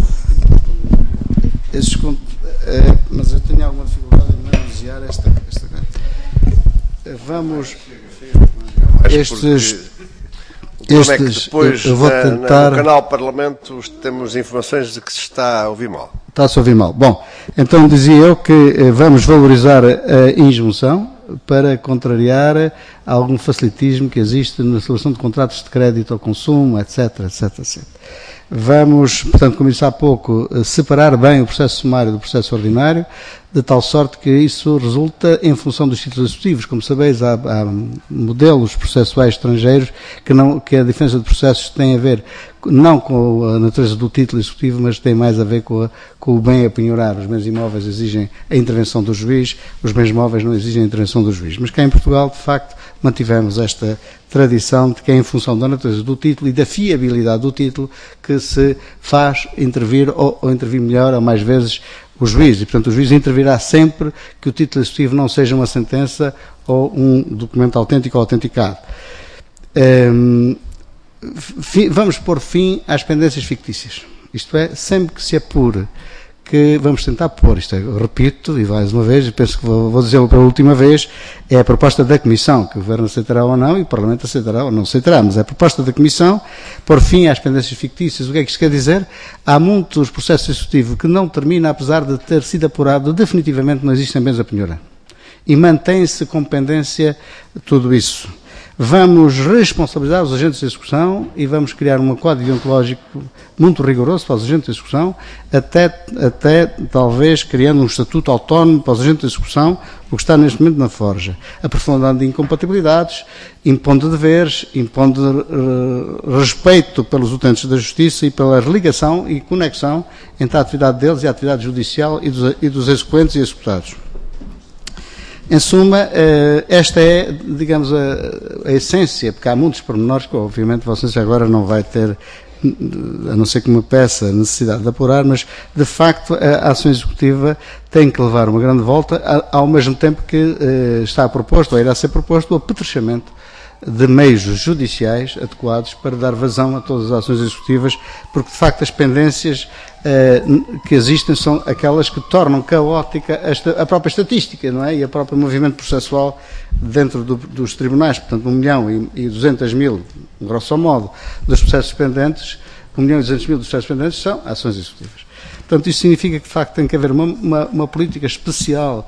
mas eu tenho alguma dificuldade em manusear esta... Vamos... Depois, eu vou tentar... no canal Parlamento, temos informações de que se está a ouvir mal. Está-se a ouvir mal. Bom, então dizia eu que vamos valorizar a injunção para contrariar algum facilitismo que existe na solução de contratos de crédito ao consumo, etc, etc, etc. Vamos, portanto, como disse há pouco, separar bem o processo sumário do processo ordinário, de tal sorte que isso resulta em função dos títulos executivos. Como sabeis, há modelos processuais estrangeiros que a diferença de processos tem a ver não com a natureza do título executivo, mas tem mais a ver com o bem a penhorar. Os bens imóveis exigem a intervenção do juiz, os bens móveis não exigem a intervenção do juiz. Mas cá em Portugal, de facto, mantivemos esta tradição de que é em função da natureza do título e da fiabilidade do título que se faz intervir ou intervir melhor ou mais vezes o juiz. E, portanto, o juiz intervirá sempre que o título executivo não seja uma sentença ou um documento autêntico ou autenticado. Vamos pôr fim às pendências fictícias. Isto é, sempre que se apure que vamos tentar pôr, isto é, eu repito, e mais uma vez, e penso que vou dizê-lo pela última vez, é a proposta da Comissão, que o Governo aceitará ou não, e o Parlamento aceitará ou não aceitará, mas é a proposta da Comissão, pôr fim às pendências fictícias. O que é que isto quer dizer? Há muitos processos executivos que não terminam, apesar de ter sido apurado, definitivamente não existem bens a penhorar. E mantém-se com pendência tudo isso. Vamos responsabilizar os agentes de execução e vamos criar um código deontológico muito rigoroso para os agentes de execução, até talvez criando um estatuto autónomo para os agentes de execução, o que está neste momento na forja, aprofundando incompatibilidades, impondo deveres, impondo respeito pelos utentes da justiça e pela ligação e conexão entre a atividade deles e a atividade judicial e dos execuentes e executados. Em suma, esta é, digamos, a essência, porque há muitos pormenores que, obviamente, vocês agora não vai ter, a não ser que me peça a necessidade de apurar, mas, de facto, a ação executiva tem que levar uma grande volta, ao mesmo tempo que está proposto, ou irá ser proposto, o apetrechamento de meios judiciais adequados para dar vazão a todas as ações executivas, porque, de facto, as pendências que existem são aquelas que tornam caótica a própria estatística, não é? E o próprio movimento processual dentro dos tribunais. Portanto, 1.200.000, grosso modo, dos processos pendentes, 1.200.000 dos processos pendentes são ações executivas. Portanto, isso significa que, de facto, tem que haver uma política especial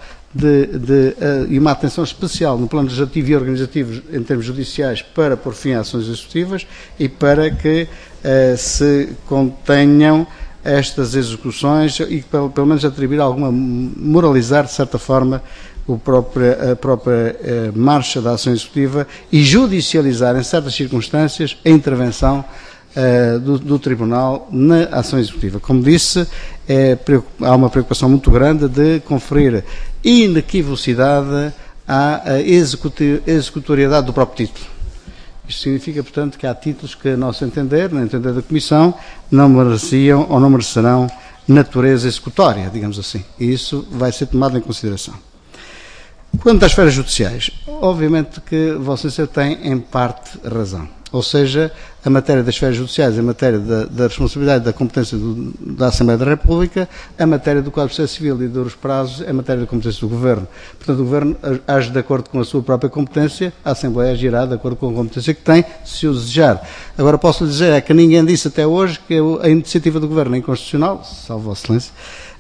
e uma atenção especial no plano legislativo e organizativo em termos judiciais para pôr fim a ações executivas e para que se contenham estas execuções e pelo menos atribuir moralizar de certa forma a própria marcha da ação executiva e judicializar em certas circunstâncias a intervenção do Tribunal na ação executiva. Como disse, há uma preocupação muito grande de conferir inequivocidade à executoriedade do próprio título. Isto significa, portanto, que há títulos que, a nosso entender, no entender da Comissão, não mereciam ou não merecerão natureza executória, digamos assim. E isso vai ser tomado em consideração. Quanto às esferas judiciais, obviamente que Vossa Excelência tem, em parte, razão. Ou seja, a matéria das esferas judiciais, a matéria da responsabilidade e da competência da Assembleia da República, a matéria do Código de Processo Civil e dos prazos, a matéria da competência do Governo. Portanto, o Governo age de acordo com a sua própria competência, a Assembleia agirá de acordo com a competência que tem, se o desejar. Agora, posso lhe dizer, é que ninguém disse até hoje que a iniciativa do Governo é inconstitucional, salvo Vossa Excelência.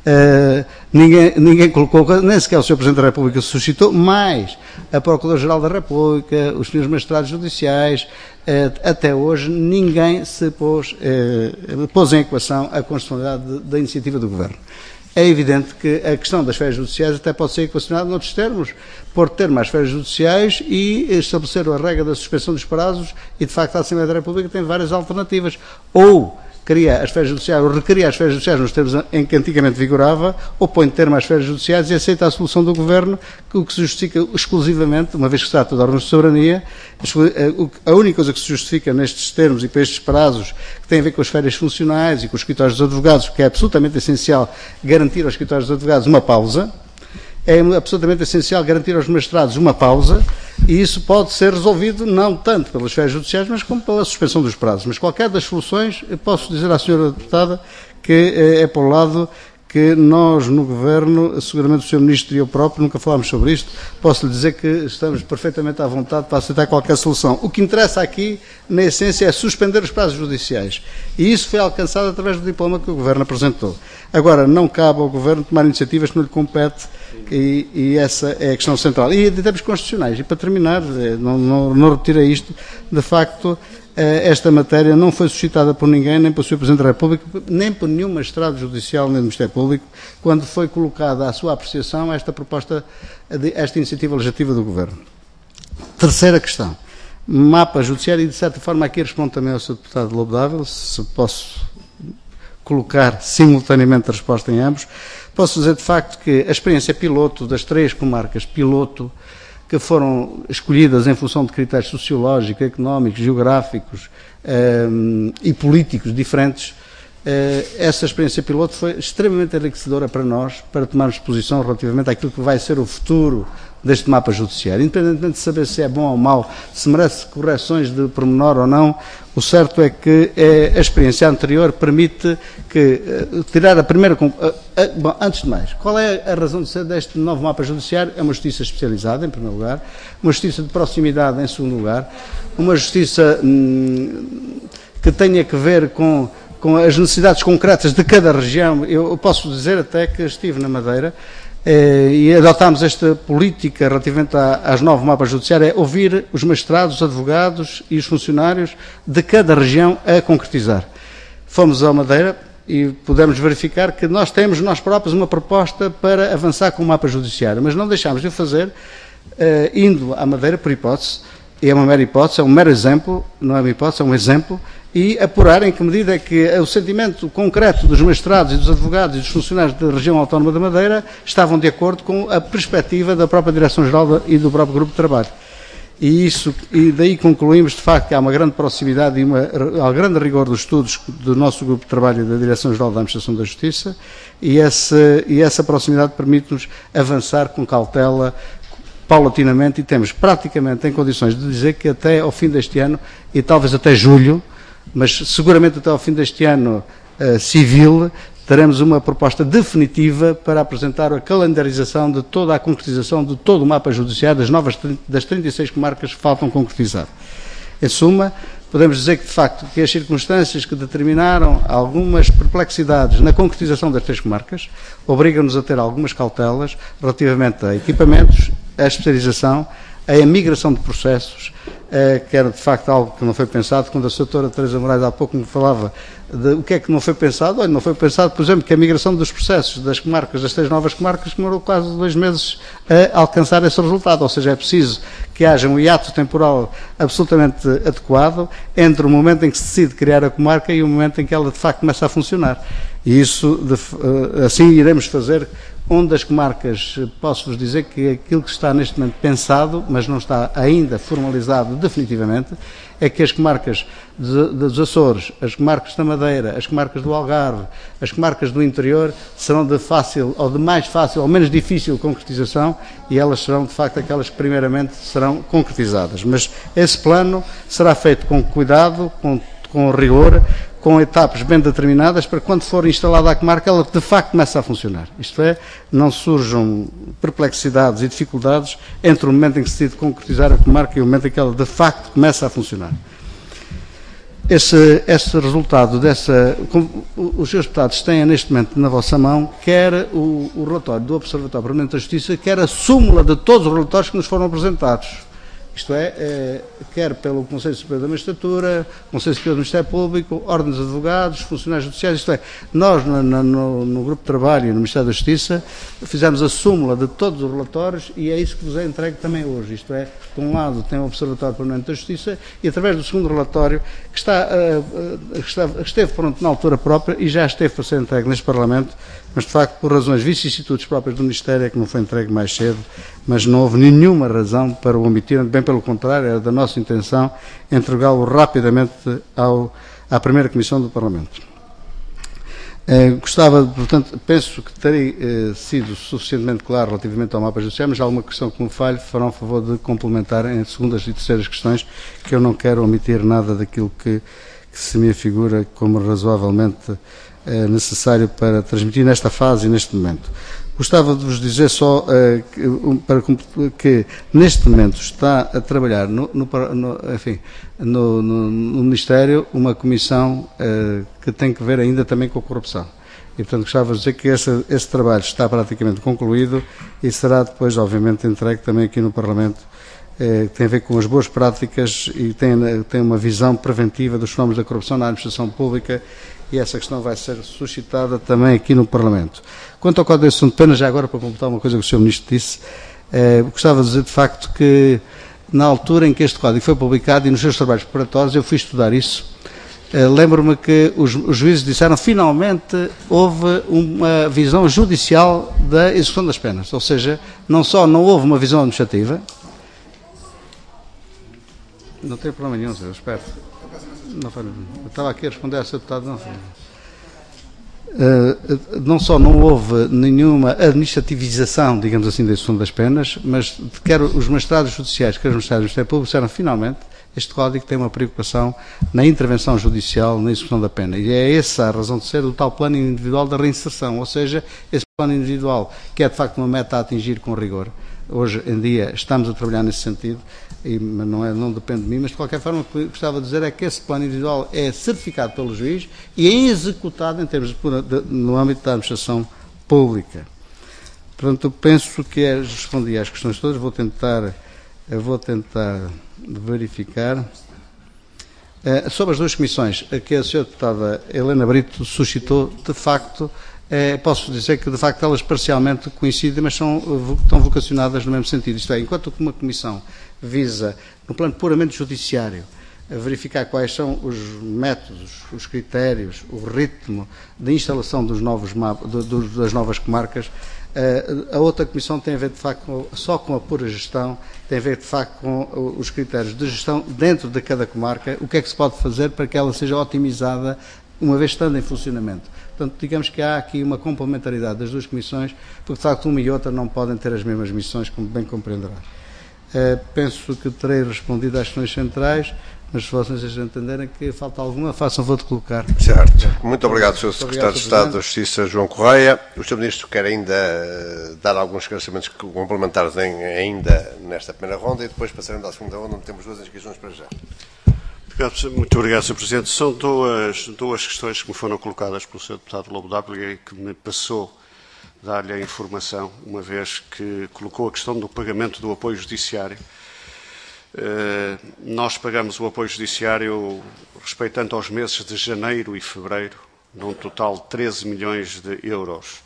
Ninguém colocou, nem sequer o Sr. Presidente da República suscitou, mas a Procuradora-Geral da República, os senhores magistrados judiciais, até hoje ninguém se pôs em equação a constitucionalidade da iniciativa do Governo. É evidente que a questão das esferas judiciais até pode ser equacionada noutros termos, por ter mais esferas judiciais e estabelecer a regra da suspensão dos prazos, e de facto a Assembleia da República tem várias alternativas. Ou cria as esferas judiciais, ou recria as esferas judiciais nos termos em que antigamente vigorava, ou põe termo às esferas judiciais e aceita a solução do Governo, o que se justifica exclusivamente, uma vez que se trata de órgãos de soberania, a única coisa que se justifica nestes termos e para estes prazos, que tem a ver com as esferas funcionais e com os escritórios dos advogados, que é absolutamente essencial garantir aos escritórios dos advogados uma pausa, é absolutamente essencial garantir aos magistrados uma pausa, e isso pode ser resolvido não tanto pelas esferas judiciais, mas como pela suspensão dos prazos. Mas qualquer das soluções, eu posso dizer à senhora deputada que é por um lado que nós no Governo, seguramente o Sr. Ministro e eu próprio, nunca falámos sobre isto, posso lhe dizer que estamos perfeitamente à vontade para aceitar qualquer solução. O que interessa aqui, na essência, é suspender os prazos judiciais. E isso foi alcançado através do diploma que o Governo apresentou. Agora, não cabe ao Governo tomar iniciativas que não lhe compete, e essa é a questão central. E de termos constitucionais, e para terminar, não retirei isto, de facto, esta matéria não foi suscitada por ninguém, nem pelo Sr. Presidente da República, nem por nenhum magistrado judicial, nem do Ministério Público, quando foi colocada à sua apreciação esta proposta, esta iniciativa legislativa do Governo. Terceira questão, mapa judiciário, e de certa forma aqui respondo também ao Sr. Deputado Lobo D'Ávila, se posso colocar simultaneamente a resposta em ambos. Posso dizer de facto que a experiência piloto das 3 comarcas piloto que foram escolhidas em função de critérios sociológicos, económicos, geográficos e políticos diferentes, essa experiência piloto foi extremamente enriquecedora para nós, para tomarmos posição relativamente àquilo que vai ser o futuro deste mapa judiciário. Independentemente de saber se é bom ou mau, se merece correções de pormenor ou não, o certo é que a experiência anterior permite que tirar a primeira... Bom, antes de mais, qual é a razão de ser deste novo mapa judiciário? É uma justiça especializada, em primeiro lugar, uma justiça de proximidade, em segundo lugar, uma justiça que tenha que ver com as necessidades concretas de cada região. Eu posso dizer até que estive na Madeira e adotámos esta política relativamente às 9 mapas judiciários, é ouvir os magistrados, os advogados e os funcionários de cada região a concretizar. Fomos à Madeira e pudemos verificar que nós temos nós próprios uma proposta para avançar com o mapa judiciário, mas não deixámos de o fazer indo à Madeira por hipótese, e é uma mera hipótese, é um mero exemplo, não é uma hipótese, é um exemplo, e apurar em que medida é que o sentimento concreto dos magistrados e dos advogados e dos funcionários da região autónoma da Madeira estavam de acordo com a perspectiva da própria Direção-Geral e do próprio Grupo de Trabalho. E daí concluímos, de facto, que há uma grande proximidade e um grande rigor dos estudos do nosso Grupo de Trabalho e da Direção-Geral da Administração da Justiça, e essa proximidade permite-nos avançar com cautela, paulatinamente, e temos praticamente em condições de dizer que até ao fim deste ano, e talvez até julho, mas seguramente até ao fim deste ano civil, teremos uma proposta definitiva para apresentar a calendarização de toda a concretização de todo o mapa judiciário das 36 comarcas que faltam concretizar. Em suma, podemos dizer que, de facto, que as circunstâncias que determinaram algumas perplexidades na concretização das 3 comarcas obrigam-nos a ter algumas cautelas relativamente a equipamentos, a especialização, a migração de processos, que era de facto algo que não foi pensado. Quando a doutora Teresa Moraes há pouco me falava de o que é que não foi pensado, olha, não foi pensado, por exemplo, que a migração dos processos das comarcas, das 3 novas comarcas, demorou quase 2 meses a alcançar esse resultado, ou seja, é preciso que haja um hiato temporal absolutamente adequado entre o momento em que se decide criar a comarca e o momento em que ela de facto começa a funcionar. E isso, assim iremos fazer onde as comarcas, posso-vos dizer que aquilo que está neste momento pensado, mas não está ainda formalizado definitivamente, é que as comarcas dos Açores, as comarcas da Madeira, as comarcas do Algarve, as comarcas do interior serão de fácil, ou de mais fácil, ou menos difícil concretização, e elas serão de facto aquelas que primeiramente serão concretizadas. Mas esse plano será feito com cuidado, com rigor, com etapas bem determinadas, para quando for instalada a comarca, ela de facto comece a funcionar. Isto é, não surjam perplexidades e dificuldades entre o momento em que se decide concretizar a comarca e o momento em que ela de facto começa a funcionar. Esse resultado os seus deputados têm neste momento na vossa mão, quer o relatório do Observatório Permanente da Justiça, quer a súmula de todos os relatórios que nos foram apresentados. Isto é, quer pelo Conselho Superior da Magistratura, Conselho Superior do Ministério Público, Ordens de Advogados, Funcionários Judiciais, isto é, nós no Grupo de Trabalho e no Ministério da Justiça fizemos a súmula de todos os relatórios e é isso que vos é entregue também hoje. Isto é, de um lado tem o Observatório Permanente da Justiça e através do segundo relatório que esteve pronto na altura própria e já esteve para ser entregue neste Parlamento, mas de facto por razões vicissitudes próprias do Ministério é que não foi entregue mais cedo, mas não houve nenhuma razão para o omitir, bem pelo contrário, era da nossa intenção entregá-lo rapidamente à primeira Comissão do Parlamento. Gostava, portanto, penso que terei sido suficientemente claro relativamente ao mapa judicial, mas há alguma questão que me falhe, farão a favor de complementar em segundas e terceiras questões, que eu não quero omitir nada daquilo que se me afigura como razoavelmente necessário para transmitir nesta fase e neste momento. Gostava de vos dizer só que neste momento está a trabalhar no Ministério uma comissão que tem que ver ainda também com a corrupção. E, portanto, gostava de dizer que esse trabalho está praticamente concluído e será depois, obviamente, entregue também aqui no Parlamento. Tem a ver com as boas práticas e tem uma visão preventiva dos fenómenos da corrupção na administração pública e essa questão vai ser suscitada também aqui no Parlamento. Quanto ao Código de Assunto de Pena, já agora para completar uma coisa que o Sr. Ministro disse, gostava de dizer de facto que na altura em que este Código foi publicado e nos seus trabalhos preparatórios, eu fui estudar isso, lembro-me que os juízes disseram finalmente houve uma visão judicial da execução das penas, ou seja, não só não houve uma visão administrativa. Não tem problema nenhum, senhor, espero. Eu estava aqui a responder a seu deputado, não só não houve nenhuma administrativização, digamos assim, da execução das penas, mas quer os magistrados judiciais, quer os magistrados do Ministério Público, disseram finalmente este Código tem uma preocupação na intervenção judicial, na execução da pena. E é essa a razão de ser do tal plano individual da reinserção, ou seja, esse plano individual, que é de facto uma meta a atingir com rigor. Hoje em dia estamos a trabalhar nesse sentido, mas não depende de mim, mas de qualquer forma o que gostava de dizer é que esse plano individual é certificado pelo juiz e é executado em termos no âmbito da administração pública. Portanto, eu penso que respondi às questões todas, vou tentar verificar. Sobre as duas comissões, que a senhora deputada Helena Brito suscitou, de facto, posso dizer que de facto elas parcialmente coincidem, mas estão vocacionadas no mesmo sentido. Isto é, enquanto que uma comissão visa, no plano puramente judiciário, verificar quais são os métodos, os critérios, o ritmo de instalação dos novos das novas comarcas, a outra comissão tem a ver de facto só com a pura gestão, tem a ver de facto com os critérios de gestão dentro de cada comarca, o que é que se pode fazer para que ela seja otimizada uma vez estando em funcionamento. Portanto, digamos que há aqui uma complementaridade das duas comissões, porque de facto uma e outra não podem ter as mesmas missões, como bem compreenderá. Penso que terei respondido às questões centrais, mas se vocês entenderem que falta alguma, façam favor de colocar. Certo. Muito obrigado, Sr. Secretário de Estado da Justiça, João Correia. O Sr. Ministro quer ainda dar alguns esclarecimentos complementares ainda nesta primeira ronda e depois passaremos à segunda ronda, onde temos duas inscrições para já. Muito obrigado, Sr. Presidente. São duas questões que me foram colocadas pelo Sr. Deputado Lobo D'Ápila e que me passou dar-lhe a informação, uma vez que colocou a questão do pagamento do apoio judiciário. Nós pagamos o apoio judiciário respeitando aos meses de janeiro e fevereiro, num total de 13 milhões de euros.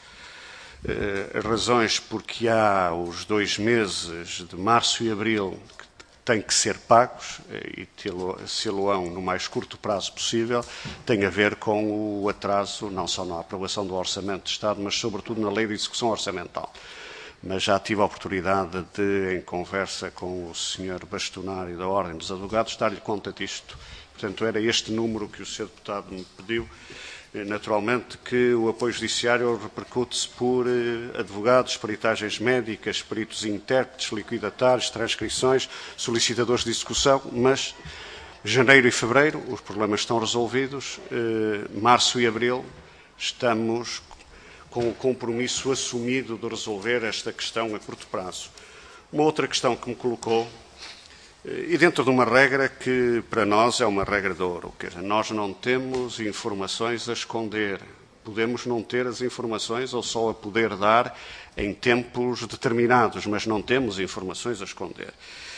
As razões porque há os 2 meses de março e abril têm que ser pagos e se-lo-ão no mais curto prazo possível, tem a ver com o atraso, não só na aprovação do Orçamento de Estado, mas sobretudo na Lei de Execução Orçamental. Mas já tive a oportunidade de, em conversa com o Sr. Bastonário da Ordem dos Advogados, dar-lhe conta disto. Portanto, era este número que o Sr. Deputado me pediu. Naturalmente que o apoio judiciário repercute-se por advogados, peritagens médicas, peritos e intérpretes, liquidatários, transcrições, solicitadores de execução, mas janeiro e fevereiro os problemas estão resolvidos, março e abril estamos com o compromisso assumido de resolver esta questão a curto prazo. Uma outra questão que me colocou, e dentro de uma regra que para nós é uma regra de ouro, quer dizer, nós não temos informações a esconder, podemos não ter as informações ou só a poder dar em tempos determinados, mas não temos informações a esconder.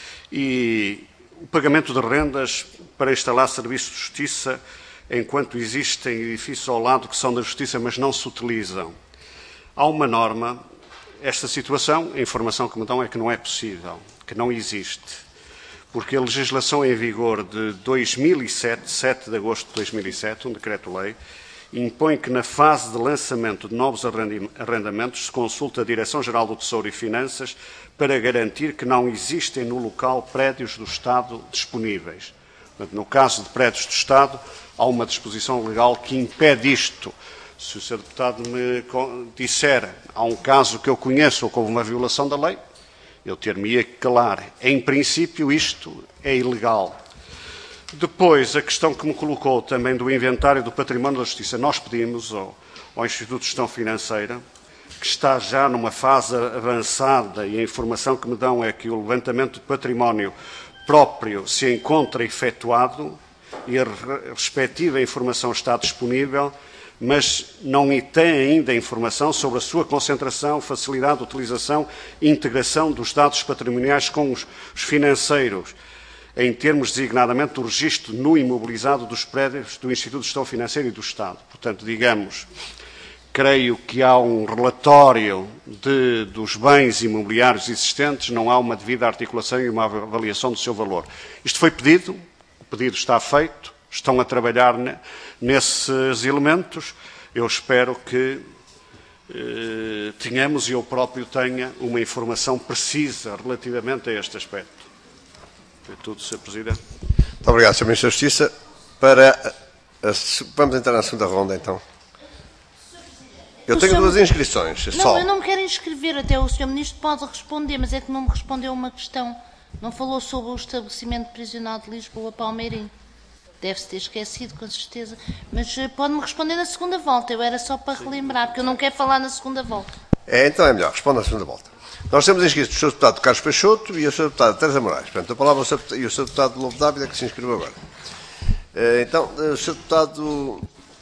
E o pagamento de rendas para instalar serviços de justiça, enquanto existem edifícios ao lado que são da justiça, mas não se utilizam. Há uma norma, esta situação, a informação que me dão é que não é possível, que não existe. Porque a legislação em vigor de 2007, 7 de agosto de 2007, um decreto-lei, impõe que na fase de lançamento de novos arrendamentos se consulte a Direção-Geral do Tesouro e Finanças para garantir que não existem no local prédios do Estado disponíveis. Portanto, no caso de prédios do Estado, há uma disposição legal que impede isto. Se o Sr. Deputado me disser, há um caso que eu conheço ou que houve uma violação da lei, eu ter-me-ia que calar. Em princípio, isto é ilegal. Depois, a questão que me colocou também do inventário do património da Justiça. Nós pedimos ao Instituto de Gestão Financeira, que está já numa fase avançada, e a informação que me dão é que o levantamento de património próprio se encontra efetuado e a respectiva informação está disponível, mas não tem ainda informação sobre a sua concentração, facilidade de utilização e integração dos dados patrimoniais com os financeiros, em termos designadamente do registro nu imobilizado dos prédios do Instituto de Gestão Financeira e do Estado. Portanto, digamos, creio que há um relatório dos bens imobiliários existentes, não há uma devida articulação e uma avaliação do seu valor. Isto foi pedido, o pedido está feito, estão a trabalhar nesses elementos. Eu espero que tenhamos e eu próprio tenha uma informação precisa relativamente a este aspecto. É tudo, Sr. Presidente. Muito obrigado, Sr. Ministro da Justiça. Vamos entrar na segunda ronda, então. Eu tenho duas inscrições. Não, eu não me quero inscrever, até o Sr. Ministro pode responder, mas é que não me respondeu uma questão. Não falou sobre o estabelecimento prisional de Lisboa, Palmeirim. Deve-se ter esquecido, com certeza. Mas pode-me responder na segunda volta. Eu era só para relembrar, porque eu não quero falar na segunda volta. Então é melhor, responda na segunda volta. Nós temos inscritos o Sr. Deputado Carlos Peixoto e o Sr. Deputado Teresa Moraes. Portanto, a palavra e o Sr. Deputado Lobo Dávila que se inscreveu agora. Então, o Sr. Deputado...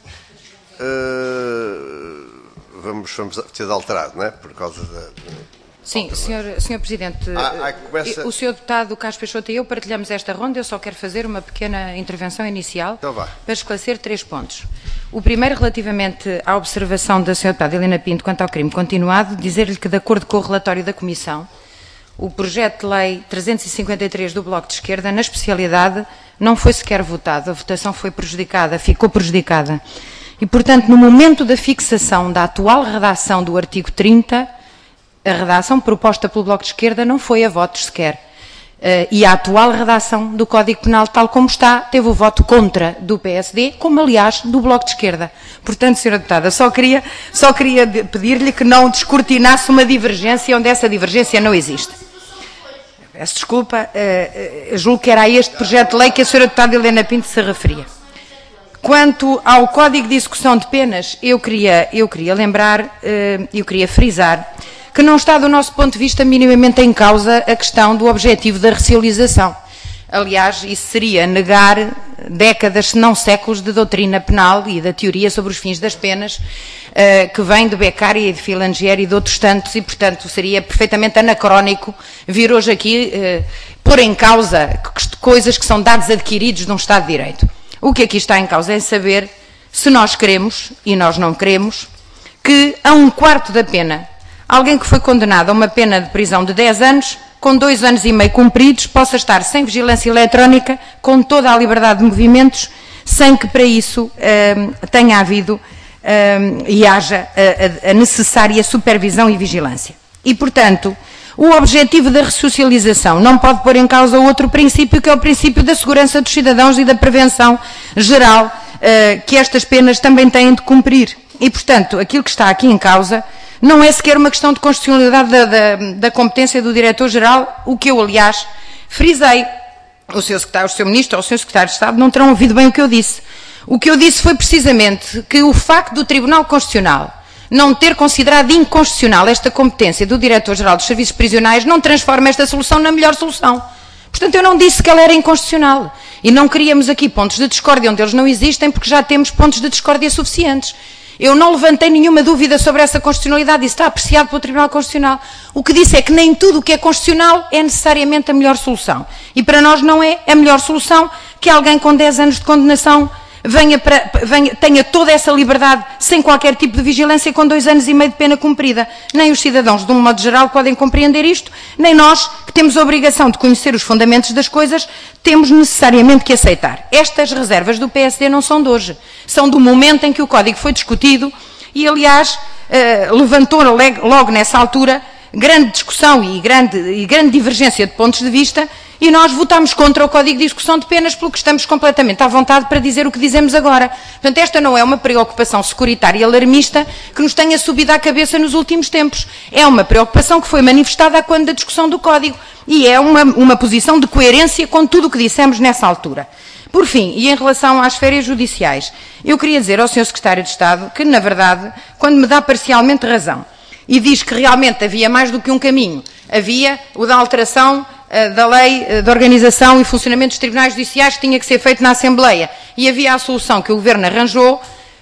Vamos ter de alterar, não é? Por causa da... Sim, Sr. Presidente, o Sr. Deputado Carlos Peixoto e eu partilhamos esta ronda. Eu só quero fazer uma pequena intervenção inicial para esclarecer 3 pontos. O primeiro, relativamente à observação da Sra. Deputada Helena Pinto quanto ao crime continuado, dizer-lhe que, de acordo com o relatório da Comissão, o projeto de lei 353 do Bloco de Esquerda, na especialidade, não foi sequer votado. A votação foi prejudicada, ficou prejudicada. E, portanto, no momento da fixação da atual redação do artigo 30, a redação proposta pelo Bloco de Esquerda não foi a votos sequer. E a atual redação do Código Penal, tal como está, teve o voto contra do PSD, como aliás do Bloco de Esquerda. Portanto, Sra. Deputada, só queria pedir-lhe que não descortinasse uma divergência onde essa divergência não existe. Peço desculpa, julgo que era a este projeto de lei que a Sra. Deputada Helena Pinto se referia. Quanto ao Código de Execução de Penas, eu queria lembrar, eu queria frisar que não está, do nosso ponto de vista, minimamente em causa a questão do objetivo da ressocialização. Aliás, isso seria negar décadas, se não séculos, de doutrina penal e da teoria sobre os fins das penas, que vem de Beccaria e de Filangieri e de outros tantos, e, portanto, seria perfeitamente anacrónico vir hoje aqui pôr em causa coisas que são dados adquiridos de um Estado de Direito. O que aqui está em causa é saber se nós queremos, e nós não queremos, que a 1/4 da pena, alguém que foi condenado a uma pena de prisão de 10 anos com 2 anos e meio cumpridos, possa estar sem vigilância eletrónica, com toda a liberdade de movimentos, sem que para isso tenha havido e haja a necessária supervisão e vigilância. E, portanto, o objetivo da ressocialização não pode pôr em causa outro princípio, que é o princípio da segurança dos cidadãos e da prevenção geral, que estas penas também têm de cumprir. E, portanto, aquilo que está aqui em causa não é sequer uma questão de constitucionalidade da competência do Diretor-Geral, o que eu, aliás, frisei. O Sr. Ministro ou o Sr. Secretário de Estado não terão ouvido bem o que eu disse. O que eu disse foi precisamente que o facto do Tribunal Constitucional não ter considerado inconstitucional esta competência do Diretor-Geral dos Serviços Prisionais não transforma esta solução na melhor solução. Portanto, eu não disse que ela era inconstitucional. E não queríamos aqui pontos de discórdia onde eles não existem, porque já temos pontos de discórdia suficientes. Eu não levantei nenhuma dúvida sobre essa constitucionalidade, isso está apreciado pelo Tribunal Constitucional. O que disse é que nem tudo o que é constitucional é necessariamente a melhor solução. E para nós não é a melhor solução que alguém com 10 anos de condenação tenha toda essa liberdade sem qualquer tipo de vigilância com 2 anos e meio de pena cumprida. Nem os cidadãos, de um modo geral, podem compreender isto, nem nós, que temos a obrigação de conhecer os fundamentos das coisas, temos necessariamente que aceitar. Estas reservas do PSD não são de hoje, são do momento em que o Código foi discutido e, aliás, levantou logo nessa altura grande discussão e grande divergência de pontos de vista, e nós votámos contra o Código de Execução de Penas, pelo que estamos completamente à vontade para dizer o que dizemos agora. Portanto, esta não é uma preocupação securitária e alarmista que nos tenha subido à cabeça nos últimos tempos. É uma preocupação que foi manifestada quando da discussão do Código e é uma posição de coerência com tudo o que dissemos nessa altura. Por fim, e em relação às férias judiciais, eu queria dizer ao Sr. Secretário de Estado que, na verdade, quando me dá parcialmente razão e diz que realmente havia mais do que um caminho, havia o da alteração da lei de organização e funcionamento dos tribunais judiciais que tinha que ser feito na Assembleia e havia a solução que o Governo arranjou,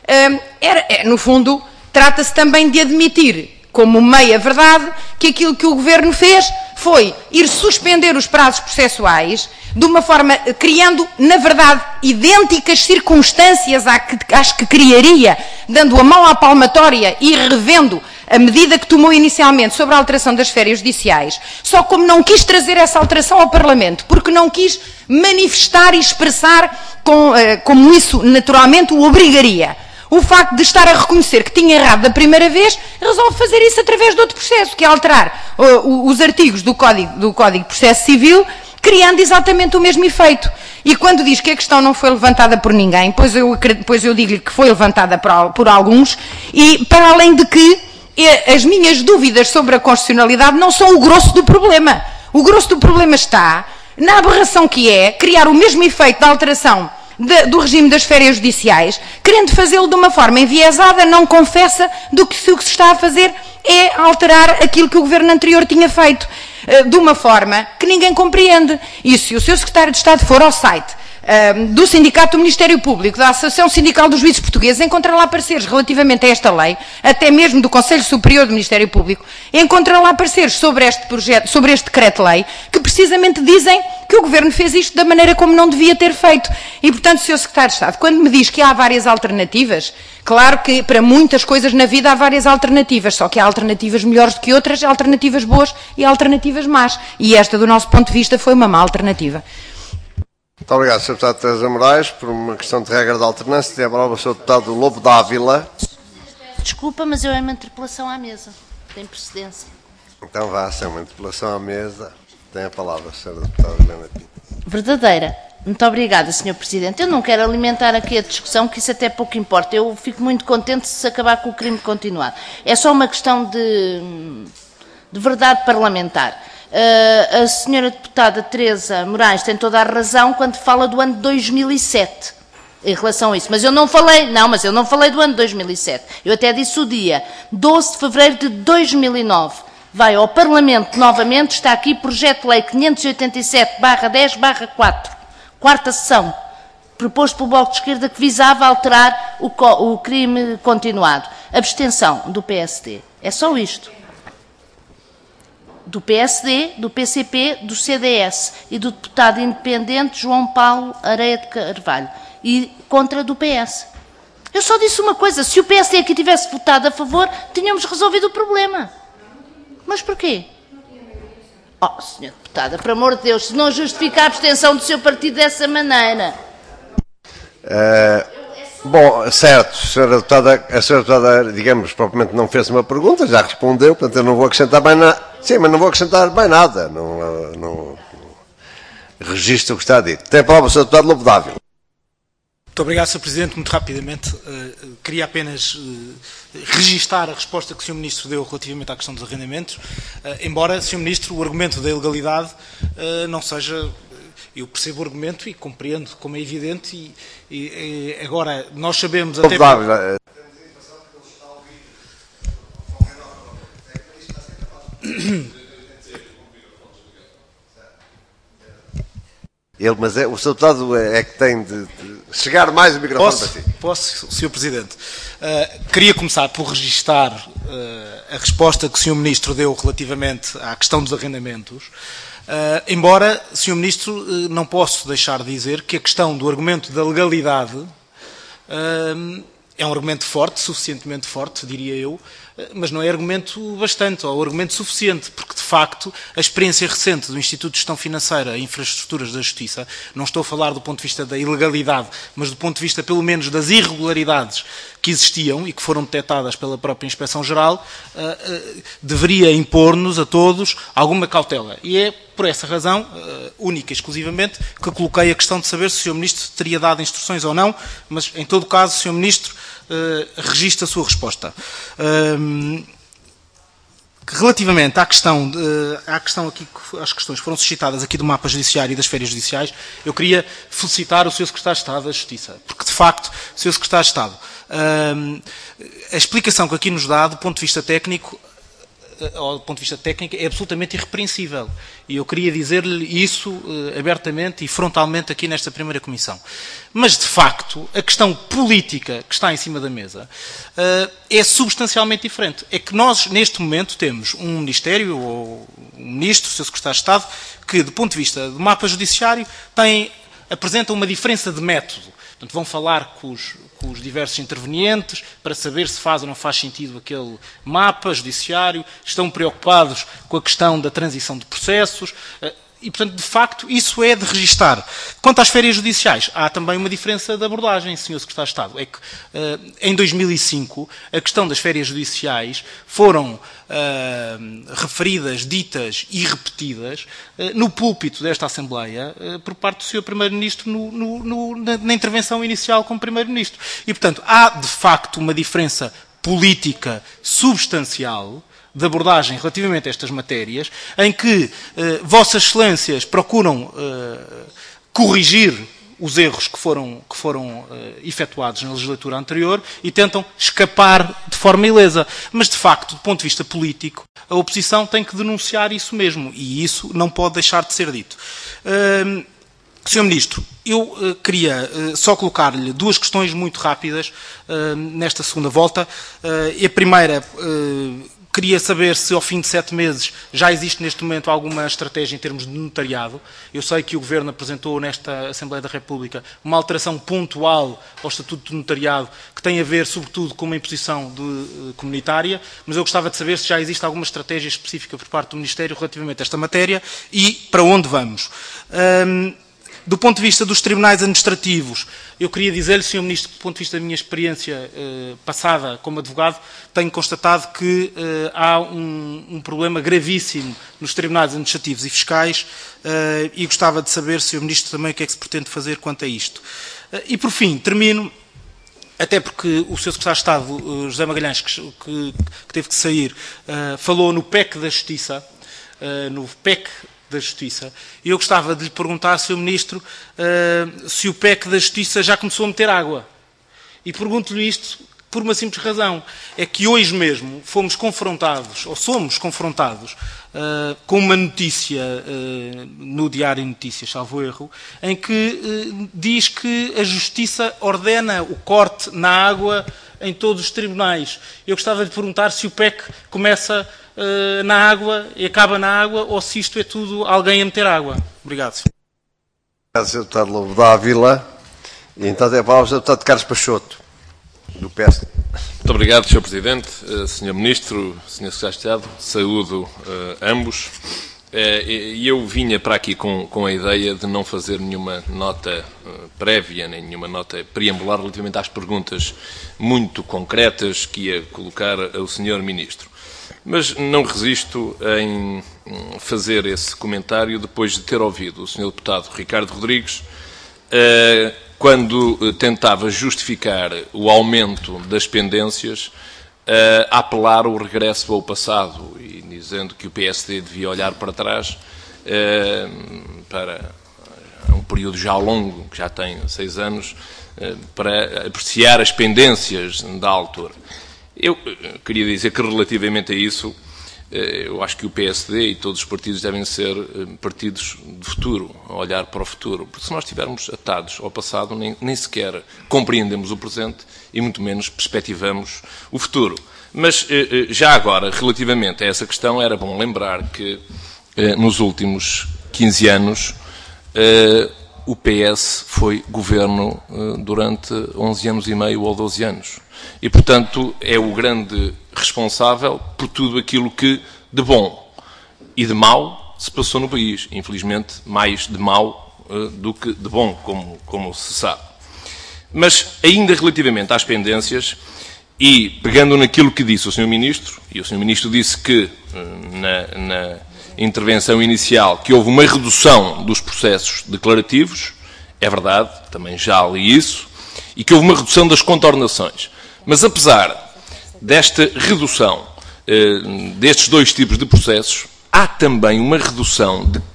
no fundo, trata-se também de admitir como meia-verdade que aquilo que o Governo fez foi ir suspender os prazos processuais de uma forma, criando, na verdade, idênticas circunstâncias às que criaria, dando a mão à palmatória e revendo a medida que tomou inicialmente sobre a alteração das férias judiciais, só como não quis trazer essa alteração ao Parlamento, porque não quis manifestar e expressar como isso naturalmente o obrigaria. O facto de estar a reconhecer que tinha errado da primeira vez, resolve fazer isso através de outro processo, que é alterar os artigos do Código de Processo Civil, criando exatamente o mesmo efeito. E quando diz que a questão não foi levantada por ninguém, pois eu digo-lhe que foi levantada por alguns, e para além de que as minhas dúvidas sobre a constitucionalidade não são o grosso do problema. O grosso do problema está na aberração que é criar o mesmo efeito da alteração do regime das férias judiciais, querendo fazê-lo de uma forma enviesada, não confessa do que o que se está a fazer é alterar aquilo que o Governo anterior tinha feito, de uma forma que ninguém compreende. E se o Sr. Secretário de Estado for ao site do Sindicato do Ministério Público, da Associação Sindical dos Juízes Portugueses, encontra lá pareceres relativamente a esta lei, até mesmo do Conselho Superior do Ministério Público, encontra lá pareceres sobre este projeto, sobre este decreto-lei, que precisamente dizem que o Governo fez isto da maneira como não devia ter feito. E, portanto, Sr. Secretário de Estado, quando me diz que há várias alternativas, claro que para muitas coisas na vida há várias alternativas, só que há alternativas melhores do que outras, alternativas boas e alternativas más. E esta, do nosso ponto de vista, foi uma má alternativa. Muito obrigado, Sr. Deputado Teresa Moraes. Por uma questão de regra de alternância, tem a palavra o Sr. Deputado Lobo Dávila. Desculpa, mas eu é uma interpelação à mesa. Tem precedência. Então vá, se é uma interpelação à mesa, tem a palavra, Sra. Deputada Helena Pinto. Verdadeira. Muito obrigada, Sr. Presidente. Eu não quero alimentar aqui a discussão, que isso até pouco importa. Eu fico muito contente se acabar com o crime continuado. É só uma questão de verdade parlamentar. A senhora deputada Teresa Moraes tem toda a razão quando fala do ano de 2007 em relação a isso, mas eu não falei do ano de 2007, eu até disse o dia 12 de fevereiro de 2009, vai ao Parlamento novamente, está aqui projeto de lei 587/10/4, quarta sessão, proposto pelo Bloco de Esquerda, que visava alterar o crime continuado. Abstenção do PSD, é só isto. Do PSD, do PCP, do CDS e do deputado independente João Paulo Areia de Carvalho e contra do PS. Eu só disse uma coisa, se o PSD aqui tivesse votado a favor, tínhamos resolvido o problema. Mas porquê? Oh, Sra. Deputada, por amor de Deus, se não justifica a abstenção do seu partido dessa maneira. Bom, certo, a senhora deputada, digamos, propriamente não fez uma pergunta, já respondeu, portanto eu não vou acrescentar mais nada. Sim, mas não vou acrescentar mais nada. Não registro o que está dito. Tem a palavra o Sr. Deputado Lobo Dávila. Muito obrigado, Sr. Presidente. Muito rapidamente, queria apenas registar a resposta que o Sr. Ministro deu relativamente à questão dos arrendamentos, embora, Sr. Ministro, o argumento da ilegalidade não seja... Eu percebo o argumento e compreendo como é evidente e agora nós sabemos até... Mas o Sr. Deputado é que tem de chegar mais o microfone para si. Posso, Sr. Presidente. Queria começar por registar a resposta que o Sr. Ministro deu relativamente à questão dos arrendamentos. Embora, Sr. Ministro, não posso deixar de dizer que a questão do argumento da legalidade é um argumento forte, suficientemente forte, diria eu, mas não é argumento bastante, ou argumento suficiente, porque, de facto, a experiência recente do Instituto de Gestão Financeira e Infraestruturas da Justiça, não estou a falar do ponto de vista da ilegalidade, mas do ponto de vista, pelo menos, das irregularidades que existiam e que foram detectadas pela própria Inspeção-Geral, deveria impor-nos a todos alguma cautela. E é por essa razão, única e exclusivamente, que coloquei a questão de saber se o Sr. Ministro teria dado instruções ou não, mas, em todo caso, o Sr. Ministro registra a sua resposta. Relativamente à questão aqui, às questões que foram suscitadas aqui do mapa judiciário e das férias judiciais, eu queria felicitar o Sr. Secretário de Estado da Justiça, porque, de facto, o Sr. Secretário de Estado, a explicação que aqui nos dá, do ponto de vista técnico, é absolutamente irrepreensível. E eu queria dizer-lhe isso abertamente e frontalmente aqui nesta primeira comissão. Mas, de facto, a questão política que está em cima da mesa é substancialmente diferente. É que nós, neste momento, temos um Ministério, ou um Ministro, o Sr. Secretário de Estado, que, do ponto de vista do mapa judiciário, apresenta uma diferença de método. Portanto, vão falar com os diversos intervenientes para saber se faz ou não faz sentido aquele mapa judiciário, estão preocupados com a questão da transição de processos e, portanto, de facto, isso é de registar. Quanto às férias judiciais, há também uma diferença de abordagem, Sr. Secretário de Estado. É que, em 2005, a questão das férias judiciais foram referidas, ditas e repetidas no púlpito desta Assembleia por parte do Sr. Primeiro-Ministro na intervenção inicial como Primeiro-Ministro. E, portanto, há, de facto, uma diferença política substancial de abordagem relativamente a estas matérias, em que Vossas Excelências procuram corrigir os erros que foram efetuados na legislatura anterior e tentam escapar de forma ilesa. Mas, de facto, do ponto de vista político, a oposição tem que denunciar isso mesmo, e isso não pode deixar de ser dito. Sr. Ministro, eu queria só colocar-lhe duas questões muito rápidas nesta segunda volta. A primeira... Queria saber se, ao fim de 7 meses, já existe neste momento alguma estratégia em termos de notariado. Eu sei que o Governo apresentou nesta Assembleia da República uma alteração pontual ao Estatuto de Notariado, que tem a ver, sobretudo, com uma imposição comunitária, mas eu gostava de saber se já existe alguma estratégia específica por parte do Ministério relativamente a esta matéria e para onde vamos. Do ponto de vista dos tribunais administrativos, eu queria dizer-lhe, Sr. Ministro, que do ponto de vista da minha experiência passada como advogado, tenho constatado que há um problema gravíssimo nos tribunais administrativos e fiscais e gostava de saber, Sr. Ministro, também o que é que se pretende fazer quanto a isto. E, por fim, termino, até porque o Sr. Secretário de Estado, José Magalhães, que teve que sair, falou no PEC da Justiça, no PEC da Justiça, e eu gostava de lhe perguntar, Sr. Ministro, se o PEC da Justiça já começou a meter água. E pergunto-lhe isto por uma simples razão. É que hoje mesmo somos confrontados com uma notícia no Diário Notícias, salvo erro, em que diz que a Justiça ordena o corte na água em todos os tribunais. Eu gostava de perguntar se o PEC começa na água e acaba na água, ou se isto é tudo alguém a meter água. Obrigado, Sr. Obrigado, Sr. Deputado Lobo Dávila. E então tem a palavra o Sr. Deputado Carlos Peixoto, do PS. Muito obrigado, Sr. Presidente, Sr. Ministro, Sr. Secretário de Estado. Saúdo ambos. E eu vinha para aqui com a ideia de não fazer nenhuma nota prévia, nem nenhuma nota preambular relativamente às perguntas muito concretas que ia colocar ao Sr. Ministro. Mas não resisto em fazer esse comentário depois de ter ouvido o Sr. Deputado Ricardo Rodrigues quando tentava justificar o aumento das pendências a apelar o regresso ao passado e dizendo que o PSD devia olhar para trás para um período já longo, que já tem 6 anos, para apreciar as pendências da altura. Eu queria dizer que relativamente a isso, eu acho que o PSD e todos os partidos devem ser partidos de futuro, a olhar para o futuro, porque se nós estivermos atados ao passado, nem sequer compreendemos o presente e muito menos perspectivamos o futuro. Mas já agora, relativamente a essa questão, era bom lembrar que nos últimos 15 anos o PS foi governo durante 11 anos e meio ou 12 anos. E, portanto, é o grande responsável por tudo aquilo que de bom e de mau se passou no país. Infelizmente, mais de mau do que de bom, como se sabe. Mas, ainda relativamente às pendências, e pegando naquilo que disse o Sr. Ministro, e o Sr. Ministro disse que, na intervenção inicial, que houve uma redução dos processos declarativos, é verdade, também já li isso, e que houve uma redução das contornações. Mas, apesar desta redução destes dois tipos de processos, há também uma redução de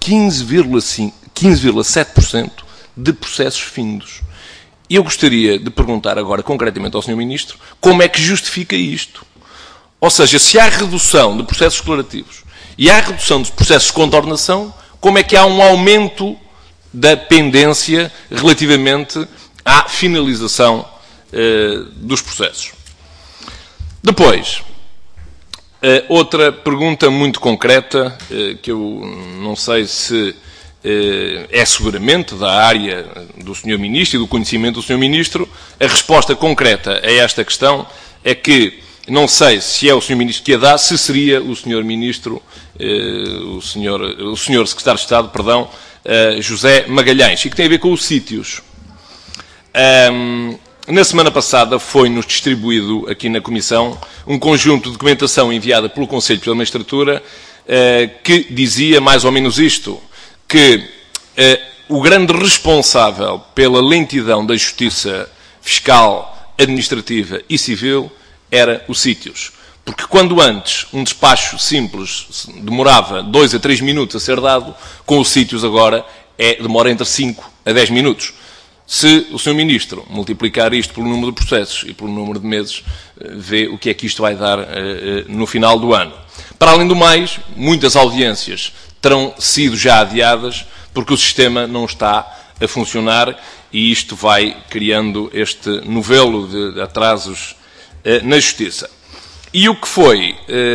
15,7% de processos findos. E eu gostaria de perguntar agora, concretamente ao Sr. Ministro, como é que justifica isto? Ou seja, se há redução de processos declarativos e há redução de processos de contornação, como é que há um aumento da pendência relativamente à finalização dos processos? Depois, outra pergunta muito concreta, que eu não sei se é seguramente da área do Sr. Ministro e do conhecimento do Sr. Ministro. A resposta concreta a esta questão é que não sei se é o Sr. Ministro que a dá, se seria o Sr. Ministro, o Sr. Secretário de Estado, perdão, José Magalhães, e que tem a ver com os sítios. Na semana passada foi-nos distribuído aqui na Comissão um conjunto de documentação enviada pelo Conselho de Magistratura que dizia mais ou menos isto, que o grande responsável pela lentidão da justiça fiscal, administrativa e civil era o sítios. Porque quando antes um despacho simples demorava 2 a 3 minutos a ser dado, com os sítios agora demora entre 5 a 10 minutos. Se o Sr. Ministro multiplicar isto pelo número de processos e pelo número de meses, vê o que é que isto vai dar no final do ano. Para além do mais, muitas audiências terão sido já adiadas porque o sistema não está a funcionar e isto vai criando este novelo de atrasos na Justiça. E o que foi,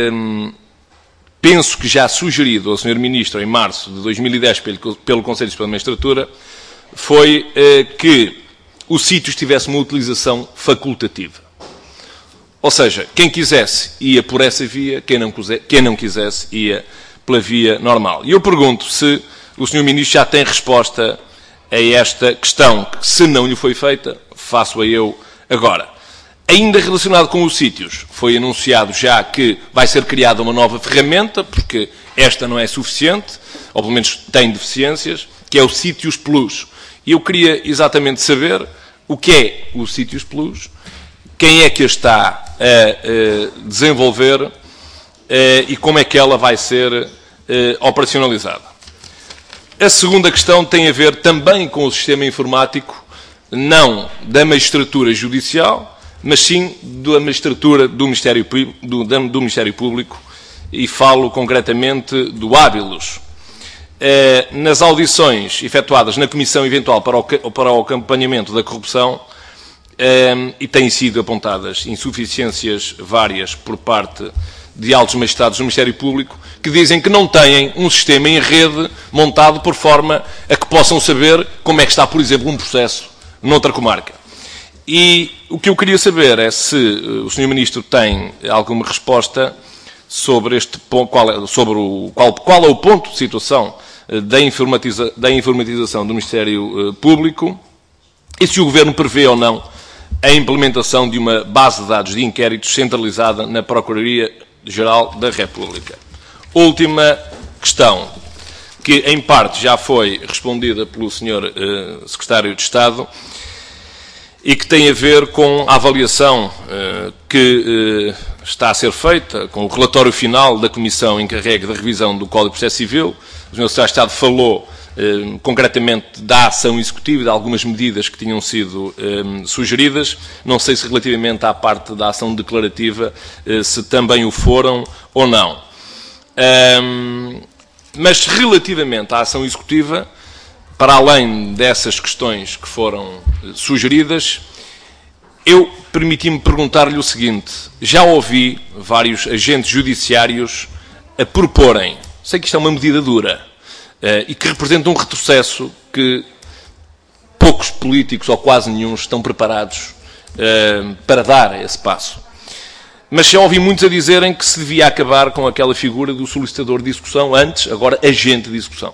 penso que já sugerido ao Sr. Ministro em março de 2010 pelo Conselho de Magistratura, foi que o sítio tivesse uma utilização facultativa. Ou seja, quem quisesse ia por essa via, quem não quisesse ia pela via normal. E eu pergunto se o Sr. Ministro já tem resposta a esta questão, que se não lhe foi feita, faço-a eu agora. Ainda relacionado com os sítios, foi anunciado já que vai ser criada uma nova ferramenta, porque esta não é suficiente, ou pelo menos tem deficiências, que é o Sítios Plus. E eu queria exatamente saber o que é o Sítios Plus, quem é que a está a desenvolver e como é que ela vai ser operacionalizada. A segunda questão tem a ver também com o sistema informático, não da magistratura judicial, mas sim da magistratura do Ministério Público, e falo concretamente do Ábilos. Nas audições efetuadas na Comissão Eventual para o Acompanhamento da Corrupção, e têm sido apontadas insuficiências várias por parte de altos magistrados do Ministério Público, que dizem que não têm um sistema em rede montado por forma a que possam saber como é que está, por exemplo, um processo noutra comarca. E o que eu queria saber é se o Sr. Ministro tem alguma resposta sobre este ponto, qual é o ponto de situação da informatização do Ministério Público e se o Governo prevê ou não a implementação de uma base de dados de inquéritos centralizada na Procuradoria-Geral da República. Última questão, que em parte já foi respondida pelo Sr. Secretário de Estado e que tem a ver com a avaliação que está a ser feita, com o relatório final da Comissão encarregue da revisão do Código de Processo Civil. O Sr. Secretário de Estado falou concretamente da ação executiva e de algumas medidas que tinham sido sugeridas. Não sei se relativamente à parte da ação declarativa se também o foram ou não. Mas relativamente à ação executiva, para além dessas questões que foram sugeridas, eu permiti-me perguntar-lhe o seguinte: já ouvi vários agentes judiciários a proporem, sei que isto é uma medida dura e que representa um retrocesso que poucos políticos ou quase nenhum estão preparados para dar esse passo. Mas já ouvi muitos a dizerem que se devia acabar com aquela figura do solicitador de execução, antes, agora agente de execução.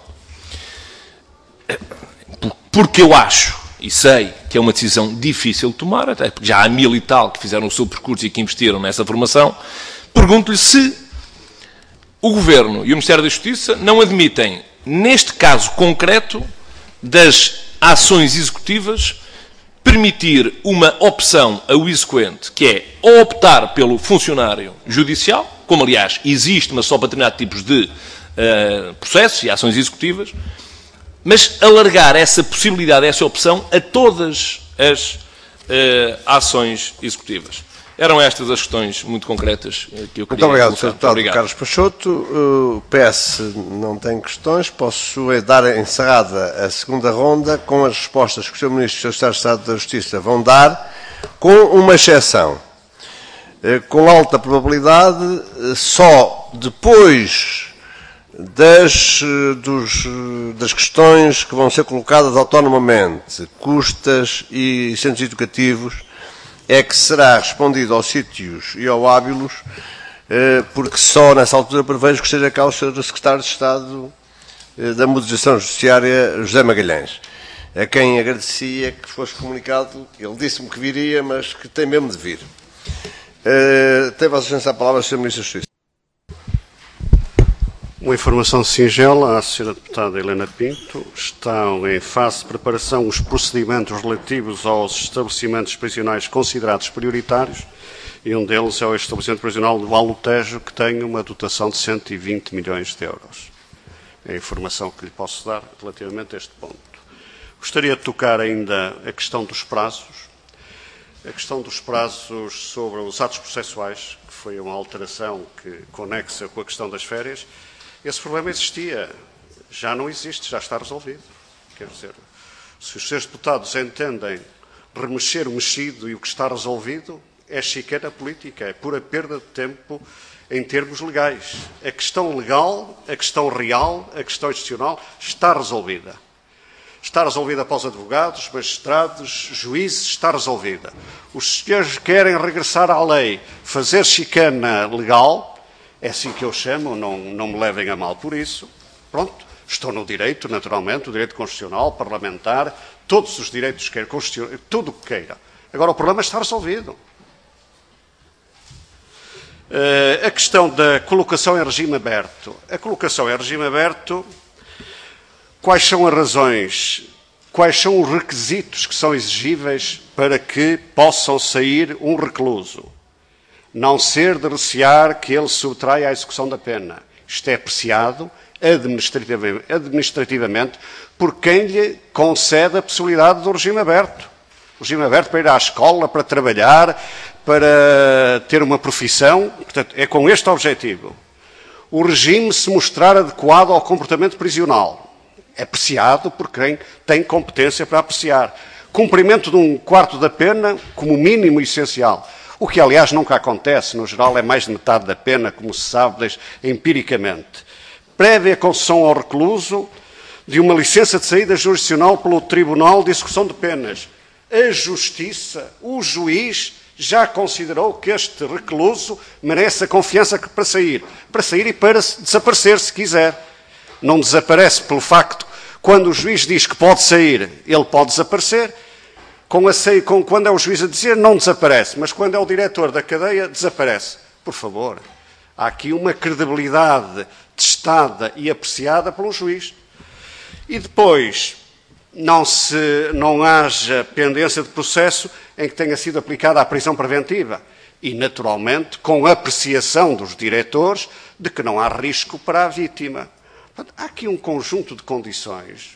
Porque eu acho, e sei, que é uma decisão difícil de tomar, até porque já há 1000 e tal que fizeram o seu percurso e que investiram nessa formação, pergunto-lhe se o Governo e o Ministério da Justiça não admitem, neste caso concreto, das ações executivas, permitir uma opção ao exequente, que é ou optar pelo funcionário judicial, como aliás existe, mas só para determinados tipos de processos e ações executivas, mas alargar essa possibilidade, essa opção, a todas as ações executivas. Eram estas as questões muito concretas que eu queria Muito obrigado, colocar. Sr. Deputado Carlos Peixoto. O PS não tem questões. Posso dar encerrada a segunda ronda com as respostas que o Sr. Ministro e o Sr. Secretário de Estado da Justiça vão dar, com uma exceção. Com alta probabilidade, só depois das questões que vão ser colocadas autonomamente, custas e centros educativos, é que será respondido aos sítios e ao hábilos, porque só nessa altura prevejo que esteja cá o Sr. Secretário de Estado da Modernização Judiciária, José Magalhães, a quem agradecia que fosse comunicado. Ele disse-me que viria, mas que tem mesmo de vir. Tem Vossa Excelência a palavra, Sr. Ministro da Justiça. Uma informação singela à Sra. Deputada Helena Pinto. Estão em fase de preparação os procedimentos relativos aos estabelecimentos prisionais considerados prioritários e um deles é o estabelecimento prisional do Alentejo, que tem uma dotação de 120 milhões de euros. É a informação que lhe posso dar relativamente a este ponto. Gostaria de tocar ainda a questão dos prazos. A questão dos prazos sobre os atos processuais, que foi uma alteração que conexa com a questão das férias. Esse problema existia, já não existe, já está resolvido. Quer dizer, se os seus deputados entendem remexer o mexido e o que está resolvido, é chicana política, é pura perda de tempo em termos legais. A questão legal, a questão real, a questão institucional está resolvida. Está resolvida para os advogados, magistrados, juízes, está resolvida. Os senhores querem regressar à lei, fazer chicana legal. É assim que eu chamo, não me levem a mal por isso. Pronto, estou no direito, naturalmente, o direito constitucional, parlamentar, todos os direitos que queira, tudo o que queira. Agora, o problema está resolvido. A questão da colocação em regime aberto. A colocação em regime aberto, quais são as razões, quais são os requisitos que são exigíveis para que possam sair um recluso? Não ser de recear que ele subtraia a execução da pena. Isto é apreciado administrativamente por quem lhe concede a possibilidade do regime aberto. O regime aberto para ir à escola, para trabalhar, para ter uma profissão. Portanto, é com este objetivo. O regime se mostrar adequado ao comportamento prisional. É apreciado por quem tem competência para apreciar. Cumprimento de um quarto da pena como mínimo essencial. O que, aliás, nunca acontece. No geral, é mais de metade da pena, como se sabe empiricamente. Prévia concessão ao recluso de uma licença de saída jurisdicional pelo Tribunal de Execução de Penas. A Justiça, o juiz, já considerou que este recluso merece a confiança para sair e para desaparecer, se quiser. Não desaparece pelo facto, quando o juiz diz que pode sair, ele pode desaparecer. Quando é o juiz a dizer, não desaparece, mas quando é o diretor da cadeia, desaparece. Por favor, há aqui uma credibilidade testada e apreciada por um juiz. E depois, não haja pendência de processo em que tenha sido aplicada a prisão preventiva. E, naturalmente, com a apreciação dos diretores de que não há risco para a vítima. Portanto, há aqui um conjunto de condições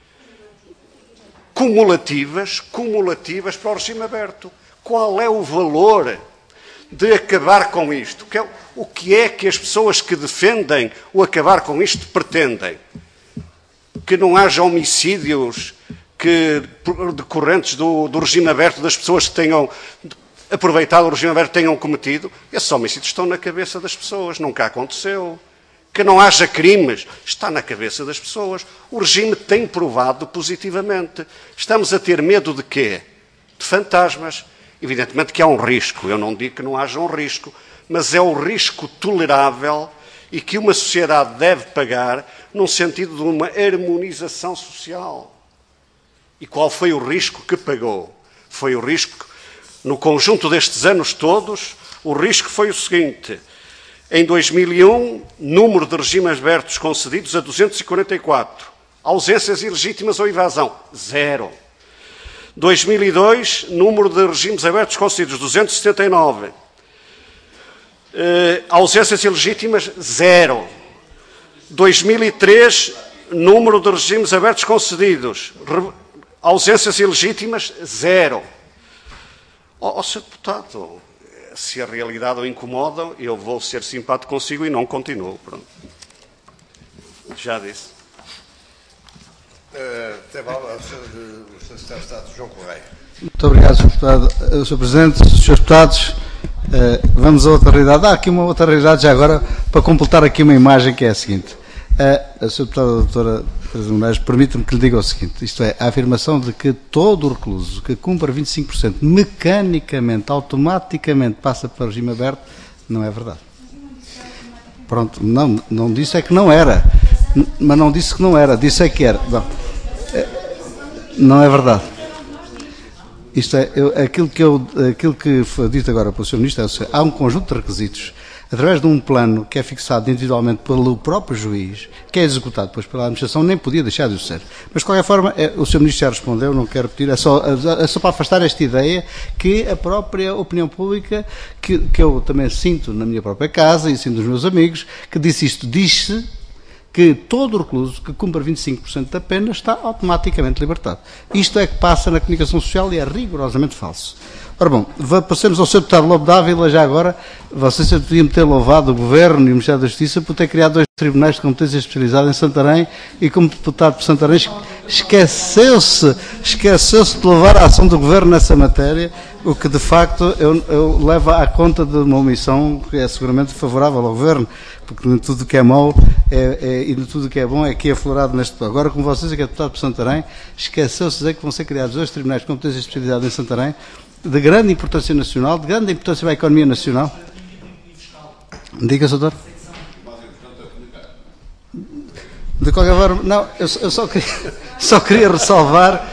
cumulativas para o regime aberto. Qual é o valor de acabar com isto? O que é que as pessoas que defendem o acabar com isto pretendem? Que não haja homicídios decorrentes do regime aberto, das pessoas que tenham aproveitado o regime aberto tenham cometido? Esses homicídios estão na cabeça das pessoas, nunca aconteceu. Que não haja crimes, está na cabeça das pessoas. O regime tem provado positivamente. Estamos a ter medo de quê? De fantasmas. Evidentemente que há um risco. Eu não digo que não haja um risco, mas é o risco tolerável e que uma sociedade deve pagar num sentido de uma harmonização social. E qual foi o risco que pagou? Foi o risco, no conjunto destes anos todos, o risco foi o seguinte: em 2001, número de regimes abertos concedidos a 244. Ausências ilegítimas ou evasão, 0. 2002, número de regimes abertos concedidos, 279. Ausências ilegítimas, 0. 2003, número de regimes abertos concedidos, ausências ilegítimas, 0. Sr. Deputado, se a realidade o incomoda, eu vou ser simpático consigo e não continuo. Pronto. Já disse. Tem palavra o Sr. Secretário de Estado, João Correia. Muito obrigado, Sr. Deputado. Sr. Presidente, Srs. Deputados, vamos a outra realidade. Há aqui uma outra realidade já agora, para completar aqui uma imagem que é a seguinte. A Sra. Deputada doutora Teresa Moraes, permite-me que lhe diga o seguinte, isto é, a afirmação de que todo o recluso que cumpra 25% mecanicamente, automaticamente passa para o regime aberto, não é verdade. Pronto, não disse é que não era, mas não disse que não era, disse é que era. Bom, não é verdade. Isto é, aquilo que foi dito agora pelo Sr. Ministro, há um conjunto de requisitos através de um plano que é fixado individualmente pelo próprio juiz, que é executado depois pela administração, nem podia deixar de o ser. Mas, de qualquer forma, o Sr. Ministro já respondeu, não quero repetir, é só para afastar esta ideia que a própria opinião pública, que eu também sinto na minha própria casa e sinto dos meus amigos, que disse que todo o recluso que cumpra 25% da pena está automaticamente libertado. Isto é que passa na comunicação social e é rigorosamente falso. Ora bom, passemos ao Sr. Deputado Lobo Dávila, já agora, vocês podiam ter louvado o Governo e o Ministério da Justiça por ter criado 2 tribunais de competência especializada em Santarém e como deputado de Santarém esqueceu-se de louvar a ação do Governo nessa matéria, o que de facto eu levo à conta de uma omissão que é seguramente favorável ao Governo, porque nem tudo que é mau e de tudo que é bom é aqui aflorado neste. Agora, como vocês, que é deputado por Santarém, esqueceu-se de dizer que vão ser criados 2 tribunais de competência especializada em Santarém, de grande importância nacional, de grande importância para a economia nacional. Diga, doutor. De qualquer forma, não, eu só queria ressalvar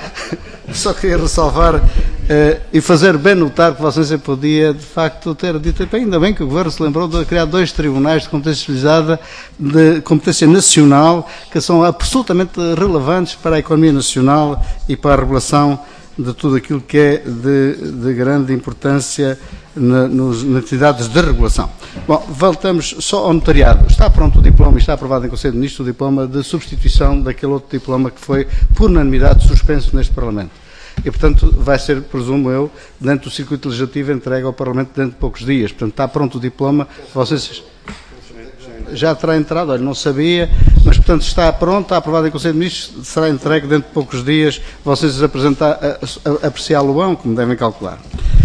e fazer bem notar que você podia, de facto, ter dito, ainda bem que o Governo se lembrou de criar 2 tribunais de competência especializada, de competência nacional, que são absolutamente relevantes para a economia nacional e para a regulação de tudo aquilo que é de grande importância nas atividades de regulação. Bom, voltamos só ao notariado. Está pronto o diploma e está aprovado em Conselho de Ministros o diploma de substituição daquele outro diploma que foi, por unanimidade, suspenso neste Parlamento. E, portanto, vai ser, presumo eu, dentro do circuito legislativo, entregue ao Parlamento dentro de poucos dias. Portanto, está pronto o diploma. Vocês já terá entrado, olha, não sabia, mas, portanto, está pronto, está aprovado em Conselho de Ministros, será entregue dentro de poucos dias, vocês apreciá-lo-ão, como devem calcular.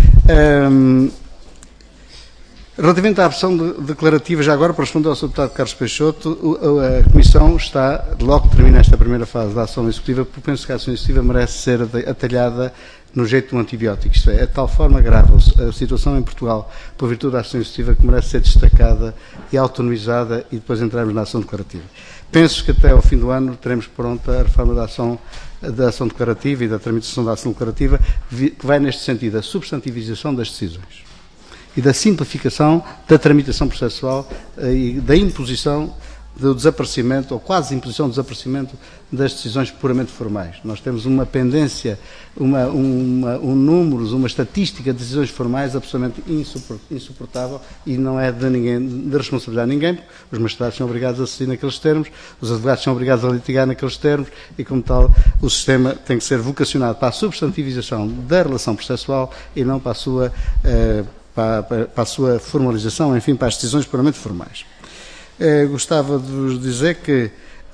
Relativamente à versão declarativa, já agora, para responder ao Sr. Deputado Carlos Peixoto, a Comissão está, logo que termina esta primeira fase da ação executiva, porque penso que a ação executiva merece ser atalhada no jeito de um antibiótico. Isto é de tal forma grave a situação em Portugal, por virtude da ação executiva, que merece ser destacada e autonomizada e depois entrarmos na ação declarativa. Penso que até ao fim do ano teremos pronta a reforma da ação declarativa e da tramitação da ação declarativa, que vai neste sentido, a substantivização das decisões e da simplificação da tramitação processual e da imposição do desaparecimento, ou quase imposição do desaparecimento das decisões puramente formais. Nós temos uma pendência, um número, uma estatística de decisões formais absolutamente insuportável e não é de responsabilidade de ninguém, porque os magistrados são obrigados a decidir naqueles termos, os advogados são obrigados a litigar naqueles termos e, como tal, o sistema tem que ser vocacionado para a substantivização da relação processual e não para a sua formalização, enfim, para as decisões puramente formais. Gostava de vos dizer que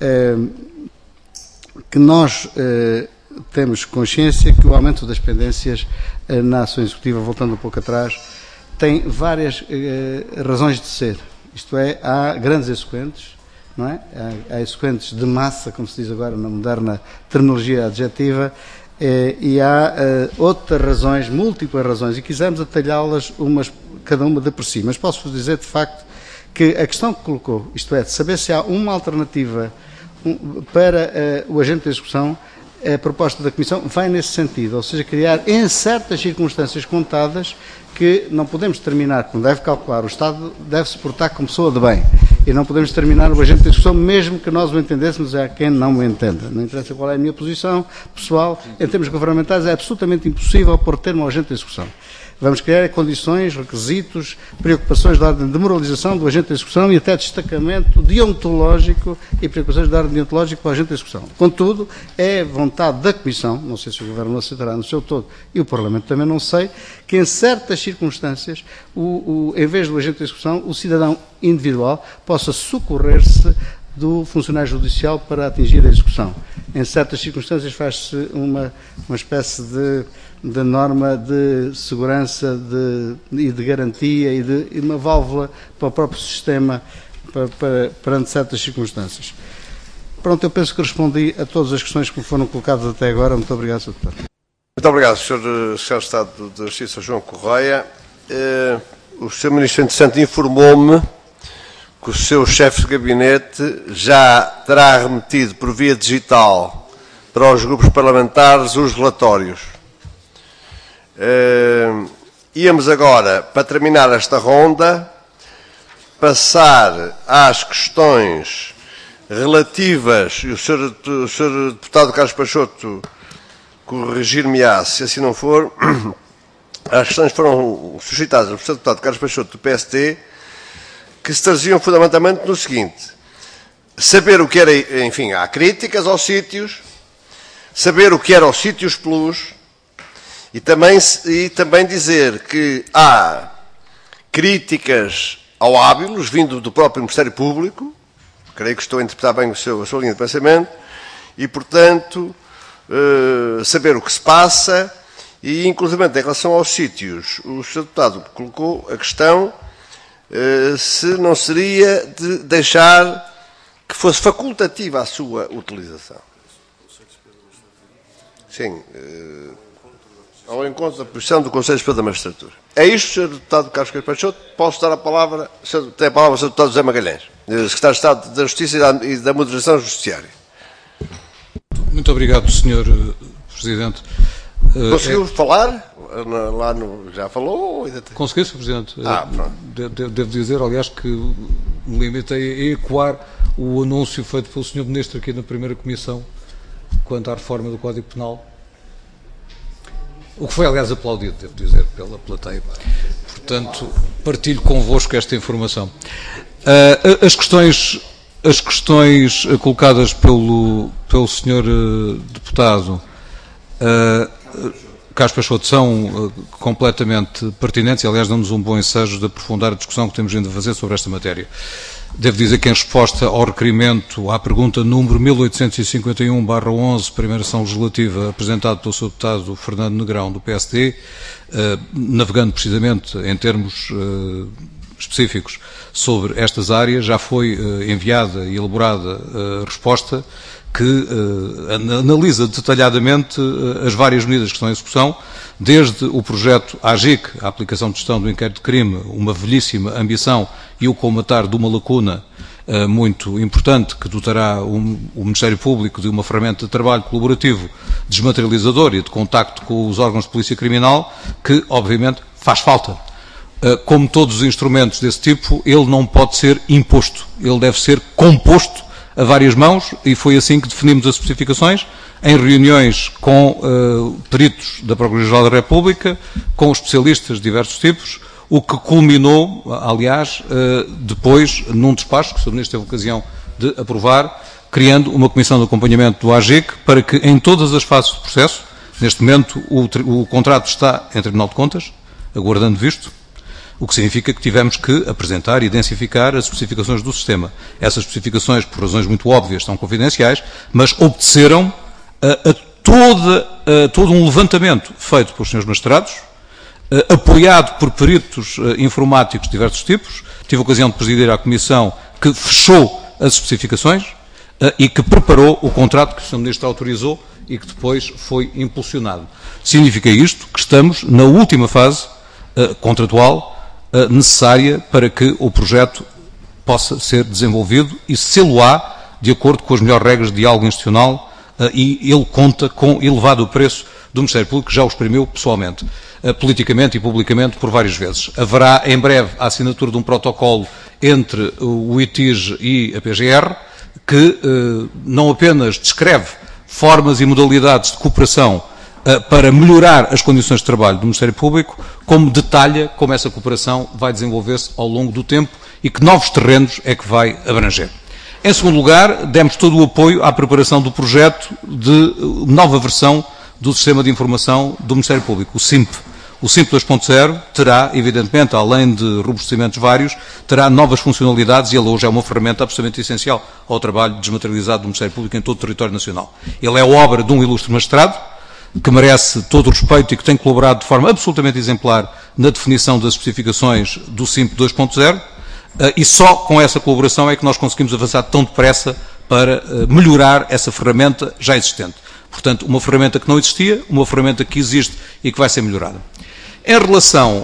nós temos consciência que o aumento das pendências na ação executiva, voltando um pouco atrás, tem várias razões de ser. Isto é, há grandes exequentes, não é? Há exequentes de massa, como se diz agora na moderna terminologia adjetiva, e há outras razões, múltiplas razões, e quisemos atalhá-las cada uma de por si. Mas posso-vos dizer, de facto, que a questão que colocou, isto é, de saber se há uma alternativa para o agente de execução, a proposta da Comissão vai nesse sentido, ou seja, criar em certas circunstâncias contadas que não podemos determinar, como deve calcular, o Estado deve se portar como pessoa de bem e não podemos determinar o agente de execução mesmo que nós o entendêssemos a quem não o entenda. Não interessa qual é a minha posição pessoal, em termos governamentais é absolutamente impossível pôr termo ao agente de execução. Vamos criar condições, requisitos, preocupações de ordem de moralização do agente de execução e até destacamento deontológico e preocupações de ordem deontológico para o agente de execução. Contudo, é vontade da Comissão, não sei se o Governo aceitará no seu todo e o Parlamento também não sei, que em certas circunstâncias, em vez do agente de execução, o cidadão individual possa socorrer-se do funcionário judicial para atingir a execução. Em certas circunstâncias faz-se uma espécie de norma de segurança e de garantia e uma válvula para o próprio sistema perante certas circunstâncias. Pronto, eu penso que respondi a todas as questões que me foram colocadas até agora. Muito obrigado, Sr. Deputado. Muito obrigado, Sr. Secretário de Estado da Justiça, João Correia. O Sr. Ministro, entretanto, informou-me que o seu chefe de gabinete já terá remetido por via digital para os grupos parlamentares os relatórios. Íamos agora, para terminar esta ronda, passar às questões relativas, e o Sr. Deputado Carlos Peixoto corrigir-me-á, se assim não for, as questões foram suscitadas pelo Sr. Deputado Carlos Peixoto do PSD, que se traziam fundamentalmente no seguinte: saber o que era, enfim, há críticas aos sítios, saber o que era os sítios plus, e também dizer que há críticas ao hábilos vindo do próprio Ministério Público, creio que estou a interpretar bem a sua linha de pensamento, e, portanto, saber o que se passa, e, inclusive, em relação aos sítios, o Sr. Deputado colocou a questão se não seria de deixar que fosse facultativa a sua utilização. Sim, ao encontro da posição do Conselho Superior da Magistratura. É isto, Sr. Deputado Carlos Peixoto. Posso dar a palavra, tem a palavra ao Sr. Deputado José Magalhães, Secretário de Estado da Justiça e da Moderação Judiciária. Muito obrigado, Sr. Presidente. Conseguiu falar? Já falou? Consegui, Sr. Presidente. Devo dizer, aliás, que me limitei a ecoar o anúncio feito pelo Sr. Ministro aqui na primeira Comissão quanto à reforma do Código Penal, o que foi, aliás, aplaudido, devo dizer, pela plateia. Portanto, partilho convosco esta informação. As questões colocadas pelo Sr. Deputado Carlos Peixoto são completamente pertinentes e, aliás, dão-nos um bom ensejo de aprofundar a discussão que temos vindo a fazer sobre esta matéria. Devo dizer que, em resposta ao requerimento à pergunta número 1851/11, primeira ação legislativa, apresentado pelo Sr. Deputado Fernando Negrão, do PSD, navegando precisamente em termos específicos sobre estas áreas, já foi enviada e elaborada a resposta que analisa detalhadamente as várias medidas que estão em execução, desde o projeto AGIC, a aplicação de gestão do inquérito de crime, uma velhíssima ambição e o colmatar de uma lacuna muito importante que dotará o Ministério Público de uma ferramenta de trabalho colaborativo, desmaterializador e de contacto com os órgãos de polícia criminal, que obviamente faz falta. Como todos os instrumentos desse tipo, ele não pode ser imposto, ele deve ser composto a várias mãos, e foi assim que definimos as especificações, em reuniões com peritos da Procuradoria-Geral da República, com especialistas de diversos tipos, o que culminou, aliás, depois, num despacho que o Sr. Ministro teve ocasião de aprovar, criando uma comissão de acompanhamento do AGIC, para que em todas as fases do processo, neste momento o contrato está em Tribunal de Contas, aguardando visto, o que significa que tivemos que apresentar e densificar as especificações do sistema. Essas especificações, por razões muito óbvias, são confidenciais, mas obedeceram a todo um levantamento feito pelos senhores magistrados, apoiado por peritos informáticos de diversos tipos. Tive a ocasião de presidir a comissão que fechou as especificações e que preparou o contrato que o Sr. Ministro autorizou e que depois foi impulsionado. Significa isto que estamos na última fase contratual necessária para que o projeto possa ser desenvolvido e sê-lo-á de acordo com as melhores regras de diálogo institucional, e ele conta com elevado preço do Ministério Público, que já o exprimiu pessoalmente, politicamente e publicamente por várias vezes. Haverá em breve a assinatura de um protocolo entre o ITIG e a PGR, que não apenas descreve formas e modalidades de cooperação para melhorar as condições de trabalho do Ministério Público, como detalha como essa cooperação vai desenvolver-se ao longo do tempo e que novos terrenos é que vai abranger. Em segundo lugar, demos todo o apoio à preparação do projeto de nova versão do Sistema de Informação do Ministério Público, o SIMP. O SIMP 2.0 terá, evidentemente, além de robustecimentos vários, terá novas funcionalidades, e ele hoje é uma ferramenta absolutamente essencial ao trabalho desmaterializado do Ministério Público em todo o território nacional. Ele é obra de um ilustre magistrado, que merece todo o respeito e que tem colaborado de forma absolutamente exemplar na definição das especificações do SIMP 2.0, e só com essa colaboração é que nós conseguimos avançar tão depressa para melhorar essa ferramenta já existente. Portanto, uma ferramenta que não existia, uma ferramenta que existe e que vai ser melhorada. Em relação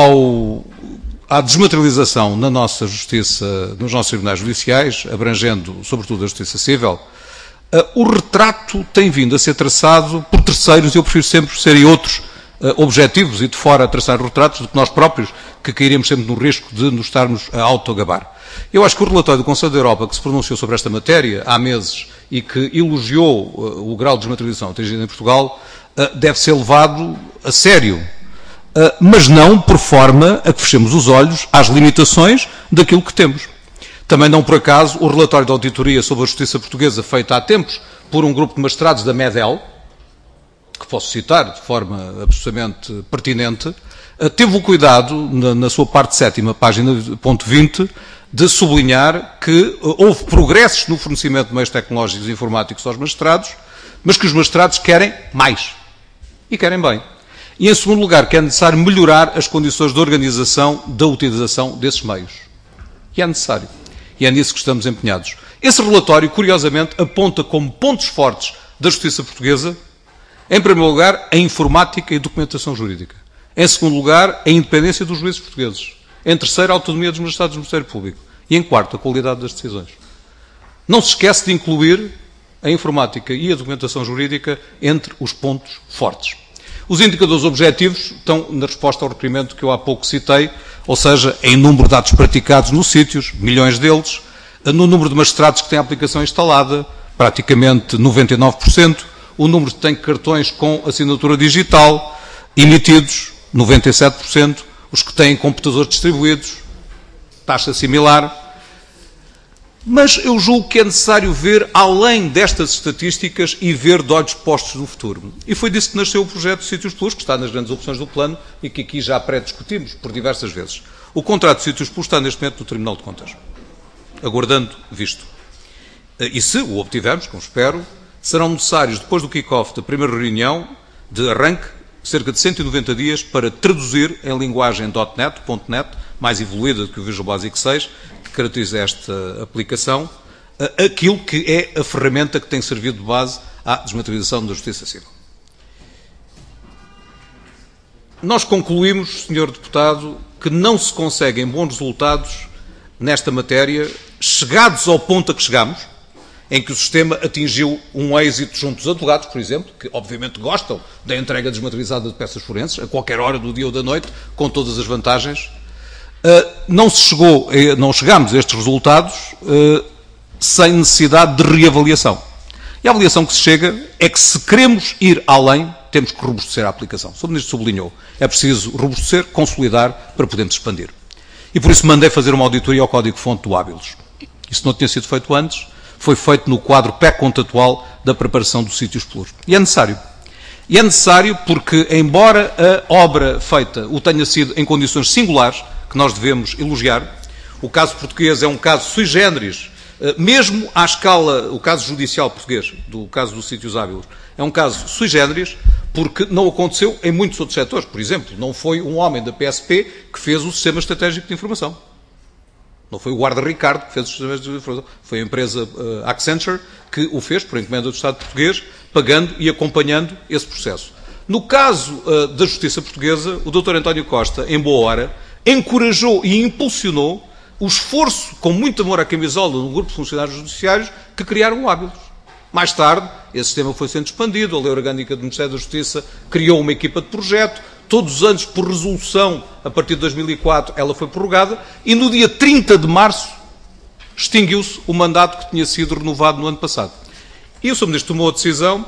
à desmaterialização na nossa justiça, nos nossos tribunais judiciais, abrangendo sobretudo a justiça civil, o retrato tem vindo a ser traçado por terceiros, e eu prefiro sempre serem outros objetivos e de fora a traçar retratos do que nós próprios, que cairíamos sempre no risco de nos estarmos a autogabar. Eu acho que o relatório do Conselho da Europa, que se pronunciou sobre esta matéria há meses e que elogiou o grau de desmaterialização atingido em Portugal, deve ser levado a sério, mas não por forma a que fechemos os olhos às limitações daquilo que temos. Também não por acaso o relatório de auditoria sobre a justiça portuguesa, feito há tempos por um grupo de magistrados da MEDEL, que posso citar de forma absolutamente pertinente, teve o cuidado, na sua parte 7ª, página ponto 20, de sublinhar que houve progressos no fornecimento de meios tecnológicos e informáticos aos magistrados, mas que os magistrados querem mais. E querem bem. E, em segundo lugar, que é necessário melhorar as condições de organização da utilização desses meios. E é necessário. E é nisso que estamos empenhados. Esse relatório, curiosamente, aponta como pontos fortes da justiça portuguesa, em primeiro lugar, a informática e documentação jurídica. Em segundo lugar, a independência dos juízes portugueses. Em terceiro, a autonomia dos magistrados do Ministério Público. E em quarto, a qualidade das decisões. Não se esquece de incluir a informática e a documentação jurídica entre os pontos fortes. Os indicadores objetivos estão na resposta ao requerimento que eu há pouco citei, ou seja, em número de atos praticados nos sítios, milhões deles, no número de magistrados que têm a aplicação instalada, praticamente 99%, o número que tem cartões com assinatura digital emitidos, 97%, os que têm computadores distribuídos, taxa similar. Mas eu julgo que é necessário ver além destas estatísticas e ver de olhos postos no futuro. E foi disso que nasceu o projeto de Sítios Plus, que está nas grandes opções do plano e que aqui já pré-discutimos por diversas vezes. O contrato de Sítios Plus está neste momento no Tribunal de Contas, aguardando visto. E se o obtivermos, como espero, serão necessários, depois do kick-off da primeira reunião de arranque, cerca de 190 dias para traduzir em linguagem .NET, mais evoluída do que o Visual Basic 6, que caracteriza esta aplicação, aquilo que é a ferramenta que tem servido de base à desmaterialização da justiça civil. Nós concluímos, Sr. Deputado, que não se conseguem bons resultados nesta matéria, chegados ao ponto a que chegamos, em que o sistema atingiu um êxito junto dos advogados, por exemplo, que obviamente gostam da entrega desmaterializada de peças forenses, a qualquer hora do dia ou da noite, com todas as vantagens. Não chegámos a estes resultados sem necessidade de reavaliação. E a avaliação que se chega é que, se queremos ir além, temos que robustecer a aplicação. O Sr. Ministro sublinhou, é preciso robustecer, consolidar, para podermos expandir. E por isso mandei fazer uma auditoria ao código-fonte do Hábilos. Isso não tinha sido feito antes, foi feito no quadro pré-contratual da preparação dos sítios pluros. E é necessário. E é necessário porque, embora a obra feita o tenha sido em condições singulares, que nós devemos elogiar, o caso português é um caso sui generis, mesmo à escala, o caso judicial português, do caso dos sítios hábilos, é um caso sui generis, porque não aconteceu em muitos outros setores. Por exemplo, não foi um homem da PSP que fez o Sistema Estratégico de Informação. Não foi o guarda Ricardo que fez o Sistema Estratégico de Informação. Foi a empresa Accenture que o fez, por encomenda do Estado português, pagando e acompanhando esse processo. No caso da Justiça Portuguesa, o Dr. António Costa, em boa hora, encorajou e impulsionou o esforço, com muito amor à camisola, do grupo de funcionários judiciários que criaram o Hábilos. Mais tarde, esse sistema foi sendo expandido, a Lei Orgânica do Ministério da Justiça criou uma equipa de projeto, todos os anos, por resolução, a partir de 2004, ela foi prorrogada, e no dia 30 de março extinguiu-se o mandato que tinha sido renovado no ano passado. E o Sr. Ministro tomou a decisão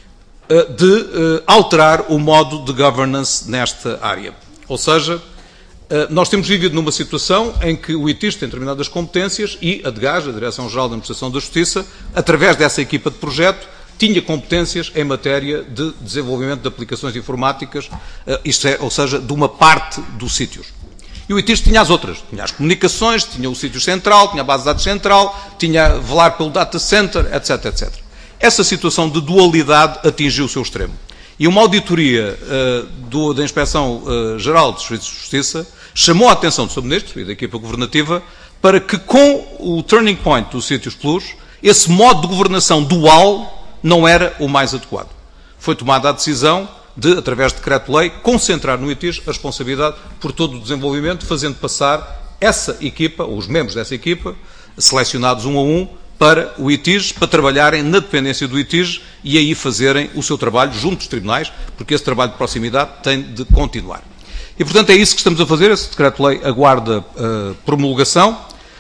de alterar o modo de governance nesta área. Ou seja, nós temos vivido numa situação em que o ITIS tem determinadas competências e a DGAJ, a Direção-Geral da Administração da Justiça, através dessa equipa de projeto, tinha competências em matéria de desenvolvimento de aplicações informáticas, isto é, ou seja, de uma parte dos sítios. E o ITIS tinha as outras, tinha as comunicações, tinha o sítio central, tinha a base de dados central, tinha velar pelo data center, etc, etc. Essa situação de dualidade atingiu o seu extremo. E uma auditoria da Inspeção-Geral dos Serviços de Justiça chamou a atenção do Sr. Ministro e da equipa governativa para que, com o turning point dos sítios plus, esse modo de governação dual não era o mais adequado. Foi tomada a decisão de, através de decreto-lei, concentrar no ITIS a responsabilidade por todo o desenvolvimento, fazendo passar essa equipa, ou os membros dessa equipa, selecionados um a um, para o ITIS, para trabalharem na dependência do ITIS e aí fazerem o seu trabalho junto dos tribunais, porque esse trabalho de proximidade tem de continuar. E, portanto, é isso que estamos a fazer. Esse decreto-lei aguarda promulgação.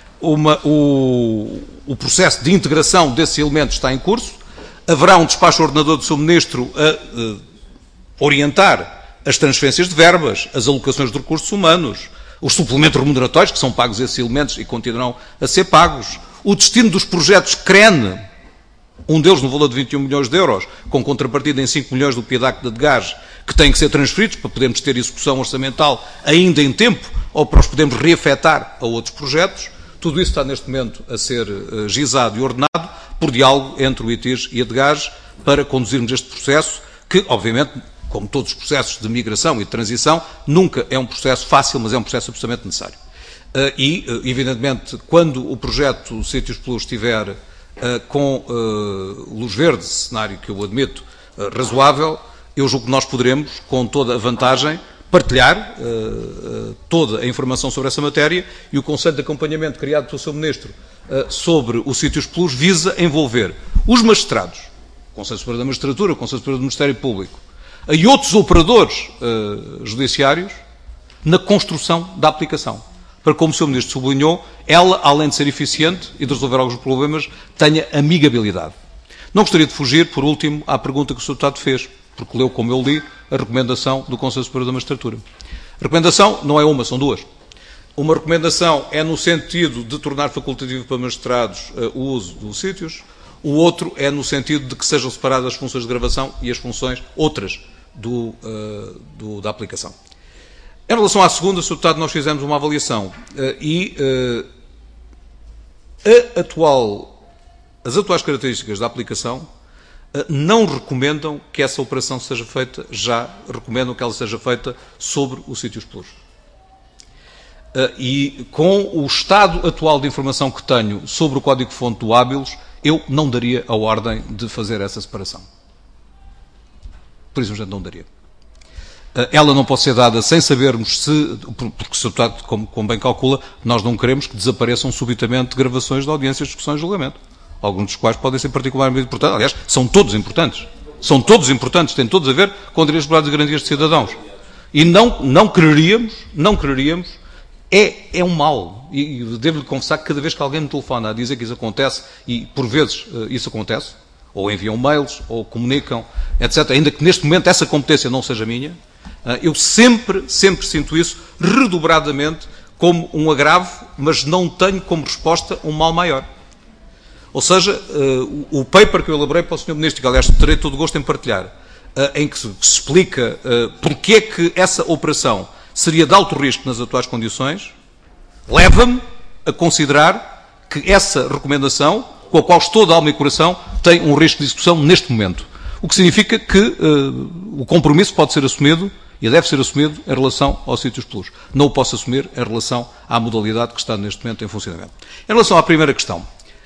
O processo de integração desses elementos está em curso. Haverá um despacho ordenador do Sr. Ministro a orientar as transferências de verbas, as alocações de recursos humanos, os suplementos remuneratórios, que são pagos esses elementos e continuarão a ser pagos, o destino dos projetos CREN, um deles no valor de 21 milhões de euros, com contrapartida em 5 milhões do PIDAC da DGAJ, que têm que ser transferidos para podermos ter execução orçamental ainda em tempo, ou para os podermos reafetar a outros projetos. Tudo isso está neste momento a ser gizado e ordenado por diálogo entre o ITIS e a DGAJ para conduzirmos este processo, que, obviamente, como todos os processos de migração e de transição, nunca é um processo fácil, mas é um processo absolutamente necessário. E, evidentemente, quando o projeto Sítios Plus estiver com luz verde, cenário que eu admito razoável, eu julgo que nós poderemos, com toda a vantagem, partilhar toda a informação sobre essa matéria, e o Conselho de Acompanhamento criado pelo Sr. Ministro sobre o Sítios Plus visa envolver os magistrados, o Conselho Superior da Magistratura, o Conselho Superior do Ministério Público e outros operadores judiciários na construção da aplicação, para, como o Sr. Ministro sublinhou, ela, além de ser eficiente e de resolver alguns problemas, tenha amigabilidade. Não gostaria de fugir, por último, à pergunta que o Sr. Deputado fez, porque leu, como eu li, a recomendação do Conselho Superior da Magistratura. A recomendação não é uma, são duas. Uma recomendação é no sentido de tornar facultativo para magistrados o uso dos sítios, o outro é no sentido de que sejam separadas as funções de gravação e as funções outras da aplicação. Em relação à segunda, Sr. Deputado, nós fizemos uma avaliação e as atuais características da aplicação não recomendam que essa operação seja feita já, recomendam que ela seja feita sobre o Sítios Plus. e com o estado atual de informação que tenho sobre o código-fonte do Habelos, eu não daria a ordem de fazer essa separação. Por isso, não daria. Ela não pode ser dada sem sabermos se, porque, como bem calcula, nós não queremos que desapareçam subitamente gravações de audiências, discussões e julgamento. Alguns dos quais podem ser particularmente importantes. Aliás, são todos importantes. São todos importantes, têm todos a ver com direitos, liberdades e garantias de cidadãos. E não quereríamos, é um mal. E devo-lhe confessar que cada vez que alguém me telefona a dizer que isso acontece, e por vezes isso acontece, ou enviam mails, ou comunicam, etc., ainda que neste momento essa competência não seja minha, eu sempre sinto isso redobradamente como um agravo, mas não tenho como resposta um mal maior. Ou seja, o paper que eu elaborei para o Sr. Ministro, que aliás terei todo o gosto em partilhar, em que se explica porque é que essa operação seria de alto risco nas atuais condições, leva-me a considerar que essa recomendação, com a qual estou de alma e coração, tem um risco de execução neste momento. O que significa que o compromisso pode ser assumido e deve ser assumido em relação aos sítios plus. Não o posso assumir em relação à modalidade que está neste momento em funcionamento. Em relação à primeira questão,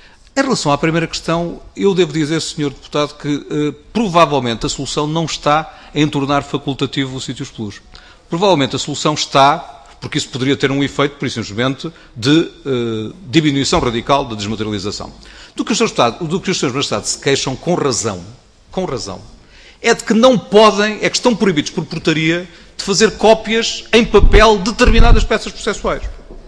eu devo dizer, Sr. Deputado, que provavelmente a solução não está em tornar facultativo os sítios plus. Provavelmente a solução está, porque isso poderia ter um efeito, por simplesmente, de diminuição radical da desmaterialização. Do que os Srs. Majestades se queixam com razão, é de que não podem, é que estão proibidos por portaria de fazer cópias em papel de determinadas peças processuais.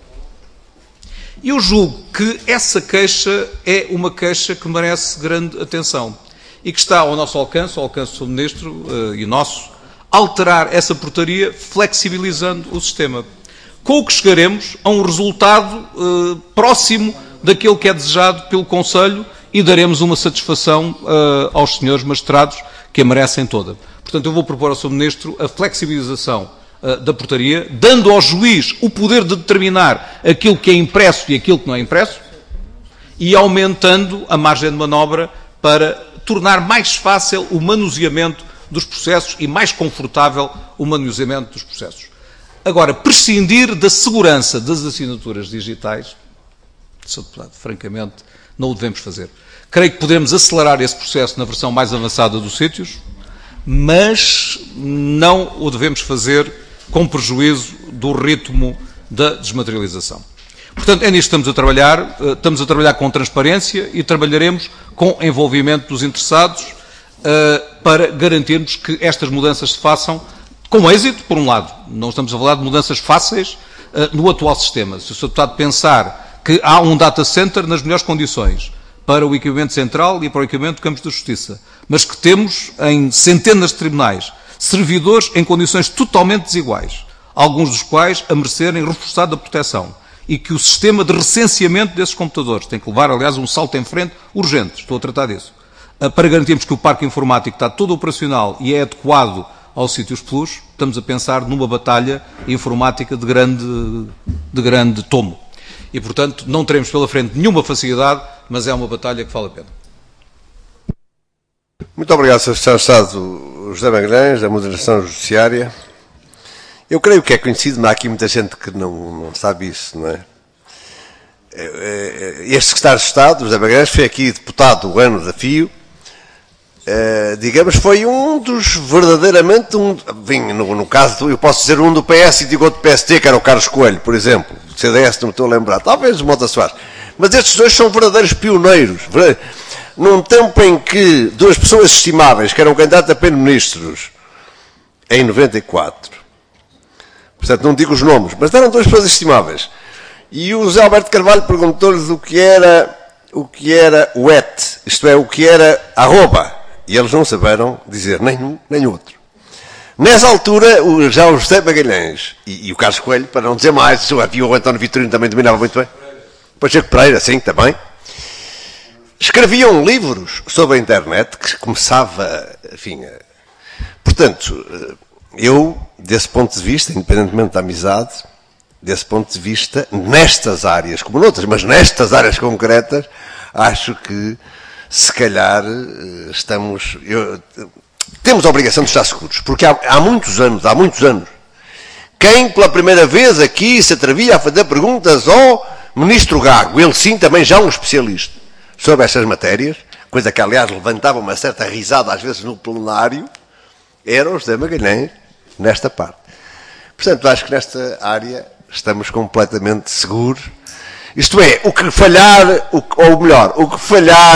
E eu julgo que essa queixa é uma queixa que merece grande atenção e que está ao nosso alcance, ao alcance do Sr. Ministro e nosso, alterar essa portaria flexibilizando o sistema. Com o que chegaremos a um resultado próximo daquele que é desejado pelo Conselho e daremos uma satisfação aos senhores magistrados que a merecem toda. Portanto, eu vou propor ao Sr. Ministro a flexibilização da portaria, dando ao juiz o poder de determinar aquilo que é impresso e aquilo que não é impresso e aumentando a margem de manobra para tornar mais fácil o manuseamento dos processos e mais confortável o manuseamento dos processos. Agora, prescindir da segurança das assinaturas digitais, Sr. Deputado, francamente, não o devemos fazer. Creio que podemos acelerar esse processo na versão mais avançada dos sítios, mas não o devemos fazer com prejuízo do ritmo da desmaterialização. Portanto, é nisto que estamos a trabalhar com transparência e trabalharemos com envolvimento dos interessados para garantirmos que estas mudanças se façam com êxito, por um lado. Não estamos a falar de mudanças fáceis no atual sistema. Se o Sr. Deputado pensar que há um data center nas melhores condições para o equipamento central e para o equipamento de campos de justiça, mas que temos em centenas de tribunais servidores em condições totalmente desiguais, alguns dos quais a merecerem reforçada proteção, e que o sistema de recenseamento desses computadores tem que levar, aliás, um salto em frente urgente, estou a tratar disso, para garantirmos que o parque informático está todo operacional e é adequado aos sítios plus, estamos a pensar numa batalha informática de grande tomo. E, portanto, não teremos pela frente nenhuma facilidade, mas é uma batalha que vale a pena. Muito obrigado, Sr. Secretário de Estado José Magalhães, da Moderação Judiciária. Eu creio que é conhecido, mas há aqui muita gente que não sabe isso, não é? Este Secretário de Estado, José Magalhães, foi aqui deputado o ano a fio, digamos, foi um dos verdadeiramente, no caso, eu posso dizer um do PS e digo outro do PST, que era o Carlos Coelho, por exemplo, do CDS, não me estou a lembrar, talvez o Mota Soares, mas estes dois são verdadeiros pioneiros, num tempo em que duas pessoas estimáveis, que eram candidatos a primeiro-ministros, em 94, portanto não digo os nomes, mas eram duas pessoas estimáveis, e o José Alberto Carvalho perguntou-lhes o que era o et, isto é, o que era arroba, e eles não souberam dizer nenhum nem outro. Nessa altura, já o José Magalhães e o Carlos Coelho, para não dizer mais, o António Vitorino também dominava muito bem, Pacheco Pereira, sim, também, escreviam livros sobre a internet, que começava, enfim... Portanto, eu, desse ponto de vista, independentemente da amizade, desse ponto de vista, nestas áreas, como noutras, mas nestas áreas concretas, acho que, se calhar, temos a obrigação de estar seguros, porque há muitos anos, quem pela primeira vez aqui se atrevia a fazer perguntas ao Ministro Gago, ele sim também já um especialista sobre estas matérias, coisa que aliás levantava uma certa risada às vezes no plenário, era o José Magalhães nesta parte. Portanto, acho que nesta área estamos completamente seguros. Isto é, o que falhar, ou melhor, o que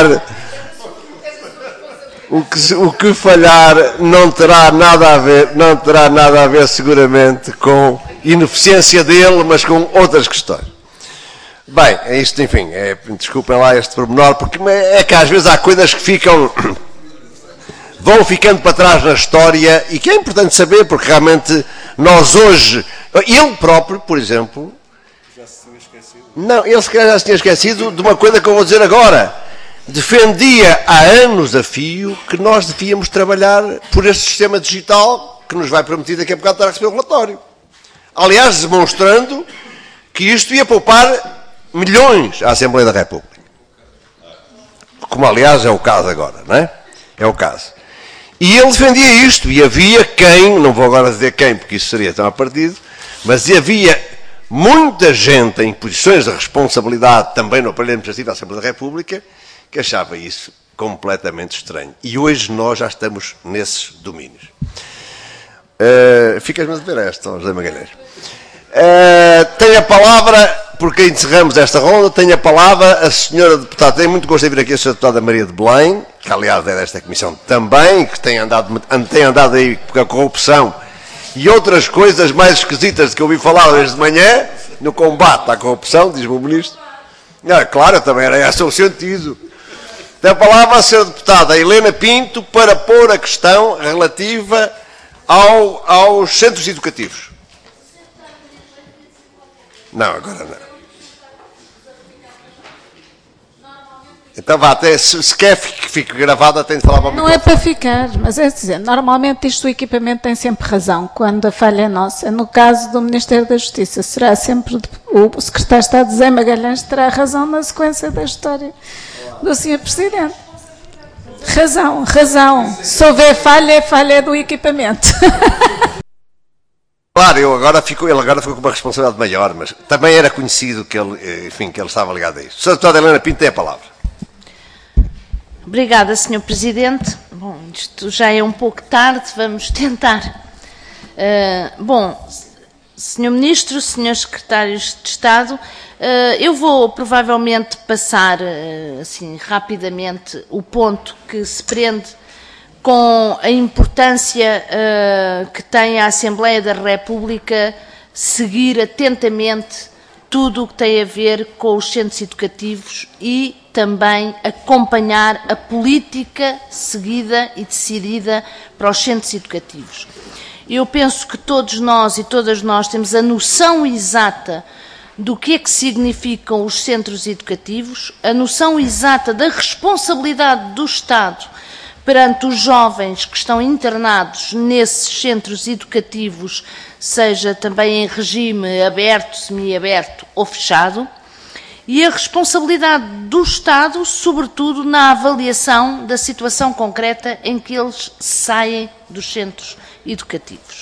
falhar não terá nada a ver seguramente com ineficiência dele, mas com outras questões. Bem, é isto, enfim, desculpem lá este pormenor, porque é que às vezes há coisas que vão ficando para trás na história e que é importante saber, porque realmente nós hoje, ele próprio, por exemplo, não, ele se calhar já se tinha esquecido de uma coisa que eu vou dizer agora. Defendia há anos a fio que nós devíamos trabalhar por este sistema digital que nos vai permitir daqui a bocado estar a receber o relatório. Aliás, demonstrando que isto ia poupar milhões à Assembleia da República. Como aliás é o caso agora, não é? É o caso. E ele defendia isto, e havia quem, não vou agora dizer quem, porque isso seria tão a partido, mas havia muita gente em posições de responsabilidade também no aparelho administrativo da Assembleia da República que achava isso completamente estranho. E hoje nós já estamos nesses domínios. Ficas-me a ver esta, José Magalhães. Tem a palavra, porque encerramos esta ronda, tem a palavra a senhora deputada, tem muito gosto de vir aqui a senhora deputada Maria de Belém, que aliás é desta comissão também, que tem andado aí com a corrupção e outras coisas mais esquisitas de que eu ouvi falar desde de manhã, no combate à corrupção, diz-me o Ministro. Claro, também era esse o sentido. Tem a palavra a senhora deputada Helena Pinto para pôr a questão relativa aos centros educativos. Não, agora não. Então vá, até se quer que fique gravada, tem de falar para o Não é para ficar, mas é dizer, normalmente o equipamento tem sempre razão, quando a falha é nossa. No caso do Ministério da Justiça, será sempre o Secretário de Estado José Magalhães terá razão na sequência da história do Sr. Presidente. Razão. Se houver falha, é falha do equipamento. Claro, ele agora ficou com uma responsabilidade maior, mas também era conhecido que ele estava ligado a isso. Sra. Deputada Helena Pinto tem a palavra. Obrigada, Sr. Presidente. Bom, isto já é um pouco tarde, vamos tentar. Sr. Ministro, Srs. Secretários de Estado, eu vou provavelmente passar, assim, rapidamente, o ponto que se prende com a importância que tem a Assembleia da República seguir atentamente tudo o que tem a ver com os centros educativos e também acompanhar a política seguida e decidida para os centros educativos. Eu penso que todos nós e todas nós temos a noção exata do que é que significam os centros educativos, a noção exata da responsabilidade do Estado perante os jovens que estão internados nesses centros educativos, seja também em regime aberto, semiaberto ou fechado, e a responsabilidade do Estado, sobretudo na avaliação da situação concreta em que eles saem dos centros educativos.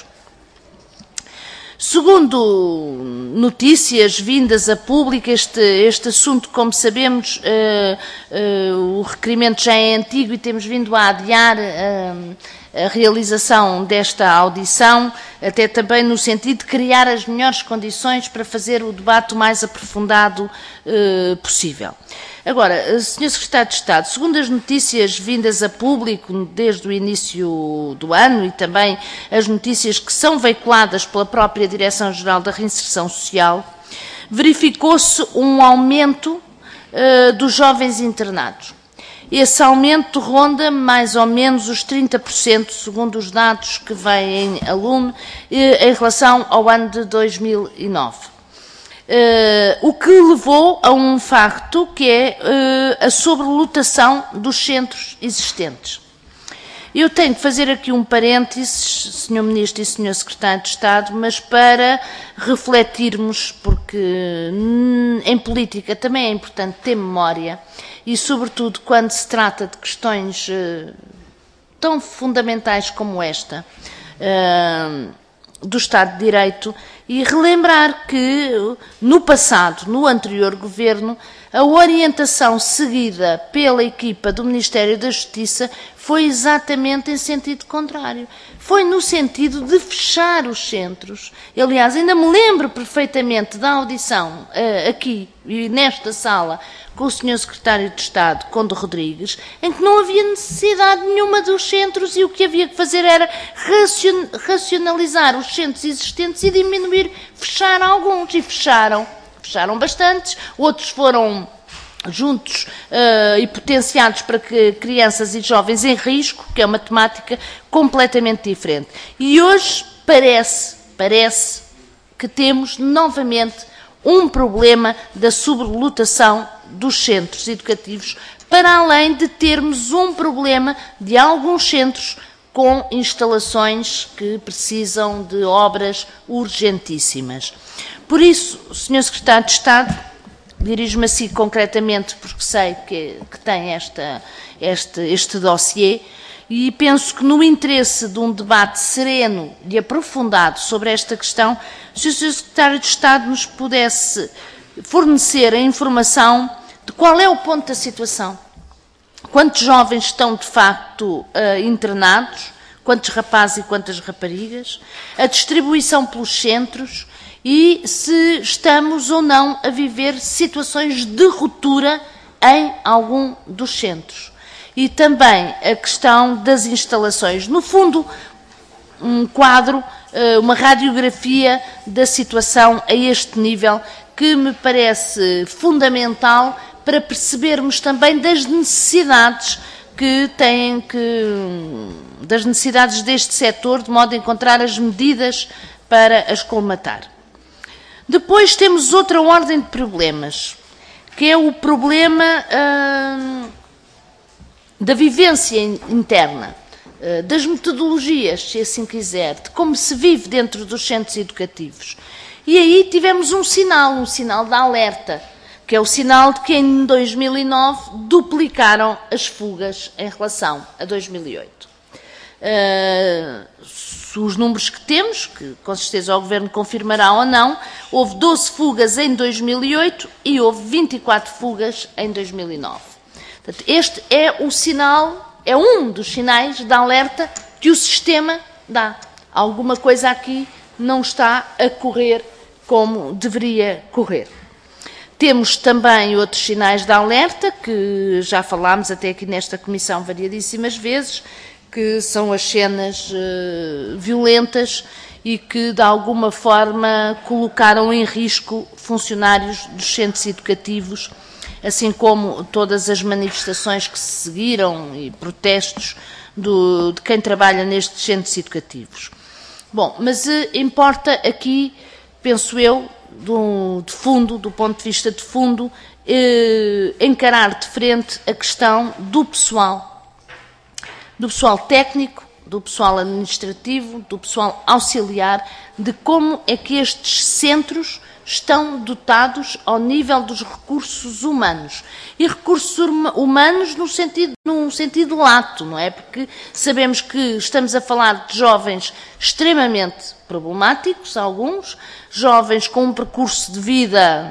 Segundo notícias vindas a público, este assunto, como sabemos, o requerimento já é antigo e temos vindo a adiar a realização desta audição, até também no sentido de criar as melhores condições para fazer o debate o mais aprofundado possível. Agora, Sr. Secretário de Estado, segundo as notícias vindas a público desde o início do ano e também as notícias que são veiculadas pela própria Direção-Geral da Reinserção Social, verificou-se um aumento dos jovens internados. Esse aumento ronda mais ou menos os 30%, segundo os dados que vêm em aluno, em relação ao ano de 2009. O que levou a um facto que é a sobrelotação dos centros existentes. Eu tenho que fazer aqui um parênteses, Sr. Ministro e Sr. Secretário de Estado, mas para refletirmos, porque em política também é importante ter memória, e sobretudo quando se trata de questões tão fundamentais como esta, do Estado de Direito e relembrar que, no passado, no anterior governo, a orientação seguida pela equipa do Ministério da Justiça foi exatamente em sentido contrário. Foi no sentido de fechar os centros. Aliás, ainda me lembro perfeitamente da audição aqui e nesta sala com o Sr. Secretário de Estado, Conde Rodrigues, em que não havia necessidade nenhuma dos centros e o que havia que fazer era racionalizar os centros existentes e diminuir, fechar alguns. E fecharam bastantes, outros foram juntos e potenciados para que crianças e jovens em risco, que é uma temática completamente diferente. E hoje parece que temos novamente um problema da sobrelotação dos centros educativos, para além de termos um problema de alguns centros com instalações que precisam de obras urgentíssimas. Por isso, Sr. Secretário de Estado, dirijo-me a si concretamente porque sei que tem este dossiê e penso que no interesse de um debate sereno e aprofundado sobre esta questão, se o Sr. Secretário de Estado nos pudesse fornecer a informação de qual é o ponto da situação. Quantos jovens estão de facto internados, quantos rapazes e quantas raparigas, a distribuição pelos centros e se estamos ou não a viver situações de ruptura em algum dos centros. E também a questão das instalações. No fundo, um quadro, uma radiografia da situação a este nível que me parece fundamental para percebermos também das necessidades das necessidades deste setor, de modo a encontrar as medidas para as colmatar. Depois temos outra ordem de problemas, que é o problema da vivência interna, das metodologias, se assim quiser, de como se vive dentro dos centros educativos. E aí tivemos um sinal de alerta, que é o sinal de que em 2009 duplicaram as fugas em relação a 2008. Os números que temos, que com certeza o Governo confirmará ou não, houve 12 fugas em 2008 e houve 24 fugas em 2009. Portanto, este é o sinal, é um dos sinais de alerta que o sistema dá. Alguma coisa aqui não está a correr como deveria correr. Temos também outros sinais de alerta, que já falámos até aqui nesta comissão variadíssimas vezes, que são as cenas violentas e que, de alguma forma, colocaram em risco funcionários dos centros educativos, assim como todas as manifestações que se seguiram e protestos de quem trabalha nestes centros educativos. Bom, mas importa aqui, penso eu, do ponto de vista de fundo, encarar de frente a questão do pessoal técnico, do pessoal administrativo, do pessoal auxiliar, de como é que estes centros estão dotados ao nível dos recursos humanos. E recursos humanos num sentido lato, não é? Porque sabemos que estamos a falar de jovens extremamente problemáticos, alguns, jovens com um percurso de vida,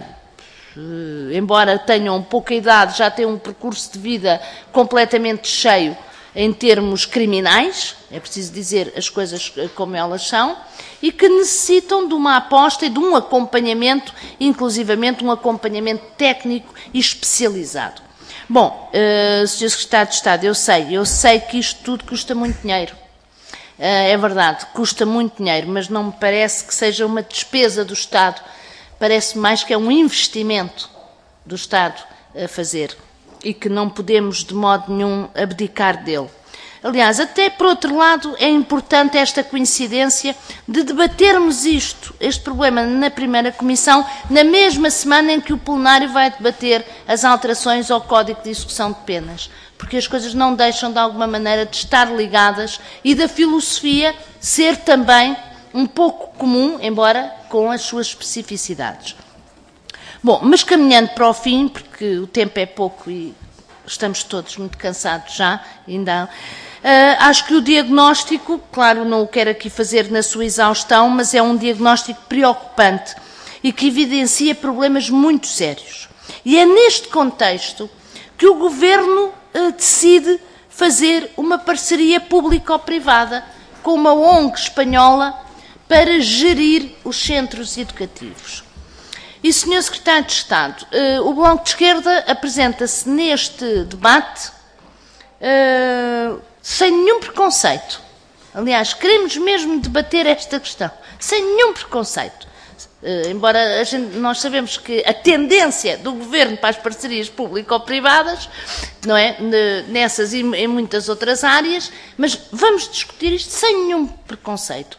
embora tenham pouca idade, já têm um percurso de vida completamente cheio em termos criminais, é preciso dizer as coisas como elas são, e que necessitam de uma aposta e de um acompanhamento, inclusivamente um acompanhamento técnico e especializado. Bom, Sr. Secretário de Estado, eu sei que isto tudo custa muito dinheiro. É verdade, custa muito dinheiro, mas não me parece que seja uma despesa do Estado, parece mais que é um investimento do Estado a fazer e que não podemos de modo nenhum abdicar dele. Aliás, até por outro lado, é importante esta coincidência de debatermos este problema na primeira comissão, na mesma semana em que o plenário vai debater as alterações ao Código de Execução de Penas, porque as coisas não deixam de alguma maneira de estar ligadas e da filosofia ser também um pouco comum, embora com as suas especificidades. Bom, mas caminhando para o fim, porque o tempo é pouco e estamos todos muito cansados já, ainda Acho que o diagnóstico, claro, não o quero aqui fazer na sua exaustão, mas é um diagnóstico preocupante e que evidencia problemas muito sérios. E é neste contexto que o Governo decide fazer uma parceria público-privada com uma ONG espanhola para gerir os centros educativos. E, Sr. Secretário de Estado, o Bloco de Esquerda apresenta-se neste debate sem nenhum preconceito. Aliás, queremos mesmo debater esta questão, sem nenhum preconceito. Embora nós sabemos que a tendência do Governo para as parcerias público-privadas, não é? Nessas e em muitas outras áreas, mas vamos discutir isto sem nenhum preconceito.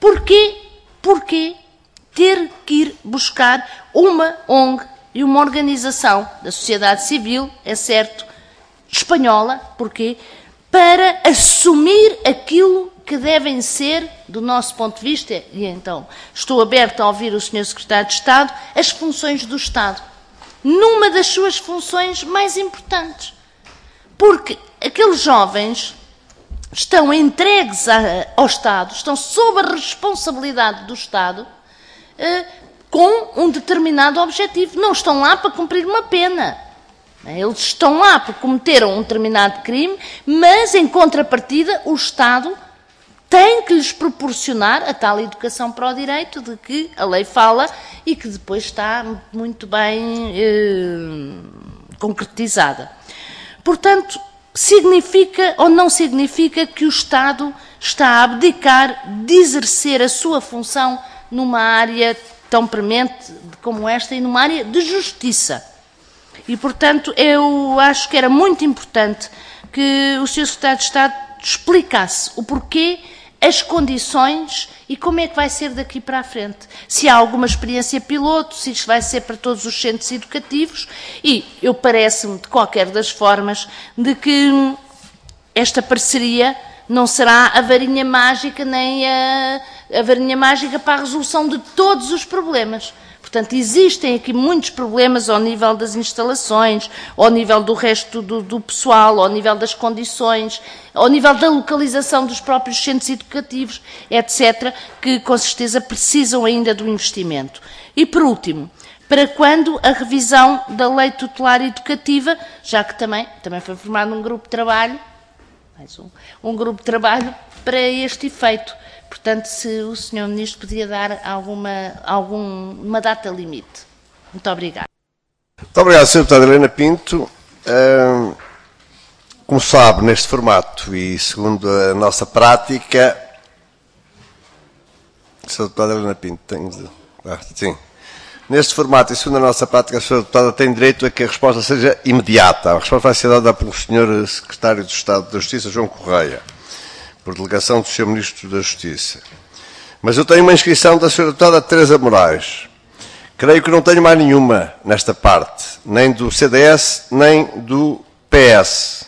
Porquê ter que ir buscar uma ONG e uma organização da sociedade civil, é certo, espanhola, porquê? Para assumir aquilo que devem ser, do nosso ponto de vista, e então estou aberto a ouvir o Sr. Secretário de Estado, as funções do Estado, numa das suas funções mais importantes. Porque aqueles jovens estão entregues ao Estado, estão sob a responsabilidade do Estado, com um determinado objetivo. Não estão lá para cumprir uma pena. Eles estão lá porque cometeram um determinado crime, mas, em contrapartida, o Estado tem que lhes proporcionar a tal educação para o direito de que a lei fala e que depois está muito bem concretizada. Portanto, significa ou não significa que o Estado está a abdicar de exercer a sua função numa área tão premente como esta e numa área de justiça. E, portanto, eu acho que era muito importante que o Sr. Secretário de Estado explicasse o porquê, as condições e como é que vai ser daqui para a frente. Se há alguma experiência piloto, se isto vai ser para todos os centros educativos e eu parece-me, de qualquer das formas, de que esta parceria não será a varinha mágica nem a varinha mágica para a resolução de todos os problemas. Portanto, existem aqui muitos problemas ao nível das instalações, ao nível do resto do pessoal, ao nível das condições, ao nível da localização dos próprios centros educativos, etc., que com certeza precisam ainda do investimento. E, por último, para quando a revisão da Lei Tutelar Educativa, já que também foi formado um grupo de trabalho, mais um grupo de trabalho para este efeito. Portanto, se o Sr. Ministro podia dar alguma data limite. Muito obrigada. Muito obrigado, Sra. Deputada Helena Pinto. Como sabe, neste formato e segundo a nossa prática... Sra. Deputada Helena Pinto, tenho de... sim. Neste formato e segundo a nossa prática, a Sra. Deputada tem direito a que a resposta seja imediata. A resposta vai ser dada pelo Sr. Secretário de Estado da Justiça, João Correia, por delegação do Sr. Ministro da Justiça. Mas eu tenho uma inscrição da Sra. Deputada Teresa Moraes. Creio que não tenho mais nenhuma nesta parte, nem do CDS, nem do PS.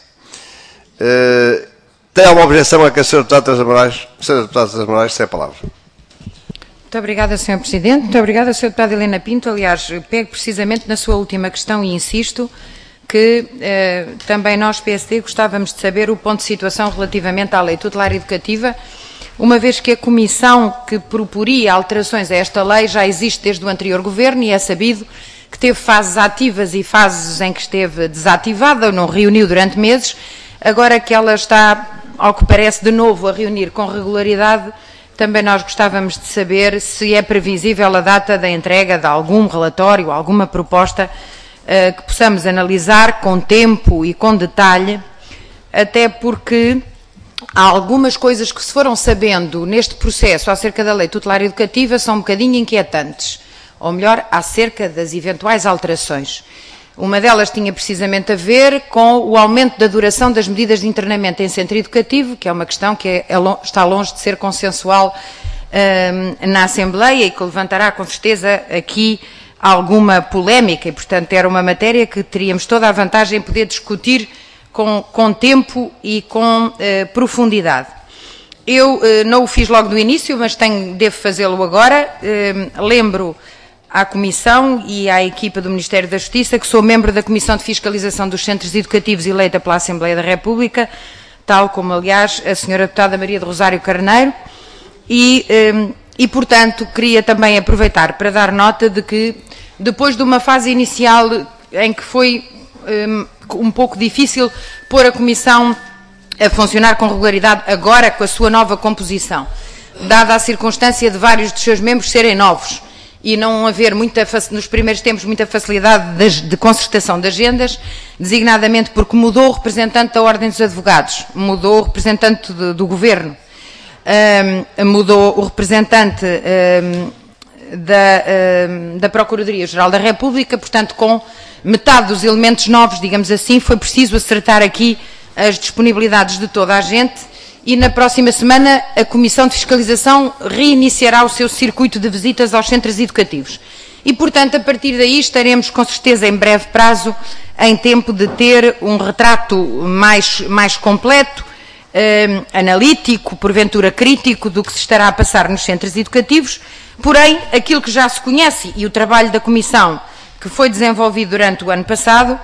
Tem alguma objeção a que a Sra. Deputada Teresa Moraes... Sra. Deputada Teresa Moraes, tem a palavra. Muito obrigada, Sr. Presidente. Muito obrigada, Sra. Deputada Helena Pinto. Aliás, pego precisamente na sua última questão e insisto que também nós, PSD, gostávamos de saber o ponto de situação relativamente à Lei Tutelar Educativa, uma vez que a comissão que proporia alterações a esta lei já existe desde o anterior Governo e é sabido que teve fases ativas e fases em que esteve desativada, não reuniu durante meses. Agora que ela está, ao que parece, de novo a reunir com regularidade, também nós gostávamos de saber se é previsível a data da entrega de algum relatório, alguma proposta que possamos analisar com tempo e com detalhe, até porque há algumas coisas que se foram sabendo neste processo acerca da Lei Tutelar Educativa são um bocadinho inquietantes, ou melhor, acerca das eventuais alterações. Uma delas tinha precisamente a ver com o aumento da duração das medidas de internamento em centro educativo, que é uma questão que está longe de ser consensual na Assembleia e que levantará com certeza aqui alguma polémica e, portanto, era uma matéria que teríamos toda a vantagem em poder discutir com tempo e com profundidade. Eu não o fiz logo do início, mas devo fazê-lo agora. Lembro à Comissão e à equipa do Ministério da Justiça que sou membro da Comissão de Fiscalização dos Centros Educativos eleita pela Assembleia da República tal como, aliás, a senhora deputada Maria do Rosário Carneiro, e, portanto, queria também aproveitar para dar nota de que, depois de uma fase inicial em que foi um pouco difícil pôr a Comissão a funcionar com regularidade, agora com a sua nova composição, dada a circunstância de vários dos seus membros serem novos e não haver nos primeiros tempos muita facilidade de concertação de agendas, designadamente porque mudou o representante da Ordem dos Advogados, mudou o representante do Governo, mudou o representante da Procuradoria-Geral da República, portanto, com metade dos elementos novos, digamos assim, foi preciso acertar aqui as disponibilidades de toda a gente e na próxima semana a Comissão de Fiscalização reiniciará o seu circuito de visitas aos centros educativos. E, portanto, a partir daí estaremos com certeza em breve prazo em tempo de ter um retrato mais completo, analítico, porventura crítico, do que se estará a passar nos centros educativos. Porém, aquilo que já se conhece e o trabalho da Comissão que foi desenvolvido durante o ano passado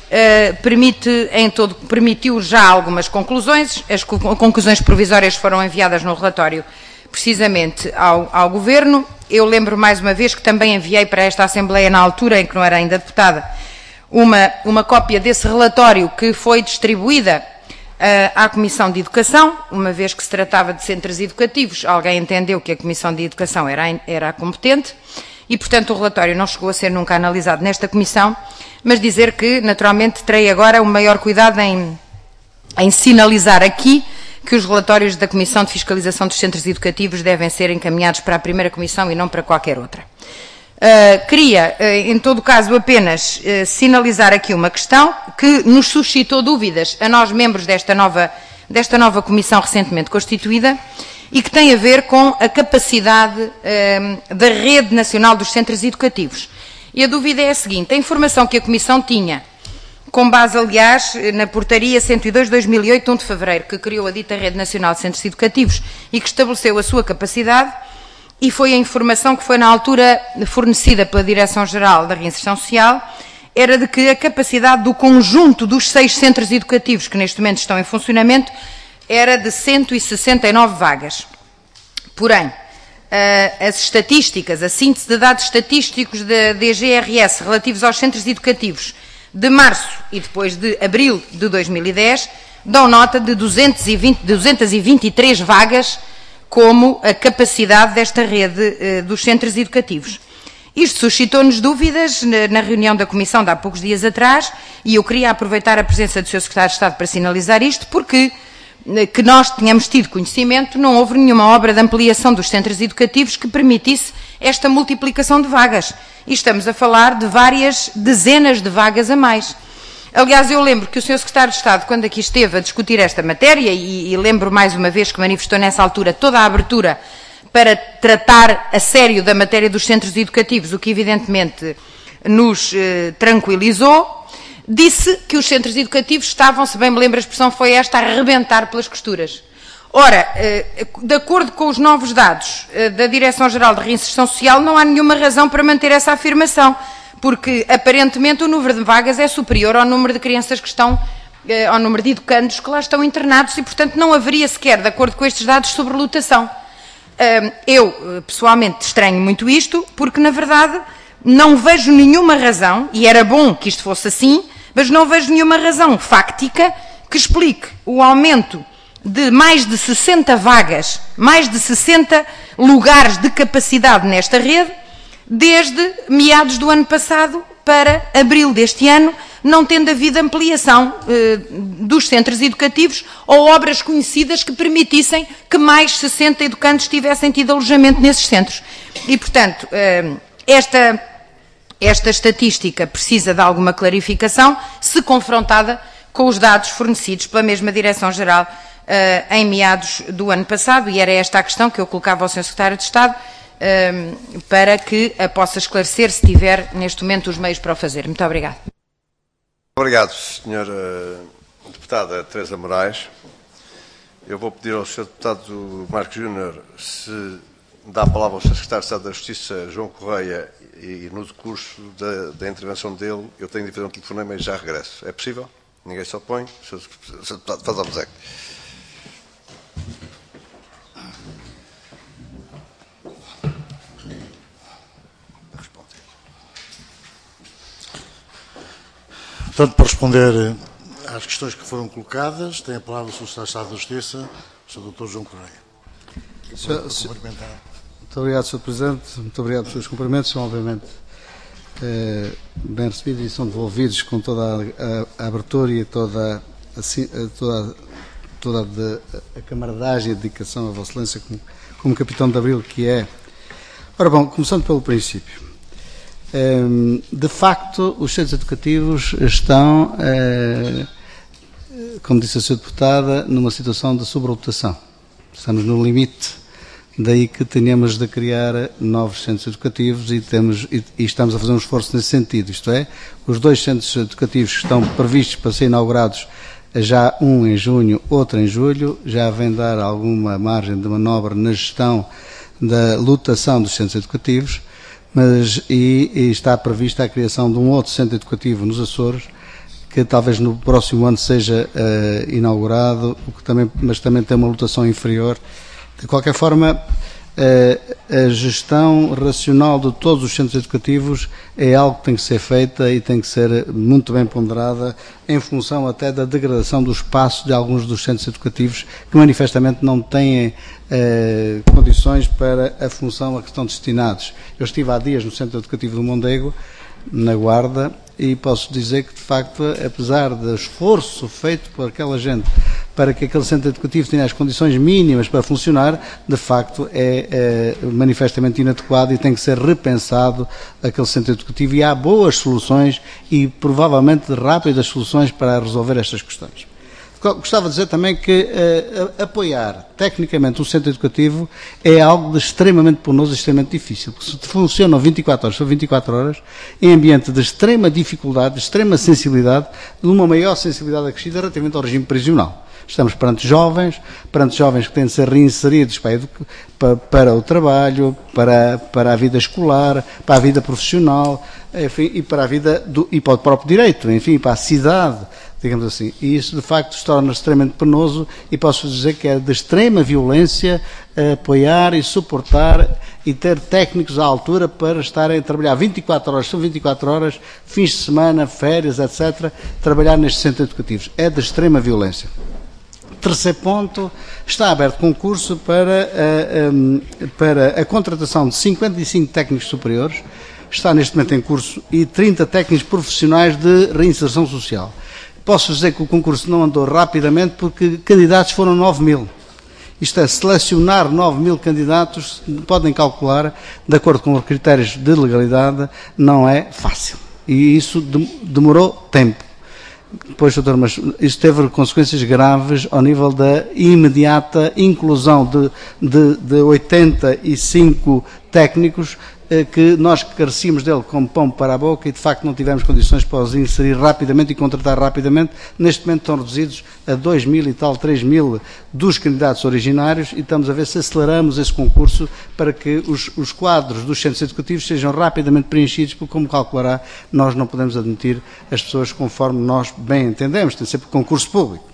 permitiu já algumas conclusões. As conclusões provisórias foram enviadas no relatório precisamente ao Governo. Eu lembro mais uma vez que também enviei para esta Assembleia, na altura em que não era ainda deputada, uma cópia desse relatório que foi distribuída à Comissão de Educação, uma vez que se tratava de centros educativos. Alguém entendeu que a Comissão de Educação era a competente e, portanto, o relatório não chegou a ser nunca analisado nesta Comissão, mas dizer que, naturalmente, terei agora o maior cuidado em sinalizar aqui que os relatórios da Comissão de Fiscalização dos Centros Educativos devem ser encaminhados para a primeira Comissão e não para qualquer outra. Queria, em todo caso, apenas sinalizar aqui uma questão que nos suscitou dúvidas a nós, membros desta nova Comissão recentemente constituída, e que tem a ver com a capacidade da Rede Nacional dos Centros Educativos. E a dúvida é a seguinte: a informação que a Comissão tinha, com base, aliás, na Portaria 102/2008, 1 de fevereiro, que criou a dita Rede Nacional de Centros Educativos e que estabeleceu a sua capacidade, e foi a informação que foi na altura fornecida pela Direção-Geral da Reinserção Social, era de que a capacidade do conjunto dos 6 centros educativos que neste momento estão em funcionamento era de 169 vagas. Porém, as estatísticas, a síntese de dados estatísticos da DGRS relativos aos centros educativos de março e depois de abril de 2010 dão nota de 223 vagas como a capacidade desta rede dos centros educativos. Isto suscitou-nos dúvidas na reunião da Comissão de há poucos dias atrás, e eu queria aproveitar a presença do Sr. Secretário de Estado para sinalizar isto, porque que nós tínhamos tido conhecimento, não houve nenhuma obra de ampliação dos centros educativos que permitisse esta multiplicação de vagas. E estamos a falar de várias dezenas de vagas a mais. Aliás, eu lembro que o Sr. Secretário de Estado, quando aqui esteve a discutir esta matéria, e lembro mais uma vez que manifestou nessa altura toda a abertura para tratar a sério da matéria dos centros educativos, o que evidentemente nos tranquilizou, disse que os centros educativos estavam, se bem me lembro a expressão foi esta, a arrebentar pelas costuras. Ora, de acordo com os novos dados da Direção-Geral de Reinserção Social, não há nenhuma razão para manter essa afirmação, porque aparentemente o número de vagas é superior ao número de crianças que estão, ao número de educandos que lá estão internados, e portanto não haveria sequer, de acordo com estes dados, sobrelotação. Eu, pessoalmente, estranho muito isto, porque na verdade não vejo nenhuma razão, e era bom que isto fosse assim, mas não vejo nenhuma razão fáctica que explique o aumento de mais de 60 vagas, mais de 60 lugares de capacidade nesta rede, desde meados do ano passado para abril deste ano, não tendo havido ampliação dos centros educativos ou obras conhecidas que permitissem que mais 60 educandos tivessem tido alojamento nesses centros. E, portanto, esta estatística precisa de alguma clarificação, se confrontada com os dados fornecidos pela mesma Direção-Geral em meados do ano passado, e era esta a questão que eu colocava ao Sr. Secretário de Estado, para que a possa esclarecer, se tiver neste momento os meios para o fazer. Muito obrigada. Obrigado, Sra. Deputada Teresa Moraes. Eu vou pedir ao Sr. Deputado Marcos Júnior se dá a palavra ao Sr. Secretário de Estado da Justiça, João Correia, e no decurso da intervenção dele eu tenho de fazer um telefonema e já regresso. É possível? Ninguém se opõe? Sr. Deputado, faz ao execo. Portanto, para responder às questões que foram colocadas, tem a palavra o Sr. Secretário de Estado da Justiça, o Sr. Dr. João Correia. Muito obrigado, Sr. Presidente. Muito obrigado pelos seus cumprimentos. São, obviamente, bem recebidos e são devolvidos com toda a abertura e toda a camaradagem e a dedicação a Vossa Excelência como Capitão de Abril que é. Ora bom, começando pelo princípio. De facto, os centros educativos estão, como disse a Sra. Deputada, numa situação de sobrelotação. Estamos no limite. Daí que tenhamos de criar novos centros educativos e estamos a fazer um esforço nesse sentido. Isto é, os 2 centros educativos que estão previstos para ser inaugurados, já um em junho, outro em julho, já vem dar alguma margem de manobra na gestão da lotação dos centros educativos, e está prevista a criação de um outro centro educativo nos Açores, que talvez no próximo ano seja inaugurado, mas também tem uma lotação inferior. De qualquer forma, a gestão racional de todos os centros educativos é algo que tem que ser feita e tem que ser muito bem ponderada em função até da degradação do espaço de alguns dos centros educativos que manifestamente não têm condições para a função a que estão destinados. Eu estive há dias no Centro Educativo do Mondego, na Guarda, e posso dizer que, de facto, apesar do esforço feito por aquela gente para que aquele centro educativo tenha as condições mínimas para funcionar, de facto é manifestamente inadequado e tem que ser repensado aquele centro educativo, e há boas soluções e provavelmente rápidas soluções para resolver estas questões. Gostava de dizer também que apoiar tecnicamente um centro educativo é algo de extremamente penoso e extremamente difícil, porque se funcionam 24 horas sobre 24 horas, em ambiente de extrema dificuldade, de extrema sensibilidade, de uma maior sensibilidade acrescida relativamente ao regime prisional. Estamos perante jovens que têm de ser reinseridos para o trabalho, para a vida escolar, para a vida profissional, enfim, e para a vida e para o próprio direito, enfim, para a cidade, digamos assim. E isso, de facto, se torna extremamente penoso, e posso dizer que é de extrema violência apoiar e suportar e ter técnicos à altura para estarem a trabalhar 24 horas sobre 24 horas, fins de semana, férias, etc., trabalhar nestes centros educativos. É de extrema violência. Terceiro ponto, está aberto concurso para a contratação de 55 técnicos superiores, está neste momento em curso, e 30 técnicos profissionais de reinserção social. Posso dizer que o concurso não andou rapidamente porque candidatos foram 9.000. Isto é, selecionar 9.000 candidatos, podem calcular, de acordo com os critérios de legalidade, não é fácil. E isso demorou tempo. Pois, doutor, mas isso teve consequências graves ao nível da imediata inclusão de 85 técnicos que nós carecíamos dele como pão para a boca, e de facto não tivemos condições para os inserir rapidamente e contratar rapidamente. Neste momento estão reduzidos a 2.000 e tal, 3.000 dos candidatos originários, e estamos a ver se aceleramos esse concurso para que os quadros dos centros educativos sejam rapidamente preenchidos, porque, como calculará, nós não podemos admitir as pessoas conforme nós bem entendemos, tem sempre concurso público.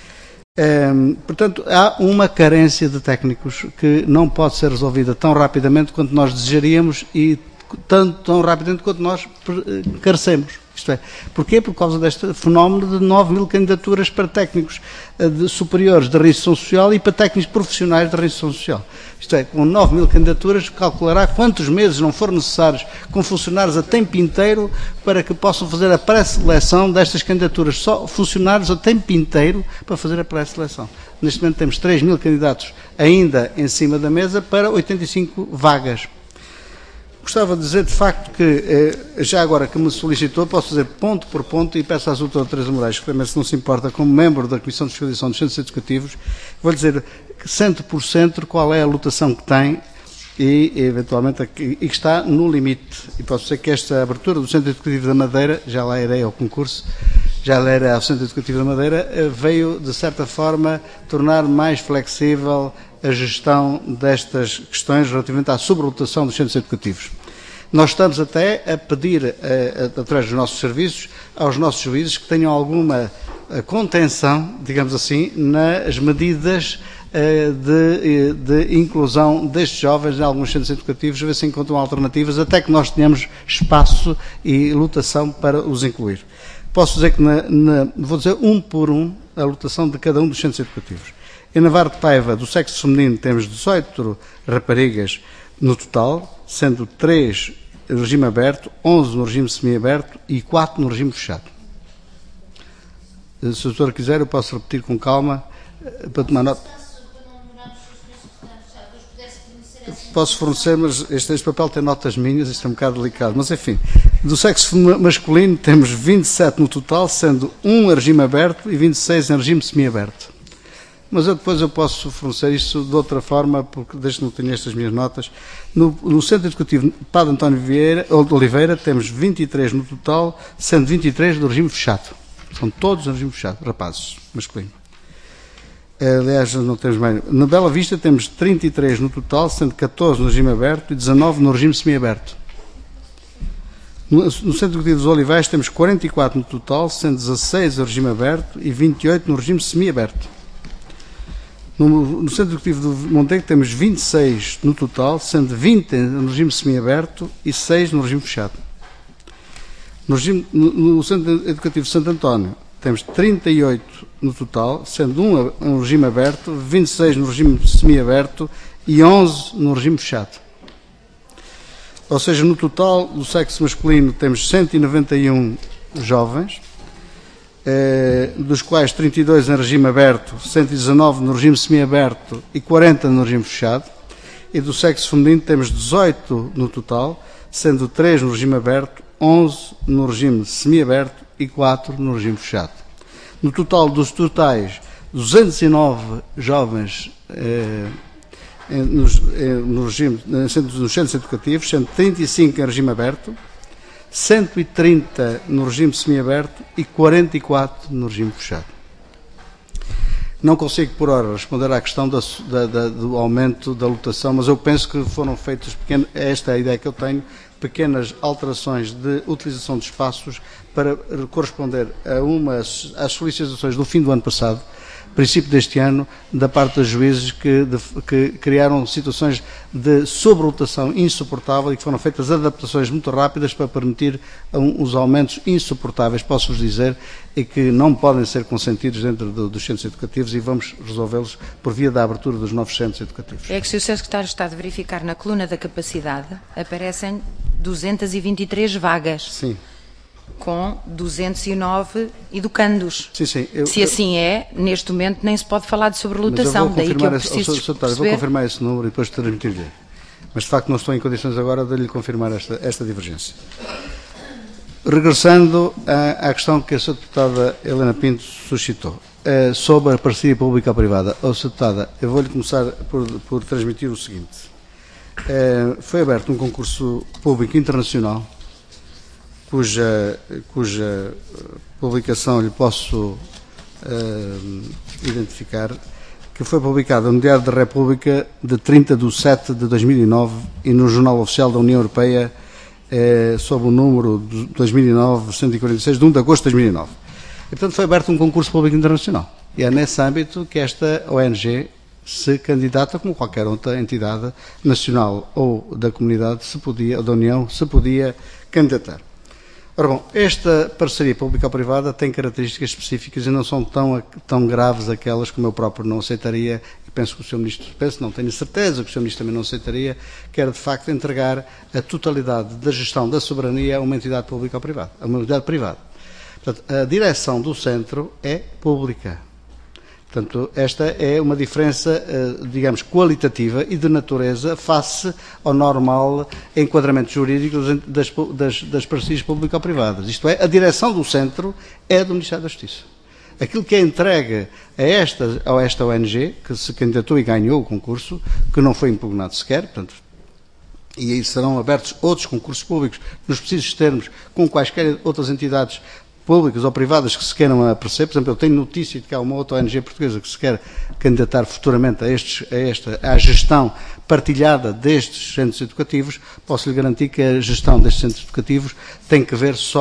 Portanto, há uma carência de técnicos que não pode ser resolvida tão rapidamente quanto nós desejaríamos, e tão rapidamente quanto nós carecemos. Isto é, porquê? Por causa deste fenómeno de 9.000 candidaturas para técnicos superiores de reinserção social e para técnicos profissionais de reinserção social. Isto é, com 9.000 candidaturas, calculará quantos meses não foram necessários com funcionários a tempo inteiro para que possam fazer a pré-seleção destas candidaturas. Só funcionários a tempo inteiro para fazer a pré-seleção. Neste momento temos 3.000 candidatos ainda em cima da mesa para 85 vagas. Gostava de dizer, de facto, que, já agora que me solicitou, posso dizer ponto por ponto, e peço à doutora Teresa Moraes, que também, se não se importa, como membro da Comissão de Fiscalização dos Centros Educativos, vou dizer centro por centro qual é a lotação que tem e eventualmente, e que está no limite. E posso dizer que esta abertura do Centro Educativo da Madeira, já lá irei ao concurso, já lá era ao Centro Educativo da Madeira, veio, de certa forma, tornar mais flexível a gestão destas questões relativamente à sobrelotação dos centros educativos. Nós estamos até a pedir, através dos nossos serviços, aos nossos juízes que tenham alguma contenção, digamos assim, nas medidas de inclusão destes jovens em alguns centros educativos, a ver se encontram alternativas, até que nós tenhamos espaço e lotação para os incluir. Posso dizer que, vou dizer um por um, a lotação de cada um dos centros educativos. Em Navarro de Paiva, do sexo feminino, temos 18 raparigas no total, sendo 3 no regime aberto, 11 no regime semiaberto e 4 no regime fechado. Se o doutor quiser, eu posso repetir com calma para tomar nota. Posso fornecer, mas este papel tem notas minhas, isto é um bocado delicado. Mas, enfim, do sexo masculino temos 27 no total, sendo 1 em regime aberto e 26 em regime semiaberto. Mas depois eu posso fornecer isso de outra forma, porque desde que não tenho estas minhas notas. No Centro Educativo Padre António de Oliveira temos 23 no total, sendo 23 do regime fechado. São todos no regime fechado, rapazes, masculino. Aliás, não temos mais. Na Bela Vista temos 33 no total, sendo 14 no regime aberto e 19 no regime semiaberto. No Centro Educativo dos Olivais temos 44 no total, sendo 16 no regime aberto e 28 no regime semiaberto. No Centro Educativo do Montenegro temos 26 no total, sendo 20 no regime semiaberto e 6 no regime fechado. No Centro Educativo de Santo António temos 38 no total, sendo 1 no regime aberto, 26 no regime semiaberto e 11 no regime fechado. Ou seja, no total do sexo masculino temos 191 jovens, dos quais 32 em regime aberto, 119 no regime semiaberto e 40 no regime fechado. E do sexo feminino temos 18 no total, sendo 3 no regime aberto, 11 no regime semiaberto e 4 no regime fechado. No total dos totais, 209 jovens nos centros educativos, sendo 35 em regime aberto, 130 no regime semiaberto e 44 no regime fechado. Não consigo, por hora, responder à questão do aumento da lotação, mas eu penso que foram feitas, esta é a ideia que eu tenho, pequenas alterações de utilização de espaços para corresponder às solicitações do fim do ano passado, princípio deste ano, da parte dos juízes que criaram situações de sobrelotação insuportável e que foram feitas adaptações muito rápidas para permitir os aumentos insuportáveis, posso-vos dizer, e que não podem ser consentidos dentro dos centros educativos, e vamos resolvê-los por via da abertura dos novos centros educativos. É que se o Sr. Secretário está a verificar na coluna da capacidade, aparecem 223 vagas. Sim. Com 209 educandos. Sim, sim. Se assim é, neste momento nem se pode falar de sobrelotação. Daí que eu preciso perceber... Vou confirmar esse número e depois transmitir-lhe. Mas de facto não estou em condições agora de lhe confirmar esta divergência. Regressando à questão que a Sra. Deputada Helena Pinto suscitou, sobre a parceria pública-privada. Sra. Deputada, eu vou-lhe começar por transmitir o seguinte. Foi aberto um concurso público internacional cuja publicação lhe posso identificar, que foi publicada no Diário da República de 30/7/2009 e no Jornal Oficial da União Europeia sob o número 2009-146 de 1 de agosto de 2009. E, portanto, foi aberto um concurso público internacional. E é nesse âmbito que esta ONG se candidata, como qualquer outra entidade nacional ou da comunidade ou da União, se podia candidatar. Ora bom, esta parceria público-privada tem características específicas e não são tão graves aquelas como eu próprio não aceitaria, e penso que o Sr. Ministro, não tenho certeza que o Sr. Ministro também não aceitaria, que era de facto entregar a totalidade da gestão da soberania a uma entidade pública ou privada, a uma entidade privada. Portanto, a direção do centro é pública. Portanto, esta é uma diferença, digamos, qualitativa e de natureza face ao normal enquadramento jurídico das parcerias público-privadas. Isto é, a direção do centro é do Ministério da Justiça. Aquilo que é entregue a esta ONG, que se candidatou e ganhou o concurso, que não foi impugnado sequer, portanto, e aí serão abertos outros concursos públicos nos precisos termos com quaisquer outras entidades públicas ou privadas que se queiram aparecer. Por exemplo, eu tenho notícia de que há uma outra ONG portuguesa que se quer candidatar futuramente à gestão partilhada destes centros educativos. Posso lhe garantir que a gestão destes centros educativos tem que ver só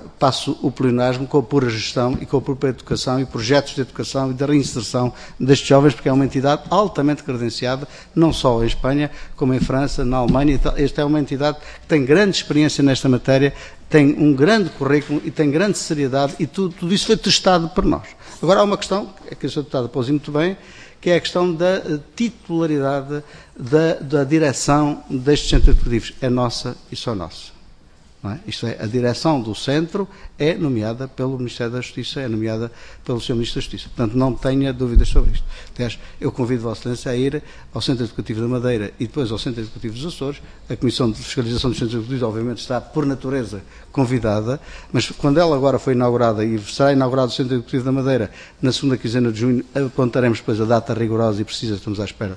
passo o pleonasmo, com a pura gestão e com a própria educação e projetos de educação e de reinserção destes jovens, porque é uma entidade altamente credenciada, não só em Espanha, como em França, na Alemanha. Esta é uma entidade que tem grande experiência nesta matéria, tem um grande currículo e tem grande seriedade, e tudo isso foi testado por nós. Agora há uma questão, que a Sra. Deputada pôs muito bem, que é a questão da titularidade da direção destes centros educativos. É nossa e só nossa. Não é? Isto é, a direção do centro é nomeada pelo Ministério da Justiça, é nomeada pelo Sr. Ministro da Justiça. Portanto, não tenha dúvidas sobre isto. Aliás, eu convido Vossa Excelência a ir ao Centro Educativo da Madeira e depois ao Centro Educativo dos Açores. A Comissão de Fiscalização dos Centros Educativos, obviamente, está, por natureza, convidada, mas quando ela agora foi inaugurada e será inaugurado o Centro Educativo da Madeira na segunda quinzena de junho, apontaremos depois a data rigorosa e precisa, estamos à espera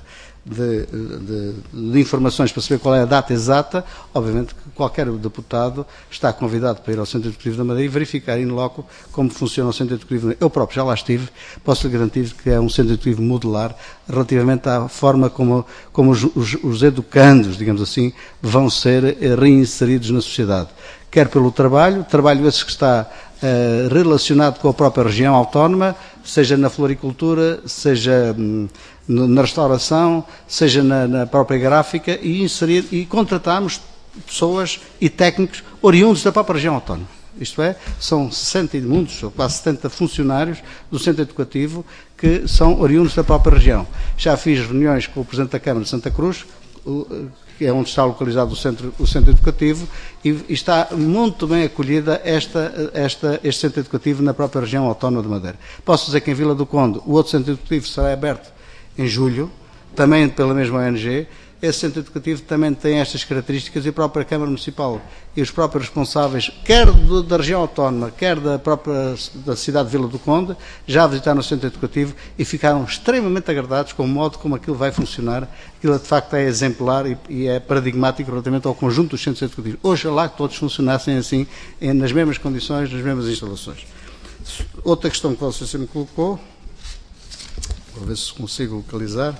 de informações para saber qual é a data exata. Obviamente que qualquer deputado está convidado para ir ao Centro Educativo da Madeira e verificar in loco como funciona o Centro Educativo da Madeira. Eu próprio já lá estive, posso-lhe garantir que é um Centro Educativo modular relativamente à forma como os educandos, digamos assim, vão ser reinseridos na sociedade. Quer pelo trabalho esse que está relacionado com a própria região autónoma, seja na floricultura, seja na restauração, seja na própria gráfica, e contratamos pessoas e técnicos oriundos da própria região autónoma. Isto é, são 60 e muitos, ou quase 70 funcionários do Centro Educativo que são oriundos da própria região. Já fiz reuniões com o Presidente da Câmara de Santa Cruz, que é onde está localizado o Centro Educativo, e está muito bem acolhida este Centro Educativo na própria região autónoma de Madeira. Posso dizer que em Vila do Conde o outro Centro Educativo será aberto em julho, também pela mesma ONG. Esse Centro Educativo também tem estas características, e a própria Câmara Municipal e os próprios responsáveis, quer da região autónoma, quer da cidade de Vila do Conde, já visitaram o Centro Educativo e ficaram extremamente agradados com o modo como aquilo vai funcionar. Aquilo de facto é exemplar e é paradigmático relativamente ao conjunto dos centros educativos. Oxalá que todos funcionassem assim, nas mesmas condições, nas mesmas instalações. Outra questão que você me colocou, vou ver se consigo localizar,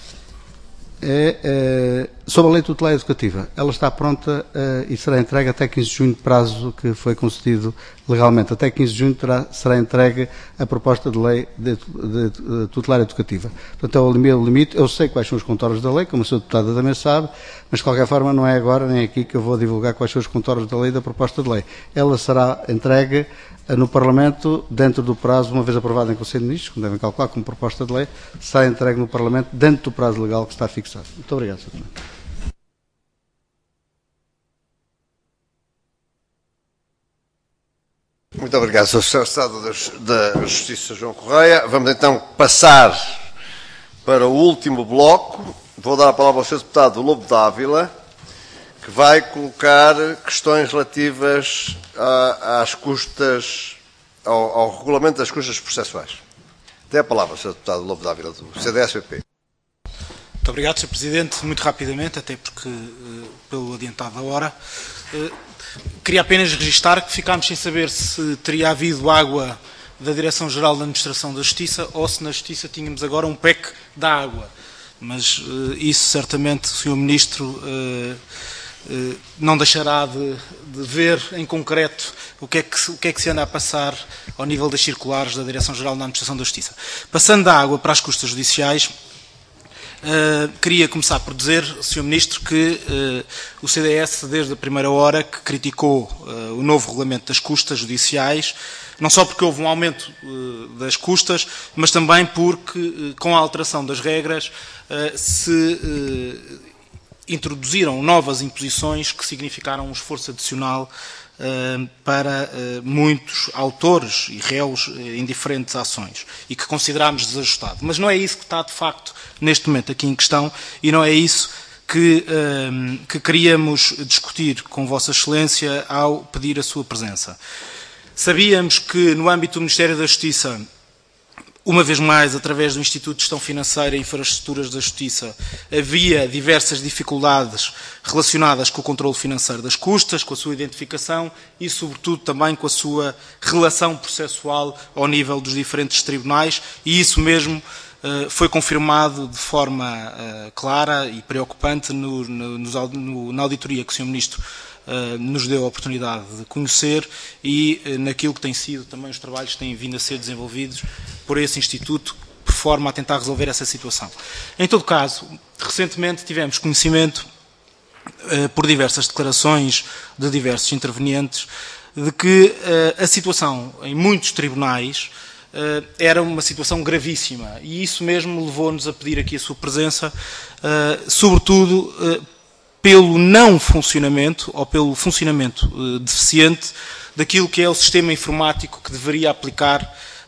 é sobre a lei tutelar educativa. Ela está pronta e será entregue até 15 de junho, prazo que foi concedido legalmente. Até 15 de junho será entregue a proposta de lei de tutelar educativa. Portanto, é o limite. Eu sei quais são os contornos da lei, como a Sra. Deputada também sabe, mas de qualquer forma não é agora nem aqui que eu vou divulgar quais são os contornos da lei e da proposta de lei. Ela será entregue no Parlamento dentro do prazo, uma vez aprovada em Conselho de Ministros, como devem calcular, como proposta de lei, será entregue no Parlamento dentro do prazo legal que está fixado. Muito obrigado, Sr. Presidente. Muito obrigado, Sr. Secretário da Justiça, João Correia. Vamos então passar para o último bloco. Vou dar a palavra ao Sr. Deputado Lobo Dávila, que vai colocar questões relativas às custas, ao regulamento das custas processuais. Tem a palavra, Sr. Deputado Lobo Dávila, do CDS-PP. Muito obrigado, Sr. Presidente. Muito rapidamente, até porque, pelo adiantado da hora, queria apenas registar que ficámos sem saber se teria havido água da Direção-Geral da Administração da Justiça ou se na Justiça tínhamos agora um PEC da água. Mas isso certamente o Sr. Ministro não deixará de ver em concreto o que é que se anda a passar ao nível das circulares da Direção-Geral da Administração da Justiça. Passando da água para as custas judiciais, queria começar por dizer, Sr. Ministro, que o CDS, desde a primeira hora, que criticou o novo regulamento das custas judiciais, não só porque houve um aumento das custas, mas também porque, com a alteração das regras, se introduziram novas imposições que significaram um esforço adicional para muitos autores e réus em diferentes ações e que considerámos desajustado. Mas não é isso que está, de facto, neste momento aqui em questão, e não é isso que queríamos discutir com Vossa Excelência ao pedir a sua presença. Sabíamos que, no âmbito do Ministério da Justiça, uma vez mais, através do Instituto de Gestão Financeira e Infraestruturas da Justiça, havia diversas dificuldades relacionadas com o controle financeiro das custas, com a sua identificação e, sobretudo, também com a sua relação processual ao nível dos diferentes tribunais, e isso mesmo foi confirmado de forma clara e preocupante na auditoria que o Sr. Ministro nos deu a oportunidade de conhecer e naquilo que tem sido também os trabalhos que têm vindo a ser desenvolvidos por esse Instituto, por forma a tentar resolver essa situação. Em todo caso, recentemente tivemos conhecimento, por diversas declarações de diversos intervenientes, de que a situação em muitos tribunais era uma situação gravíssima, e isso mesmo levou-nos a pedir aqui a sua presença, sobretudo pelo não funcionamento, ou pelo funcionamento deficiente, daquilo que é o sistema informático que deveria aplicar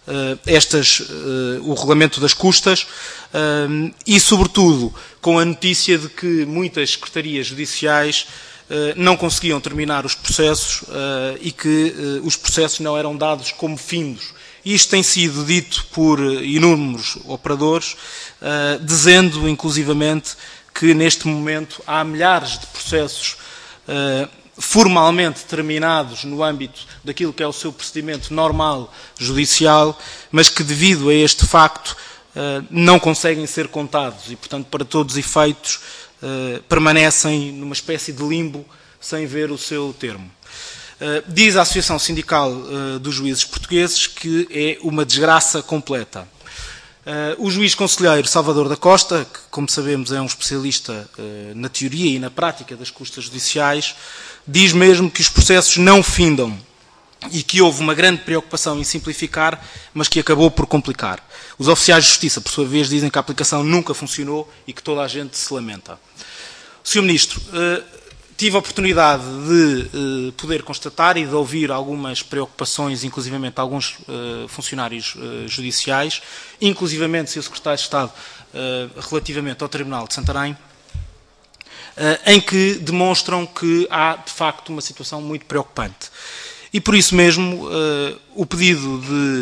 o regulamento das custas, e sobretudo com a notícia de que muitas secretarias judiciais não conseguiam terminar os processos e que os processos não eram dados como findos. Isto tem sido dito por inúmeros operadores, dizendo inclusivamente que neste momento há milhares de processos formalmente terminados no âmbito daquilo que é o seu procedimento normal judicial, mas que devido a este facto não conseguem ser contados e, portanto, para todos os efeitos, permanecem numa espécie de limbo sem ver o seu termo. Diz a Associação Sindical dos Juízes Portugueses que é uma desgraça completa. O juiz conselheiro Salvador da Costa, que, como sabemos, é um especialista na teoria e na prática das custas judiciais, diz mesmo que os processos não findam e que houve uma grande preocupação em simplificar, mas que acabou por complicar. Os oficiais de justiça, por sua vez, dizem que a aplicação nunca funcionou e que toda a gente se lamenta. Sr. Ministro, tive a oportunidade de poder constatar e de ouvir algumas preocupações, inclusivamente alguns funcionários judiciais, inclusivamente Sr. Secretário de Estado, relativamente ao Tribunal de Santarém, em que demonstram que há, de facto, uma situação muito preocupante. E por isso mesmo, o pedido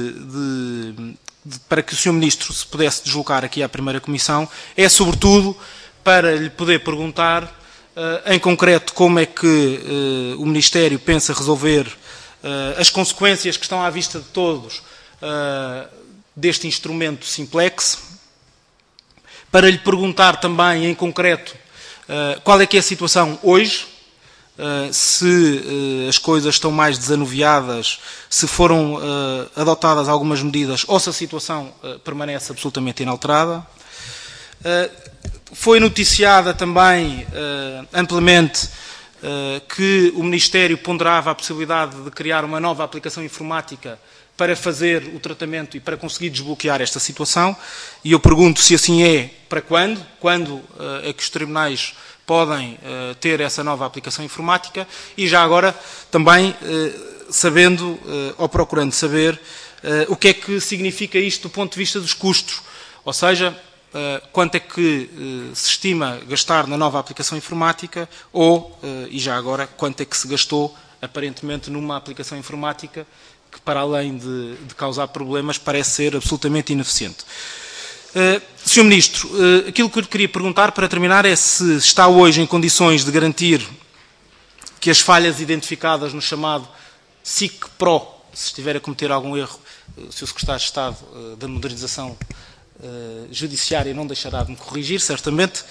para que o Sr. Ministro se pudesse deslocar aqui à primeira Comissão é, sobretudo, para lhe poder perguntar, em concreto, como é que o Ministério pensa resolver as consequências que estão à vista de todos deste instrumento Simplex, para lhe perguntar também, em concreto, qual é que é a situação hoje, se as coisas estão mais desanuviadas, se foram adotadas algumas medidas ou se a situação permanece absolutamente inalterada. Foi noticiada também amplamente que o Ministério ponderava a possibilidade de criar uma nova aplicação informática para fazer o tratamento e para conseguir desbloquear esta situação. E eu pergunto se assim é, para quando? Quando é que os tribunais podem ter essa nova aplicação informática? E já agora também sabendo ou procurando saber o que é que significa isto do ponto de vista dos custos. Ou seja, quanto é que se estima gastar na nova aplicação informática ou, e já agora, quanto é que se gastou aparentemente numa aplicação informática que, para além de causar problemas, parece ser absolutamente ineficiente. Sr. Ministro, aquilo que eu lhe queria perguntar para terminar é se está hoje em condições de garantir que as falhas identificadas no chamado SIC Pro, se estiver a cometer algum erro, o Sr. Secretário de Estado da Modernização Judiciária não deixará de me corrigir, certamente,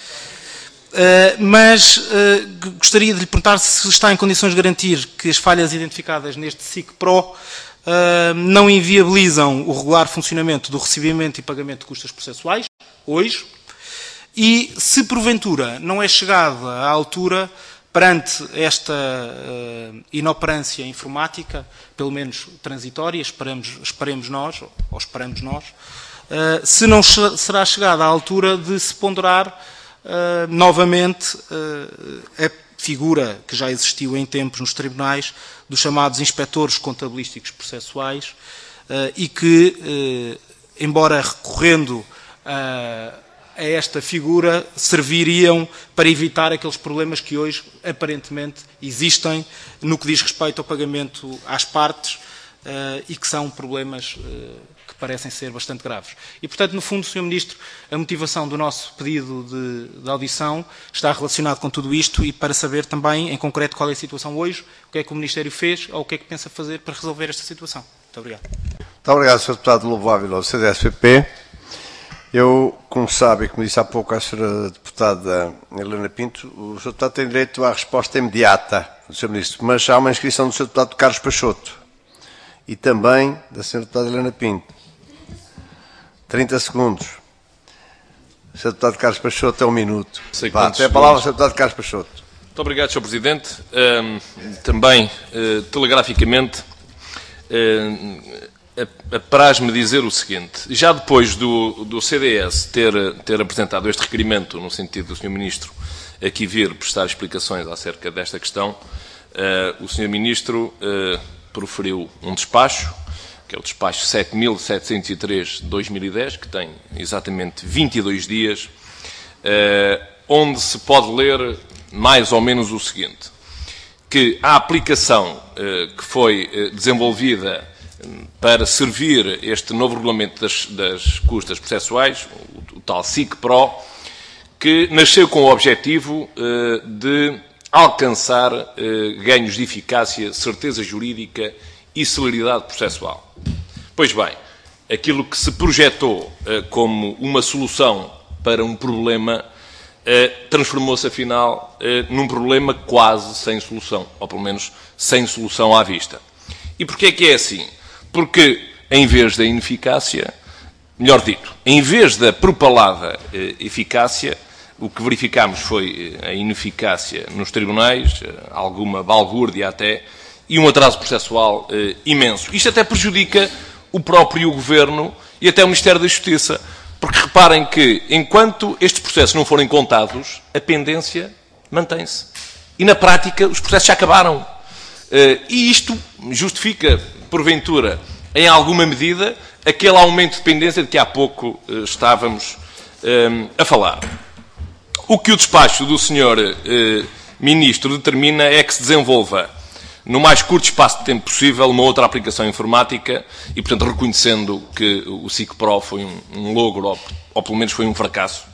mas gostaria de lhe perguntar se está em condições de garantir que as falhas identificadas neste SIC Pro não inviabilizam o regular funcionamento do recebimento e pagamento de custas processuais, hoje, e se porventura não é chegada à altura, perante esta inoperância informática, pelo menos transitória, esperemos nós, ou esperamos nós, se não será chegada à altura de se ponderar novamente a figura que já existiu em tempos nos tribunais dos chamados inspectores contabilísticos processuais e que, embora recorrendo a esta figura, serviriam para evitar aqueles problemas que hoje aparentemente existem no que diz respeito ao pagamento às partes e que são problemas que parecem ser bastante graves. E, portanto, no fundo, Sr. Ministro, a motivação do nosso pedido de audição está relacionado com tudo isto e para saber também, em concreto, qual é a situação hoje, o que é que o Ministério fez ou o que é que pensa fazer para resolver esta situação. Muito obrigado. Muito obrigado, Sr. Deputado Lobo Ávila, do CDS-PP. Eu, como sabe, e como disse há pouco à senhora deputada Helena Pinto, o Sr. Deputado tem direito à resposta imediata do Sr. Ministro, mas há uma inscrição do Sr. Deputado Carlos Peixoto e também da Sra. Deputada Helena Pinto. 30 segundos. O Sr. Deputado Carlos Peixoto é 1 minuto. Tem a palavra o Sr. Deputado Carlos Peixoto. Muito obrigado, Sr. Presidente. Também, telegraficamente, apraz-me dizer o seguinte. Já depois do CDS ter apresentado este requerimento, no sentido do Sr. Ministro aqui vir prestar explicações acerca desta questão, o Sr. Ministro proferiu um despacho, que é o despacho 7.703 de 2010, que tem exatamente 22 dias, onde se pode ler mais ou menos o seguinte, que a aplicação que foi desenvolvida para servir este novo regulamento das custas processuais, o tal SIC-PRO, que nasceu com o objetivo de alcançar ganhos de eficácia, certeza jurídica e celeridade processual. Pois bem, aquilo que se projetou como uma solução para um problema transformou-se, afinal, num problema quase sem solução, ou pelo menos sem solução à vista. E porquê é que é assim? Porque, em vez da ineficácia, melhor dito, em vez da propalada eficácia, o que verificámos foi a ineficácia nos tribunais, alguma balbúrdia até, e um atraso processual imenso. Isto até prejudica o próprio Governo e até o Ministério da Justiça, porque reparem que, enquanto estes processos não forem contados, a pendência mantém-se. E, na prática, os processos já acabaram. E isto justifica, porventura, em alguma medida, aquele aumento de pendência de que há pouco estávamos a falar. O que o despacho do Sr. Ministro determina é que se desenvolva, no mais curto espaço de tempo possível, uma outra aplicação informática e, portanto, reconhecendo que o SIC-PRO foi um logro, ou pelo menos foi um fracasso,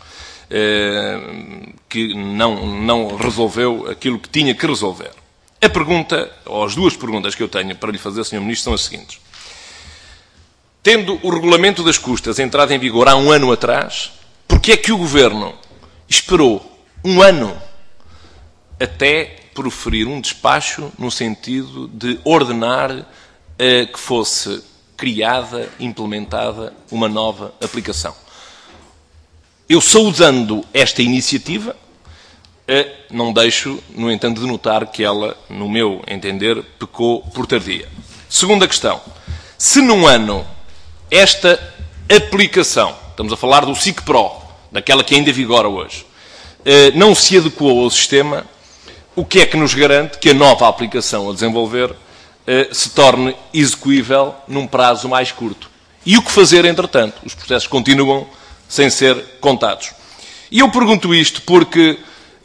que não resolveu aquilo que tinha que resolver. A pergunta, ou as duas perguntas que eu tenho para lhe fazer, Sr. Ministro, são as seguintes. Tendo o regulamento das custas entrado em vigor há 1 ano atrás, porquê é que o Governo esperou 1 ano até proferir um despacho no sentido de ordenar que fosse criada, implementada uma nova aplicação? Eu, saudando esta iniciativa, não deixo, no entanto, de notar que ela, no meu entender, pecou por tardia. Segunda questão. Se num ano esta aplicação, estamos a falar do SIC-PRO, daquela que ainda vigora hoje, não se adequou ao sistema, o que é que nos garante que a nova aplicação a desenvolver se torne execuível num prazo mais curto? E o que fazer, entretanto? Os processos continuam sem ser contados. E eu pergunto isto porque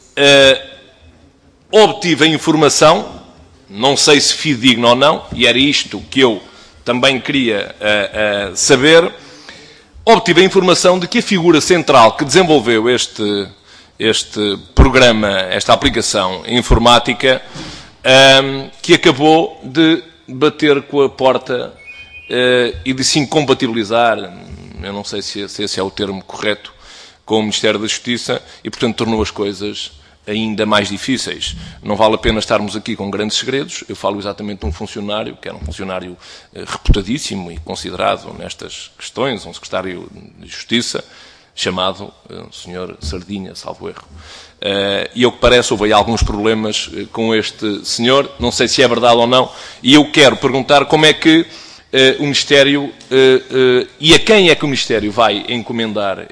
obtive a informação, não sei se fidedigna ou não, e era isto que eu também queria saber, obtive a informação de que a figura central que desenvolveu este programa, esta aplicação informática, que acabou de bater com a porta e de se incompatibilizar, eu não sei se esse é o termo correto, com o Ministério da Justiça e, portanto, tornou as coisas ainda mais difíceis. Não vale a pena estarmos aqui com grandes segredos. Eu falo exatamente de um funcionário, que era um funcionário reputadíssimo e considerado nestas questões, um secretário de Justiça, chamado Sr. Sardinha, salvo erro. E ao que parece, houve aí alguns problemas com este senhor, não sei se é verdade ou não, e eu quero perguntar como é que o Ministério, e a quem é que o Ministério vai encomendar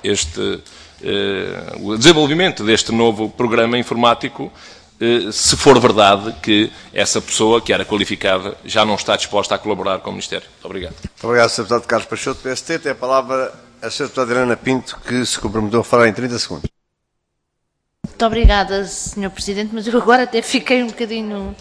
o desenvolvimento deste novo programa informático, se for verdade que essa pessoa, que era qualificada, já não está disposta a colaborar com o Ministério. Muito obrigado. Muito obrigado, Sr. Deputado Carlos Peixoto, PST. Tem a palavra a Sra. Deputada Helena Pinto, que se comprometeu a falar em 30 segundos. Muito obrigada, Sr. Presidente, mas eu agora até fiquei um bocadinho...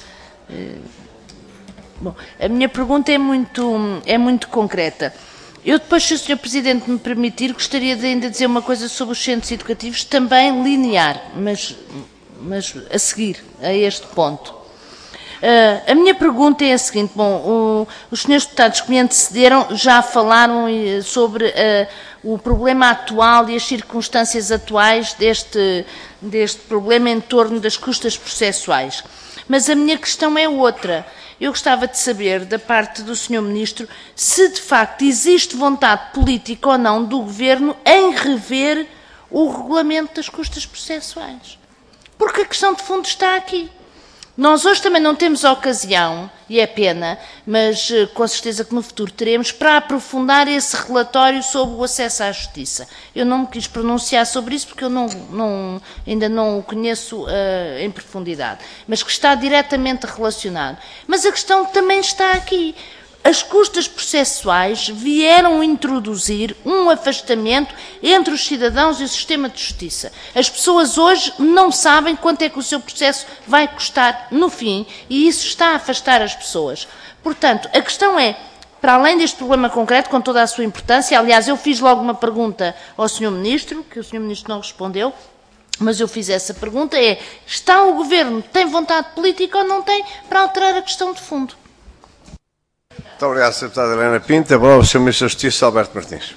Bom, a minha pergunta é muito concreta. Eu depois, se o Sr. Presidente me permitir, gostaria de ainda dizer uma coisa sobre os centros educativos, também linear, mas a seguir a este ponto. A minha pergunta é a seguinte, os senhores deputados que me antecederam já falaram sobre o problema atual e as circunstâncias atuais deste problema em torno das custas processuais. Mas a minha questão é outra. Eu gostava de saber, da parte do Sr. Ministro, se de facto existe vontade política ou não do Governo em rever o regulamento das custas processuais. Porque a questão de fundo está aqui. Nós hoje também não temos ocasião, e é pena, mas com certeza que no futuro teremos, para aprofundar esse relatório sobre o acesso à justiça. Eu não me quis pronunciar sobre isso porque eu ainda não o conheço em profundidade, mas que está diretamente relacionado. Mas a questão também está aqui. As custas processuais vieram introduzir um afastamento entre os cidadãos e o sistema de justiça. As pessoas hoje não sabem quanto é que o seu processo vai custar no fim e isso está a afastar as pessoas. Portanto, a questão é, para além deste problema concreto, com toda a sua importância, aliás, eu fiz logo uma pergunta ao Sr. Ministro, que o Sr. Ministro não respondeu, mas eu fiz essa pergunta, está o Governo, tem vontade política ou não tem, para alterar a questão de fundo? Muito obrigado, Sra. Deputada Helena Pinto. Agora o Sr. Ministro da Justiça, Alberto Martins.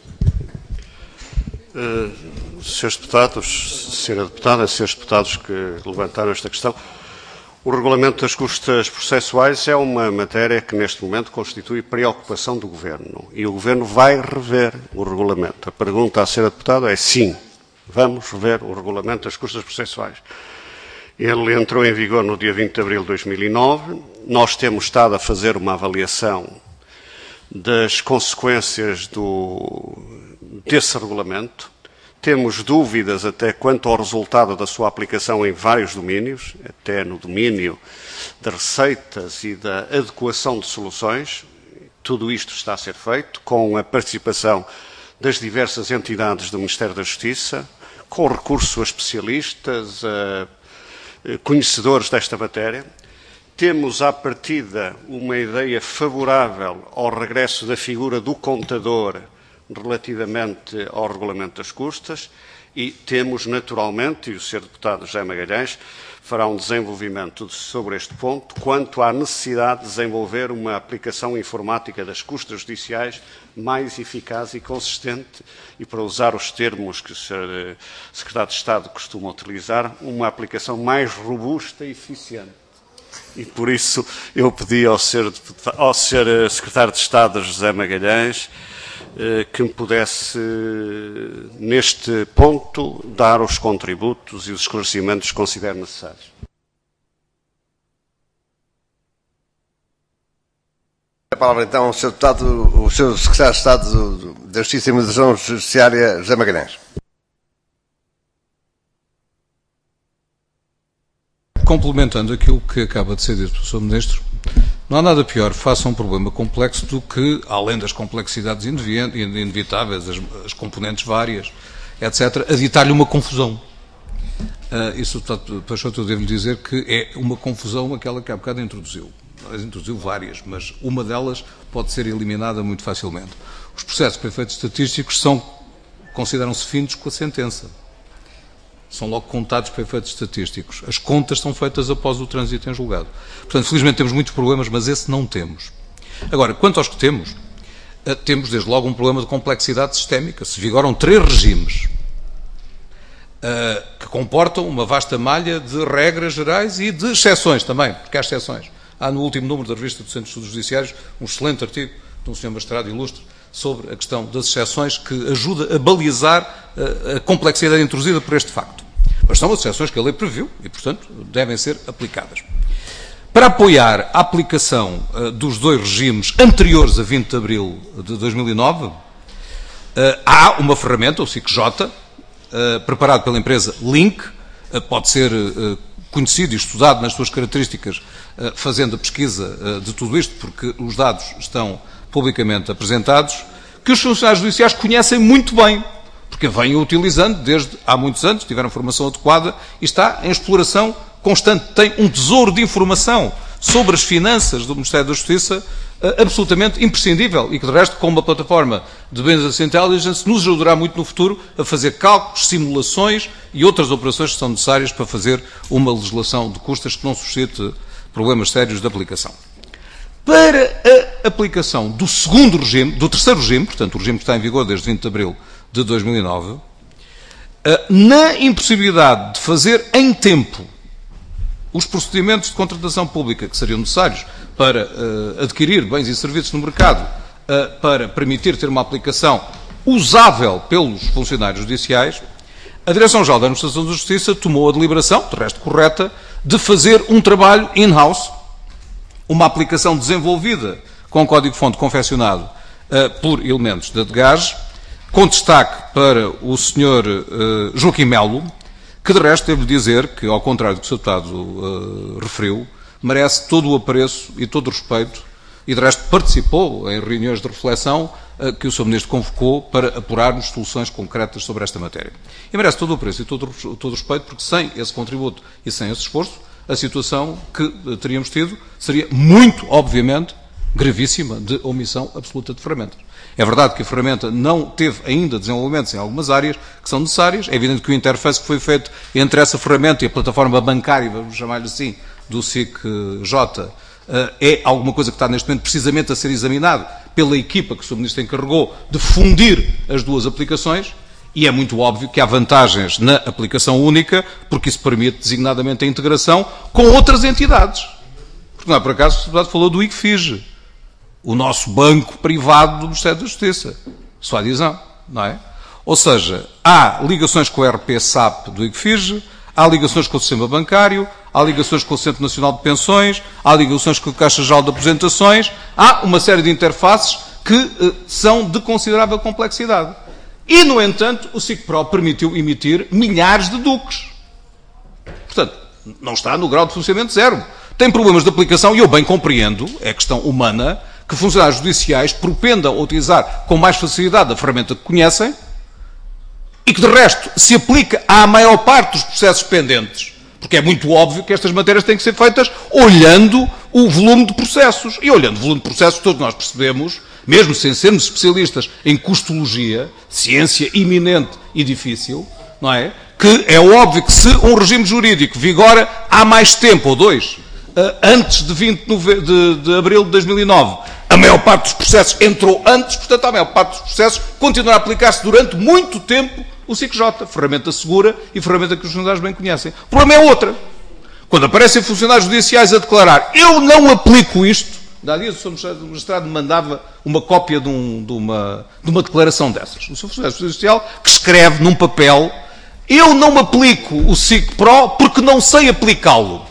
Senhores deputados, Sra. Deputada, senhores deputados que levantaram esta questão, o regulamento das custas processuais é uma matéria que neste momento constitui preocupação do Governo e o Governo vai rever o regulamento. A pergunta à Sra. Deputada é sim, vamos rever o regulamento das custas processuais. Ele entrou em vigor no dia 20 de abril de 2009. Nós temos estado a fazer uma avaliação das consequências desse regulamento. Temos dúvidas até quanto ao resultado da sua aplicação em vários domínios, até no domínio das receitas e da adequação de soluções. Tudo isto está a ser feito com a participação das diversas entidades do Ministério da Justiça, com recurso a especialistas, a conhecedores desta matéria. Temos, à partida, uma ideia favorável ao regresso da figura do contador relativamente ao regulamento das custas e temos, naturalmente, e o Sr. Deputado José Magalhães fará um desenvolvimento sobre este ponto, quanto à necessidade de desenvolver uma aplicação informática das custas judiciais mais eficaz e consistente e, para usar os termos que o Sr. Secretário de Estado costuma utilizar, uma aplicação mais robusta e eficiente. E por isso eu pedi ao Sr. Secretário de Estado José Magalhães que me pudesse, neste ponto, dar os contributos e os esclarecimentos que considero necessários. A palavra então ao Sr. Deputado, o Sr. Secretário de Estado da Justiça e Administração Judiciária, José Magalhães. Complementando aquilo que acaba de ser dito pelo Sr. Ministro, não há nada pior face a um problema complexo do que, além das complexidades inevitáveis, as componentes várias, etc., aditar-lhe uma confusão. Isso, deputado Peixoto, eu devo-lhe dizer que é uma confusão aquela que há bocado introduziu. Introduziu várias, mas uma delas pode ser eliminada muito facilmente. Os processos para efeitos estatísticos consideram-se findos com a sentença. São logo contados para efeitos estatísticos. As contas são feitas após o trânsito em julgado. Portanto, felizmente temos muitos problemas, mas esse não temos. Agora, quanto aos que temos desde logo um problema de complexidade sistémica. Se vigoram 3 regimes que comportam uma vasta malha de regras gerais e de exceções também, porque há exceções. Há no último número da revista do Centro de Estudos Judiciários um excelente artigo de um Sr. Magistrado ilustre sobre a questão das exceções que ajuda a balizar a complexidade introduzida por este facto. Mas são as exceções que a lei previu e, portanto, devem ser aplicadas. Para apoiar a aplicação dos 2 regimes anteriores a 20 de abril de 2009, há uma ferramenta, o SICJ, preparado pela empresa Link, pode ser conhecido e estudado nas suas características, fazendo a pesquisa de tudo isto, porque os dados estão publicamente apresentados, que os funcionários judiciais conhecem muito bem, porque vêm utilizando desde há muitos anos, tiveram formação adequada e está em exploração constante. Tem um tesouro de informação sobre as finanças do Ministério da Justiça absolutamente imprescindível e que, de resto, com uma plataforma de Business Intelligence, nos ajudará muito no futuro a fazer cálculos, simulações e outras operações que são necessárias para fazer uma legislação de custas que não suscite problemas sérios de aplicação. Para a aplicação do segundo regime, do terceiro regime, portanto o regime que está em vigor desde 20 de abril de 2009, na impossibilidade de fazer em tempo os procedimentos de contratação pública que seriam necessários para adquirir bens e serviços no mercado, para permitir ter uma aplicação usável pelos funcionários judiciais, a Direção-Geral da Administração da Justiça tomou a deliberação, de resto correta, de fazer um trabalho in-house, uma aplicação desenvolvida com código-fonte confeccionado por elementos da DGAG, com destaque para o Sr. Joaquim Melo, que de resto devo dizer que, ao contrário do que o Sr. Deputado referiu, merece todo o apreço e todo o respeito, e de resto participou em reuniões de reflexão que o Sr. Ministro convocou para apurarmos soluções concretas sobre esta matéria. E merece todo o apreço e todo o respeito, porque sem esse contributo e sem esse esforço, a situação que teríamos tido seria muito, obviamente, gravíssima de omissão absoluta de ferramentas. É verdade que a ferramenta não teve ainda desenvolvimentos em algumas áreas que são necessárias. É evidente que o interface que foi feito entre essa ferramenta e a plataforma bancária, vamos chamar-lhe assim, do SIC-J, é alguma coisa que está neste momento precisamente a ser examinado pela equipa que o Sr. Ministro encarregou de fundir as duas aplicações, e é muito óbvio que há vantagens na aplicação única, porque isso permite designadamente a integração com outras entidades. Porque não é por acaso que o Sr. Deputado falou do ICFIG, o nosso banco privado do Ministério da Justiça, sua adesão, não é? Ou seja, há ligações com o RP SAP do ICFIG, há ligações com o sistema bancário, há ligações com o Centro Nacional de Pensões, há ligações com a Caixa Geral de Aposentações, há uma série de interfaces que são de considerável complexidade. E, no entanto, o SIC-Pro permitiu emitir milhares de DUCs. Portanto, não está no grau de funcionamento zero. Tem problemas de aplicação, e eu bem compreendo, é questão humana, que funcionários judiciais propendam a utilizar com mais facilidade a ferramenta que conhecem e que, de resto, se aplica à maior parte dos processos pendentes. Porque é muito óbvio que estas matérias têm que ser feitas olhando o volume de processos. E olhando o volume de processos, todos nós percebemos, mesmo sem sermos especialistas em custologia, ciência iminente e difícil, não é? Que é óbvio que se um regime jurídico vigora há mais tempo, ou dois, antes de 20 de abril de 2009, a maior parte dos processos entrou antes, portanto, a maior parte dos processos continuará a aplicar-se durante muito tempo o SIC-J, ferramenta segura e ferramenta que os funcionários bem conhecem. O problema é outra. Quando aparecem funcionários judiciais a declarar eu não aplico isto, há dias o Sr. Magistrado me mandava uma cópia de uma declaração dessas. O Sr. Funcionário Judicial que escreve num papel eu não aplico o SIC-Pro porque não sei aplicá-lo.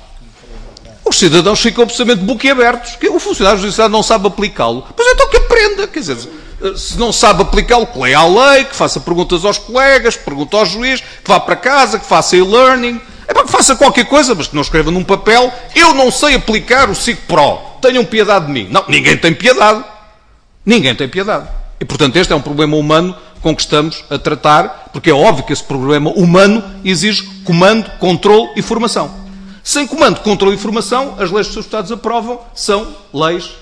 Os cidadãos ficam absolutamente boquiabertos. O funcionário judicial não sabe aplicá-lo. Pois então que aprenda. Quer dizer, se não sabe aplicá-lo, que leia a lei, que faça perguntas aos colegas, que pergunte ao juiz, que vá para casa, que faça e-learning. É para que faça qualquer coisa, mas que não escreva num papel eu não sei aplicar o SIC-Pro. Tenham piedade de mim. Não, ninguém tem piedade. Ninguém tem piedade. E, portanto, este é um problema humano com que estamos a tratar, porque é óbvio que esse problema humano exige comando, controle e formação. Sem comando, controle e formação, as leis que os seus Estados aprovam são leis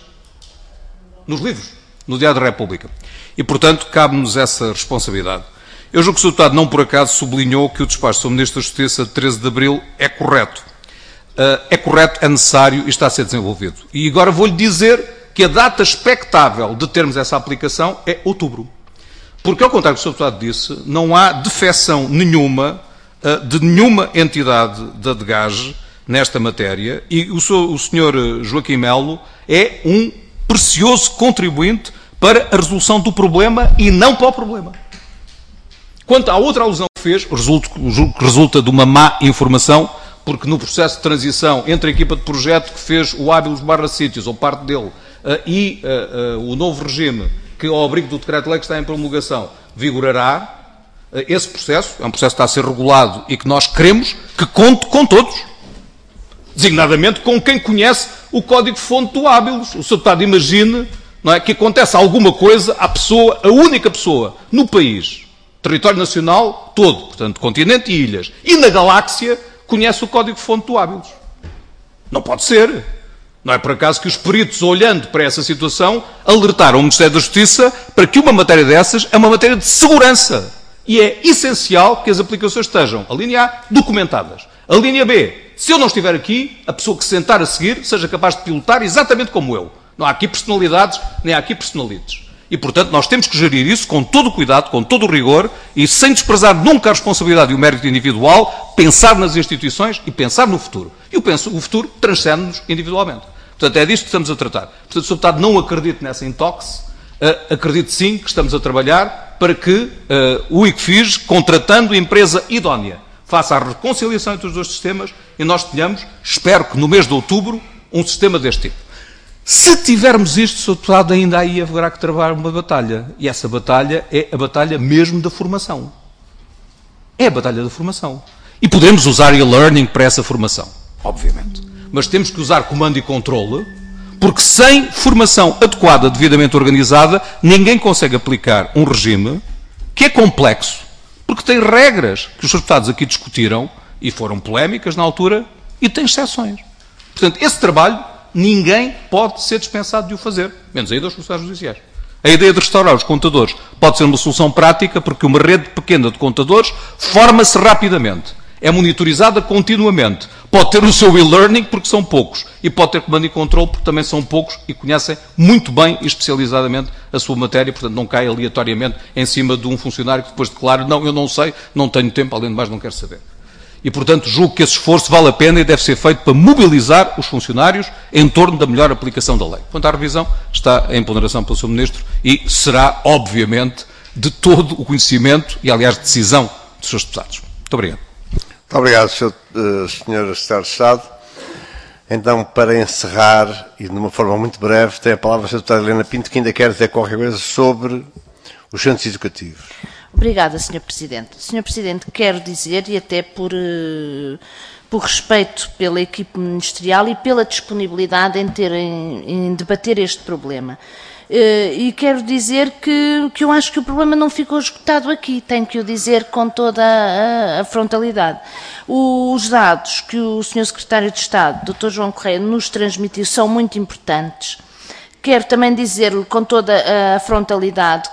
nos livros, no Diário da República. E, portanto, cabe-nos essa responsabilidade. Eu julgo que o Sr. Deputado não por acaso sublinhou que o despacho do Sr. Ministro da Justiça de 13 de Abril é correto. É correto, é necessário e está a ser desenvolvido. E agora vou-lhe dizer que a data expectável de termos essa aplicação é outubro. Porque, ao contrário do que o Sr. Deputado disse, não há defecção nenhuma de nenhuma entidade da DGAG nesta matéria, e o Sr. Joaquim Melo é um precioso contribuinte para a resolução do problema e não para o problema. Quanto à outra alusão que fez, resulta de uma má informação, porque no processo de transição entre a equipa de projeto que fez o Hábilos/Sítios, ou parte dele, e o novo regime, que ao abrigo do decreto-lei que está em promulgação, vigorará, esse processo é um processo que está a ser regulado e que nós queremos que conte com todos. Designadamente com quem conhece o código-fonte do Hábilos. O Sr. Deputado imagine, não é, que acontece alguma coisa à pessoa, a única pessoa no país, território nacional todo, portanto, continente e ilhas, e na galáxia, conhece o código-fonte do Hábilos. Não pode ser. Não é por acaso que os peritos, olhando para essa situação, alertaram o Ministério da Justiça para que uma matéria dessas é uma matéria de segurança. E é essencial que as aplicações estejam, a linha A, documentadas. A linha B, se eu não estiver aqui, a pessoa que se sentar a seguir seja capaz de pilotar exatamente como eu. Não há aqui personalidades, nem há aqui personalites. E, portanto, nós temos que gerir isso com todo o cuidado, com todo o rigor e sem desprezar nunca a responsabilidade e o mérito individual, pensar nas instituições e pensar no futuro. E eu penso, o futuro transcende-nos individualmente. Portanto, é disto que estamos a tratar. Portanto, Sr. Deputado, não acredito nessa intox. Acredito sim que estamos a trabalhar para que o ICFIS, contratando empresa idónea, faça a reconciliação entre os dois sistemas e nós tenhamos, espero que no mês de outubro, um sistema deste tipo. Se tivermos isto, Sr. Deputado, ainda aí haverá que travar uma batalha. E essa batalha é a batalha mesmo da formação. É a batalha da formação. E podemos usar e-learning para essa formação, obviamente. Mas temos que usar comando e controle, porque sem formação adequada, devidamente organizada, ninguém consegue aplicar um regime que é complexo, porque tem regras que os deputados aqui discutiram e foram polémicas na altura e tem exceções. Portanto, esse trabalho ninguém pode ser dispensado de o fazer, menos a ideia dos funcionários judiciais. A ideia de restaurar os contadores pode ser uma solução prática porque uma rede pequena de contadores forma-se rapidamente, é monitorizada continuamente, pode ter o seu e-learning porque são poucos e pode ter comando e controle porque também são poucos e conhecem muito bem e especializadamente a sua matéria, portanto não cai aleatoriamente em cima de um funcionário que depois declara, não, eu não sei, não tenho tempo, além de mais não quero saber. E, portanto, julgo que esse esforço vale a pena e deve ser feito para mobilizar os funcionários em torno da melhor aplicação da lei. Quanto à revisão, está em ponderação pelo Sr. Ministro e será, obviamente, de todo o conhecimento e, aliás, decisão dos seus deputados. Muito obrigado. Muito obrigado, Sr. Secretário de Estado. Então, para encerrar, e de uma forma muito breve, tem a palavra a Sra. Deputada Helena Pinto, que ainda quer dizer qualquer coisa sobre os centros educativos. Obrigada, Sr. Presidente. Sr. Presidente, quero dizer, e até por respeito pela equipe ministerial e pela disponibilidade em debater este problema, e quero dizer que eu acho que o problema não ficou esgotado aqui, tenho que o dizer com toda a frontalidade. Os dados que o Sr. Secretário de Estado, Dr. João Correia, nos transmitiu são muito importantes. Quero também dizer-lhe com toda a frontalidade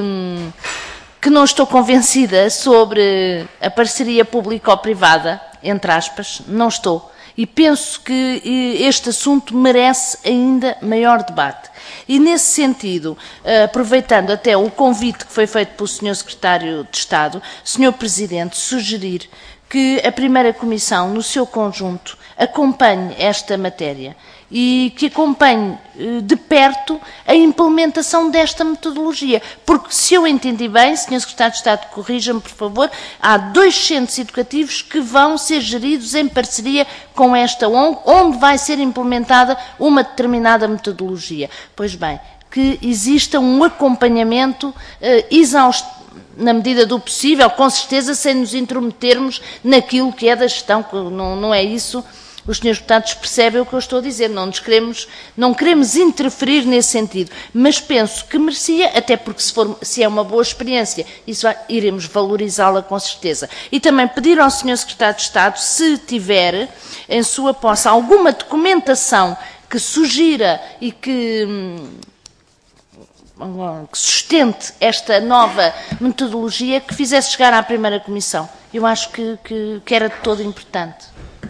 que não estou convencida sobre a parceria público-privada, entre aspas, não estou. E penso que este assunto merece ainda maior debate. E nesse sentido, aproveitando até o convite que foi feito pelo Sr. Secretário de Estado, Sr. Presidente, sugerir que a primeira Comissão, no seu conjunto, acompanhe esta matéria e que acompanhe de perto a implementação desta metodologia. Porque, se eu entendi bem, Sr. Secretário de Estado, corrija-me, por favor, há 2 centros educativos que vão ser geridos em parceria com esta ONG, onde vai ser implementada uma determinada metodologia. Pois bem, que exista um acompanhamento exaustivo, na medida do possível, com certeza, sem nos intrometermos naquilo que é da gestão, não é isso. Os senhores deputados percebem o que eu estou a dizer, não queremos interferir nesse sentido, mas penso que merecia, até porque se é uma boa experiência, iremos valorizá-la com certeza. E também pedir ao Sr. Secretário de Estado, se tiver em sua posse alguma documentação que sugira e que sustente esta nova metodologia, que fizesse chegar à primeira Comissão. Eu acho que era de todo importante.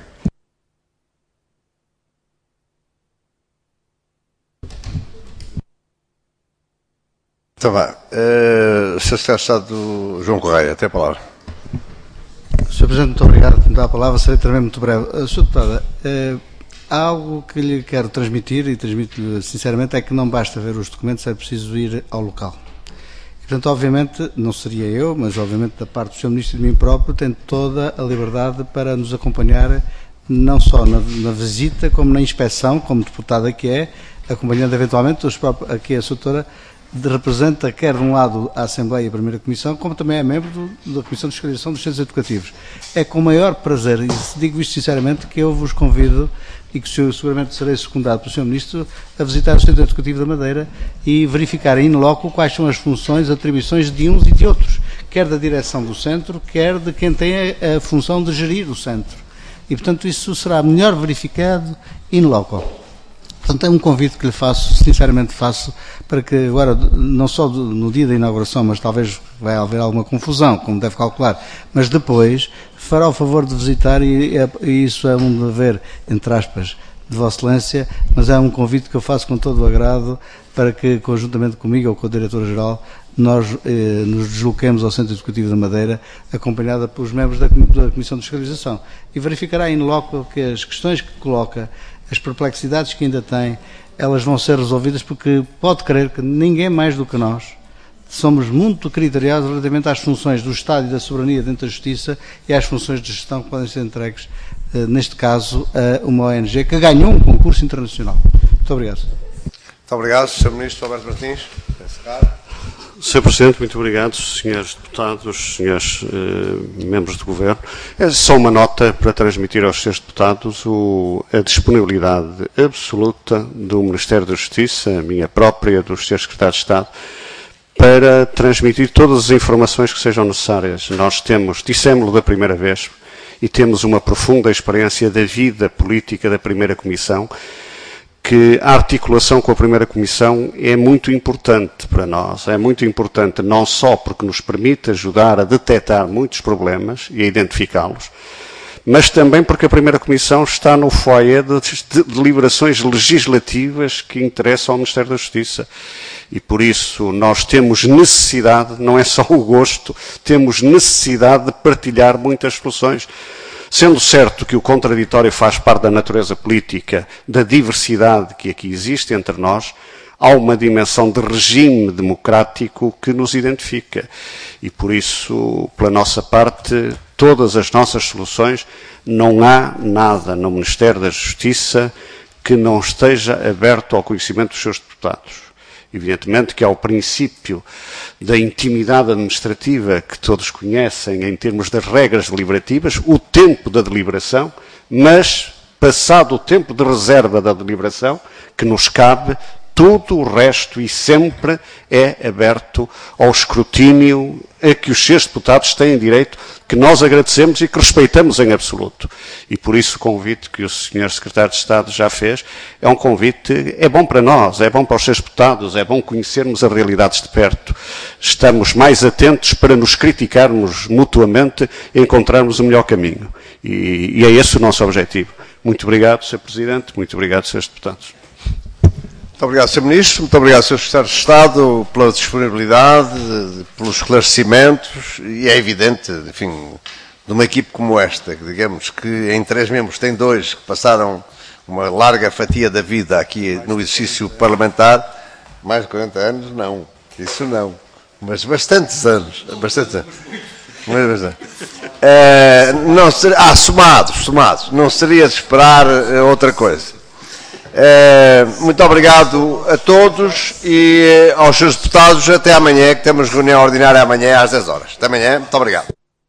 Está bem. Sr. Secretário de Estado João Correia, até a palavra. Sr. Presidente, muito obrigado por me dar a palavra. Serei também muito breve. Sr. Deputada, há algo que lhe quero transmitir, e transmito-lhe sinceramente, é que não basta ver os documentos, é preciso ir ao local. E, portanto, obviamente, não seria eu, mas obviamente da parte do Sr. Ministro e de mim próprio, tenho toda a liberdade para nos acompanhar, não só na visita, como na inspeção, como deputada que é, acompanhando eventualmente aqui a Sra. Doutora, representa, quer de um lado a Assembleia e a Primeira Comissão, como também é membro da Comissão de Fiscalização dos Centros Educativos. É com o maior prazer, e digo isto sinceramente, que eu vos convido, e que seguramente serei secundado pelo Sr. Ministro, a visitar o Centro Educativo da Madeira e verificar in loco quais são as funções, atribuições de uns e de outros, quer da direção do centro, quer de quem tem a função de gerir o centro. E, portanto, isso será melhor verificado in loco. Portanto, é um convite que lhe faço, sinceramente faço, para que agora, não só no dia da inauguração, mas talvez vai haver alguma confusão, como deve calcular, mas depois fará o favor de visitar, e isso é um dever, entre aspas, de Vossa Excelência, mas é um convite que eu faço com todo o agrado para que, conjuntamente comigo ou com a Diretora-Geral, nós nos desloquemos ao Centro Executivo da Madeira, acompanhada pelos membros da Comissão de Fiscalização, e verificará in loco que as questões que coloca, as perplexidades que ainda tem, elas vão ser resolvidas, porque pode crer que ninguém mais do que nós somos muito criteriosos relativamente às funções do Estado e da soberania dentro da Justiça e às funções de gestão que podem ser entregues, neste caso, a uma ONG que ganhou um concurso internacional. Muito obrigado. Muito obrigado, Sr. Ministro Alberto Martins. Sr. Presidente, muito obrigado, senhores deputados, senhores membros do Governo. É só uma nota para transmitir aos senhores deputados a disponibilidade absoluta do Ministério da Justiça, a minha própria, dos senhores secretários de Estado, para transmitir todas as informações que sejam necessárias. Nós dissemos-lo da primeira vez, e temos uma profunda experiência da vida política da primeira Comissão, que a articulação com a primeira Comissão é muito importante para nós. É muito importante não só porque nos permite ajudar a detectar muitos problemas e a identificá-los, mas também porque a primeira Comissão está no foyer de deliberações legislativas que interessam ao Ministério da Justiça. E por isso nós temos necessidade, não é só o gosto, temos necessidade de partilhar muitas soluções. Sendo certo que o contraditório faz parte da natureza política, da diversidade que aqui existe entre nós, há uma dimensão de regime democrático que nos identifica. E por isso, pela nossa parte, todas as nossas soluções, não há nada no Ministério da Justiça que não esteja aberto ao conhecimento dos seus deputados. Evidentemente que há o princípio da intimidade administrativa que todos conhecem em termos das regras deliberativas, o tempo da deliberação, mas, passado o tempo de reserva da deliberação, que nos cabe, tudo o resto e sempre é aberto ao escrutínio a que os seus deputados têm direito, que nós agradecemos e que respeitamos em absoluto. E por isso o convite que o Sr. Secretário de Estado já fez é um convite, é bom para nós, é bom para os seus deputados, é bom conhecermos as realidades de perto. Estamos mais atentos para nos criticarmos mutuamente e encontrarmos o melhor caminho. E é esse o nosso objetivo. Muito obrigado, Sr. Presidente, muito obrigado, Srs. Deputados. Muito obrigado, Sr. Ministro. Muito obrigado, Sr. Secretário de Estado, pela disponibilidade, pelos esclarecimentos. E é evidente, enfim, de uma equipe como esta, que digamos que em 3 membros tem 2 que passaram uma larga fatia da vida aqui no exercício parlamentar, mais de 40 anos, não, isso não, mas bastantes anos, não seria, somados, não seria de esperar outra coisa. Muito obrigado a todos e aos seus deputados. Até amanhã, que temos reunião ordinária amanhã às 10 horas. Até amanhã. Muito obrigado.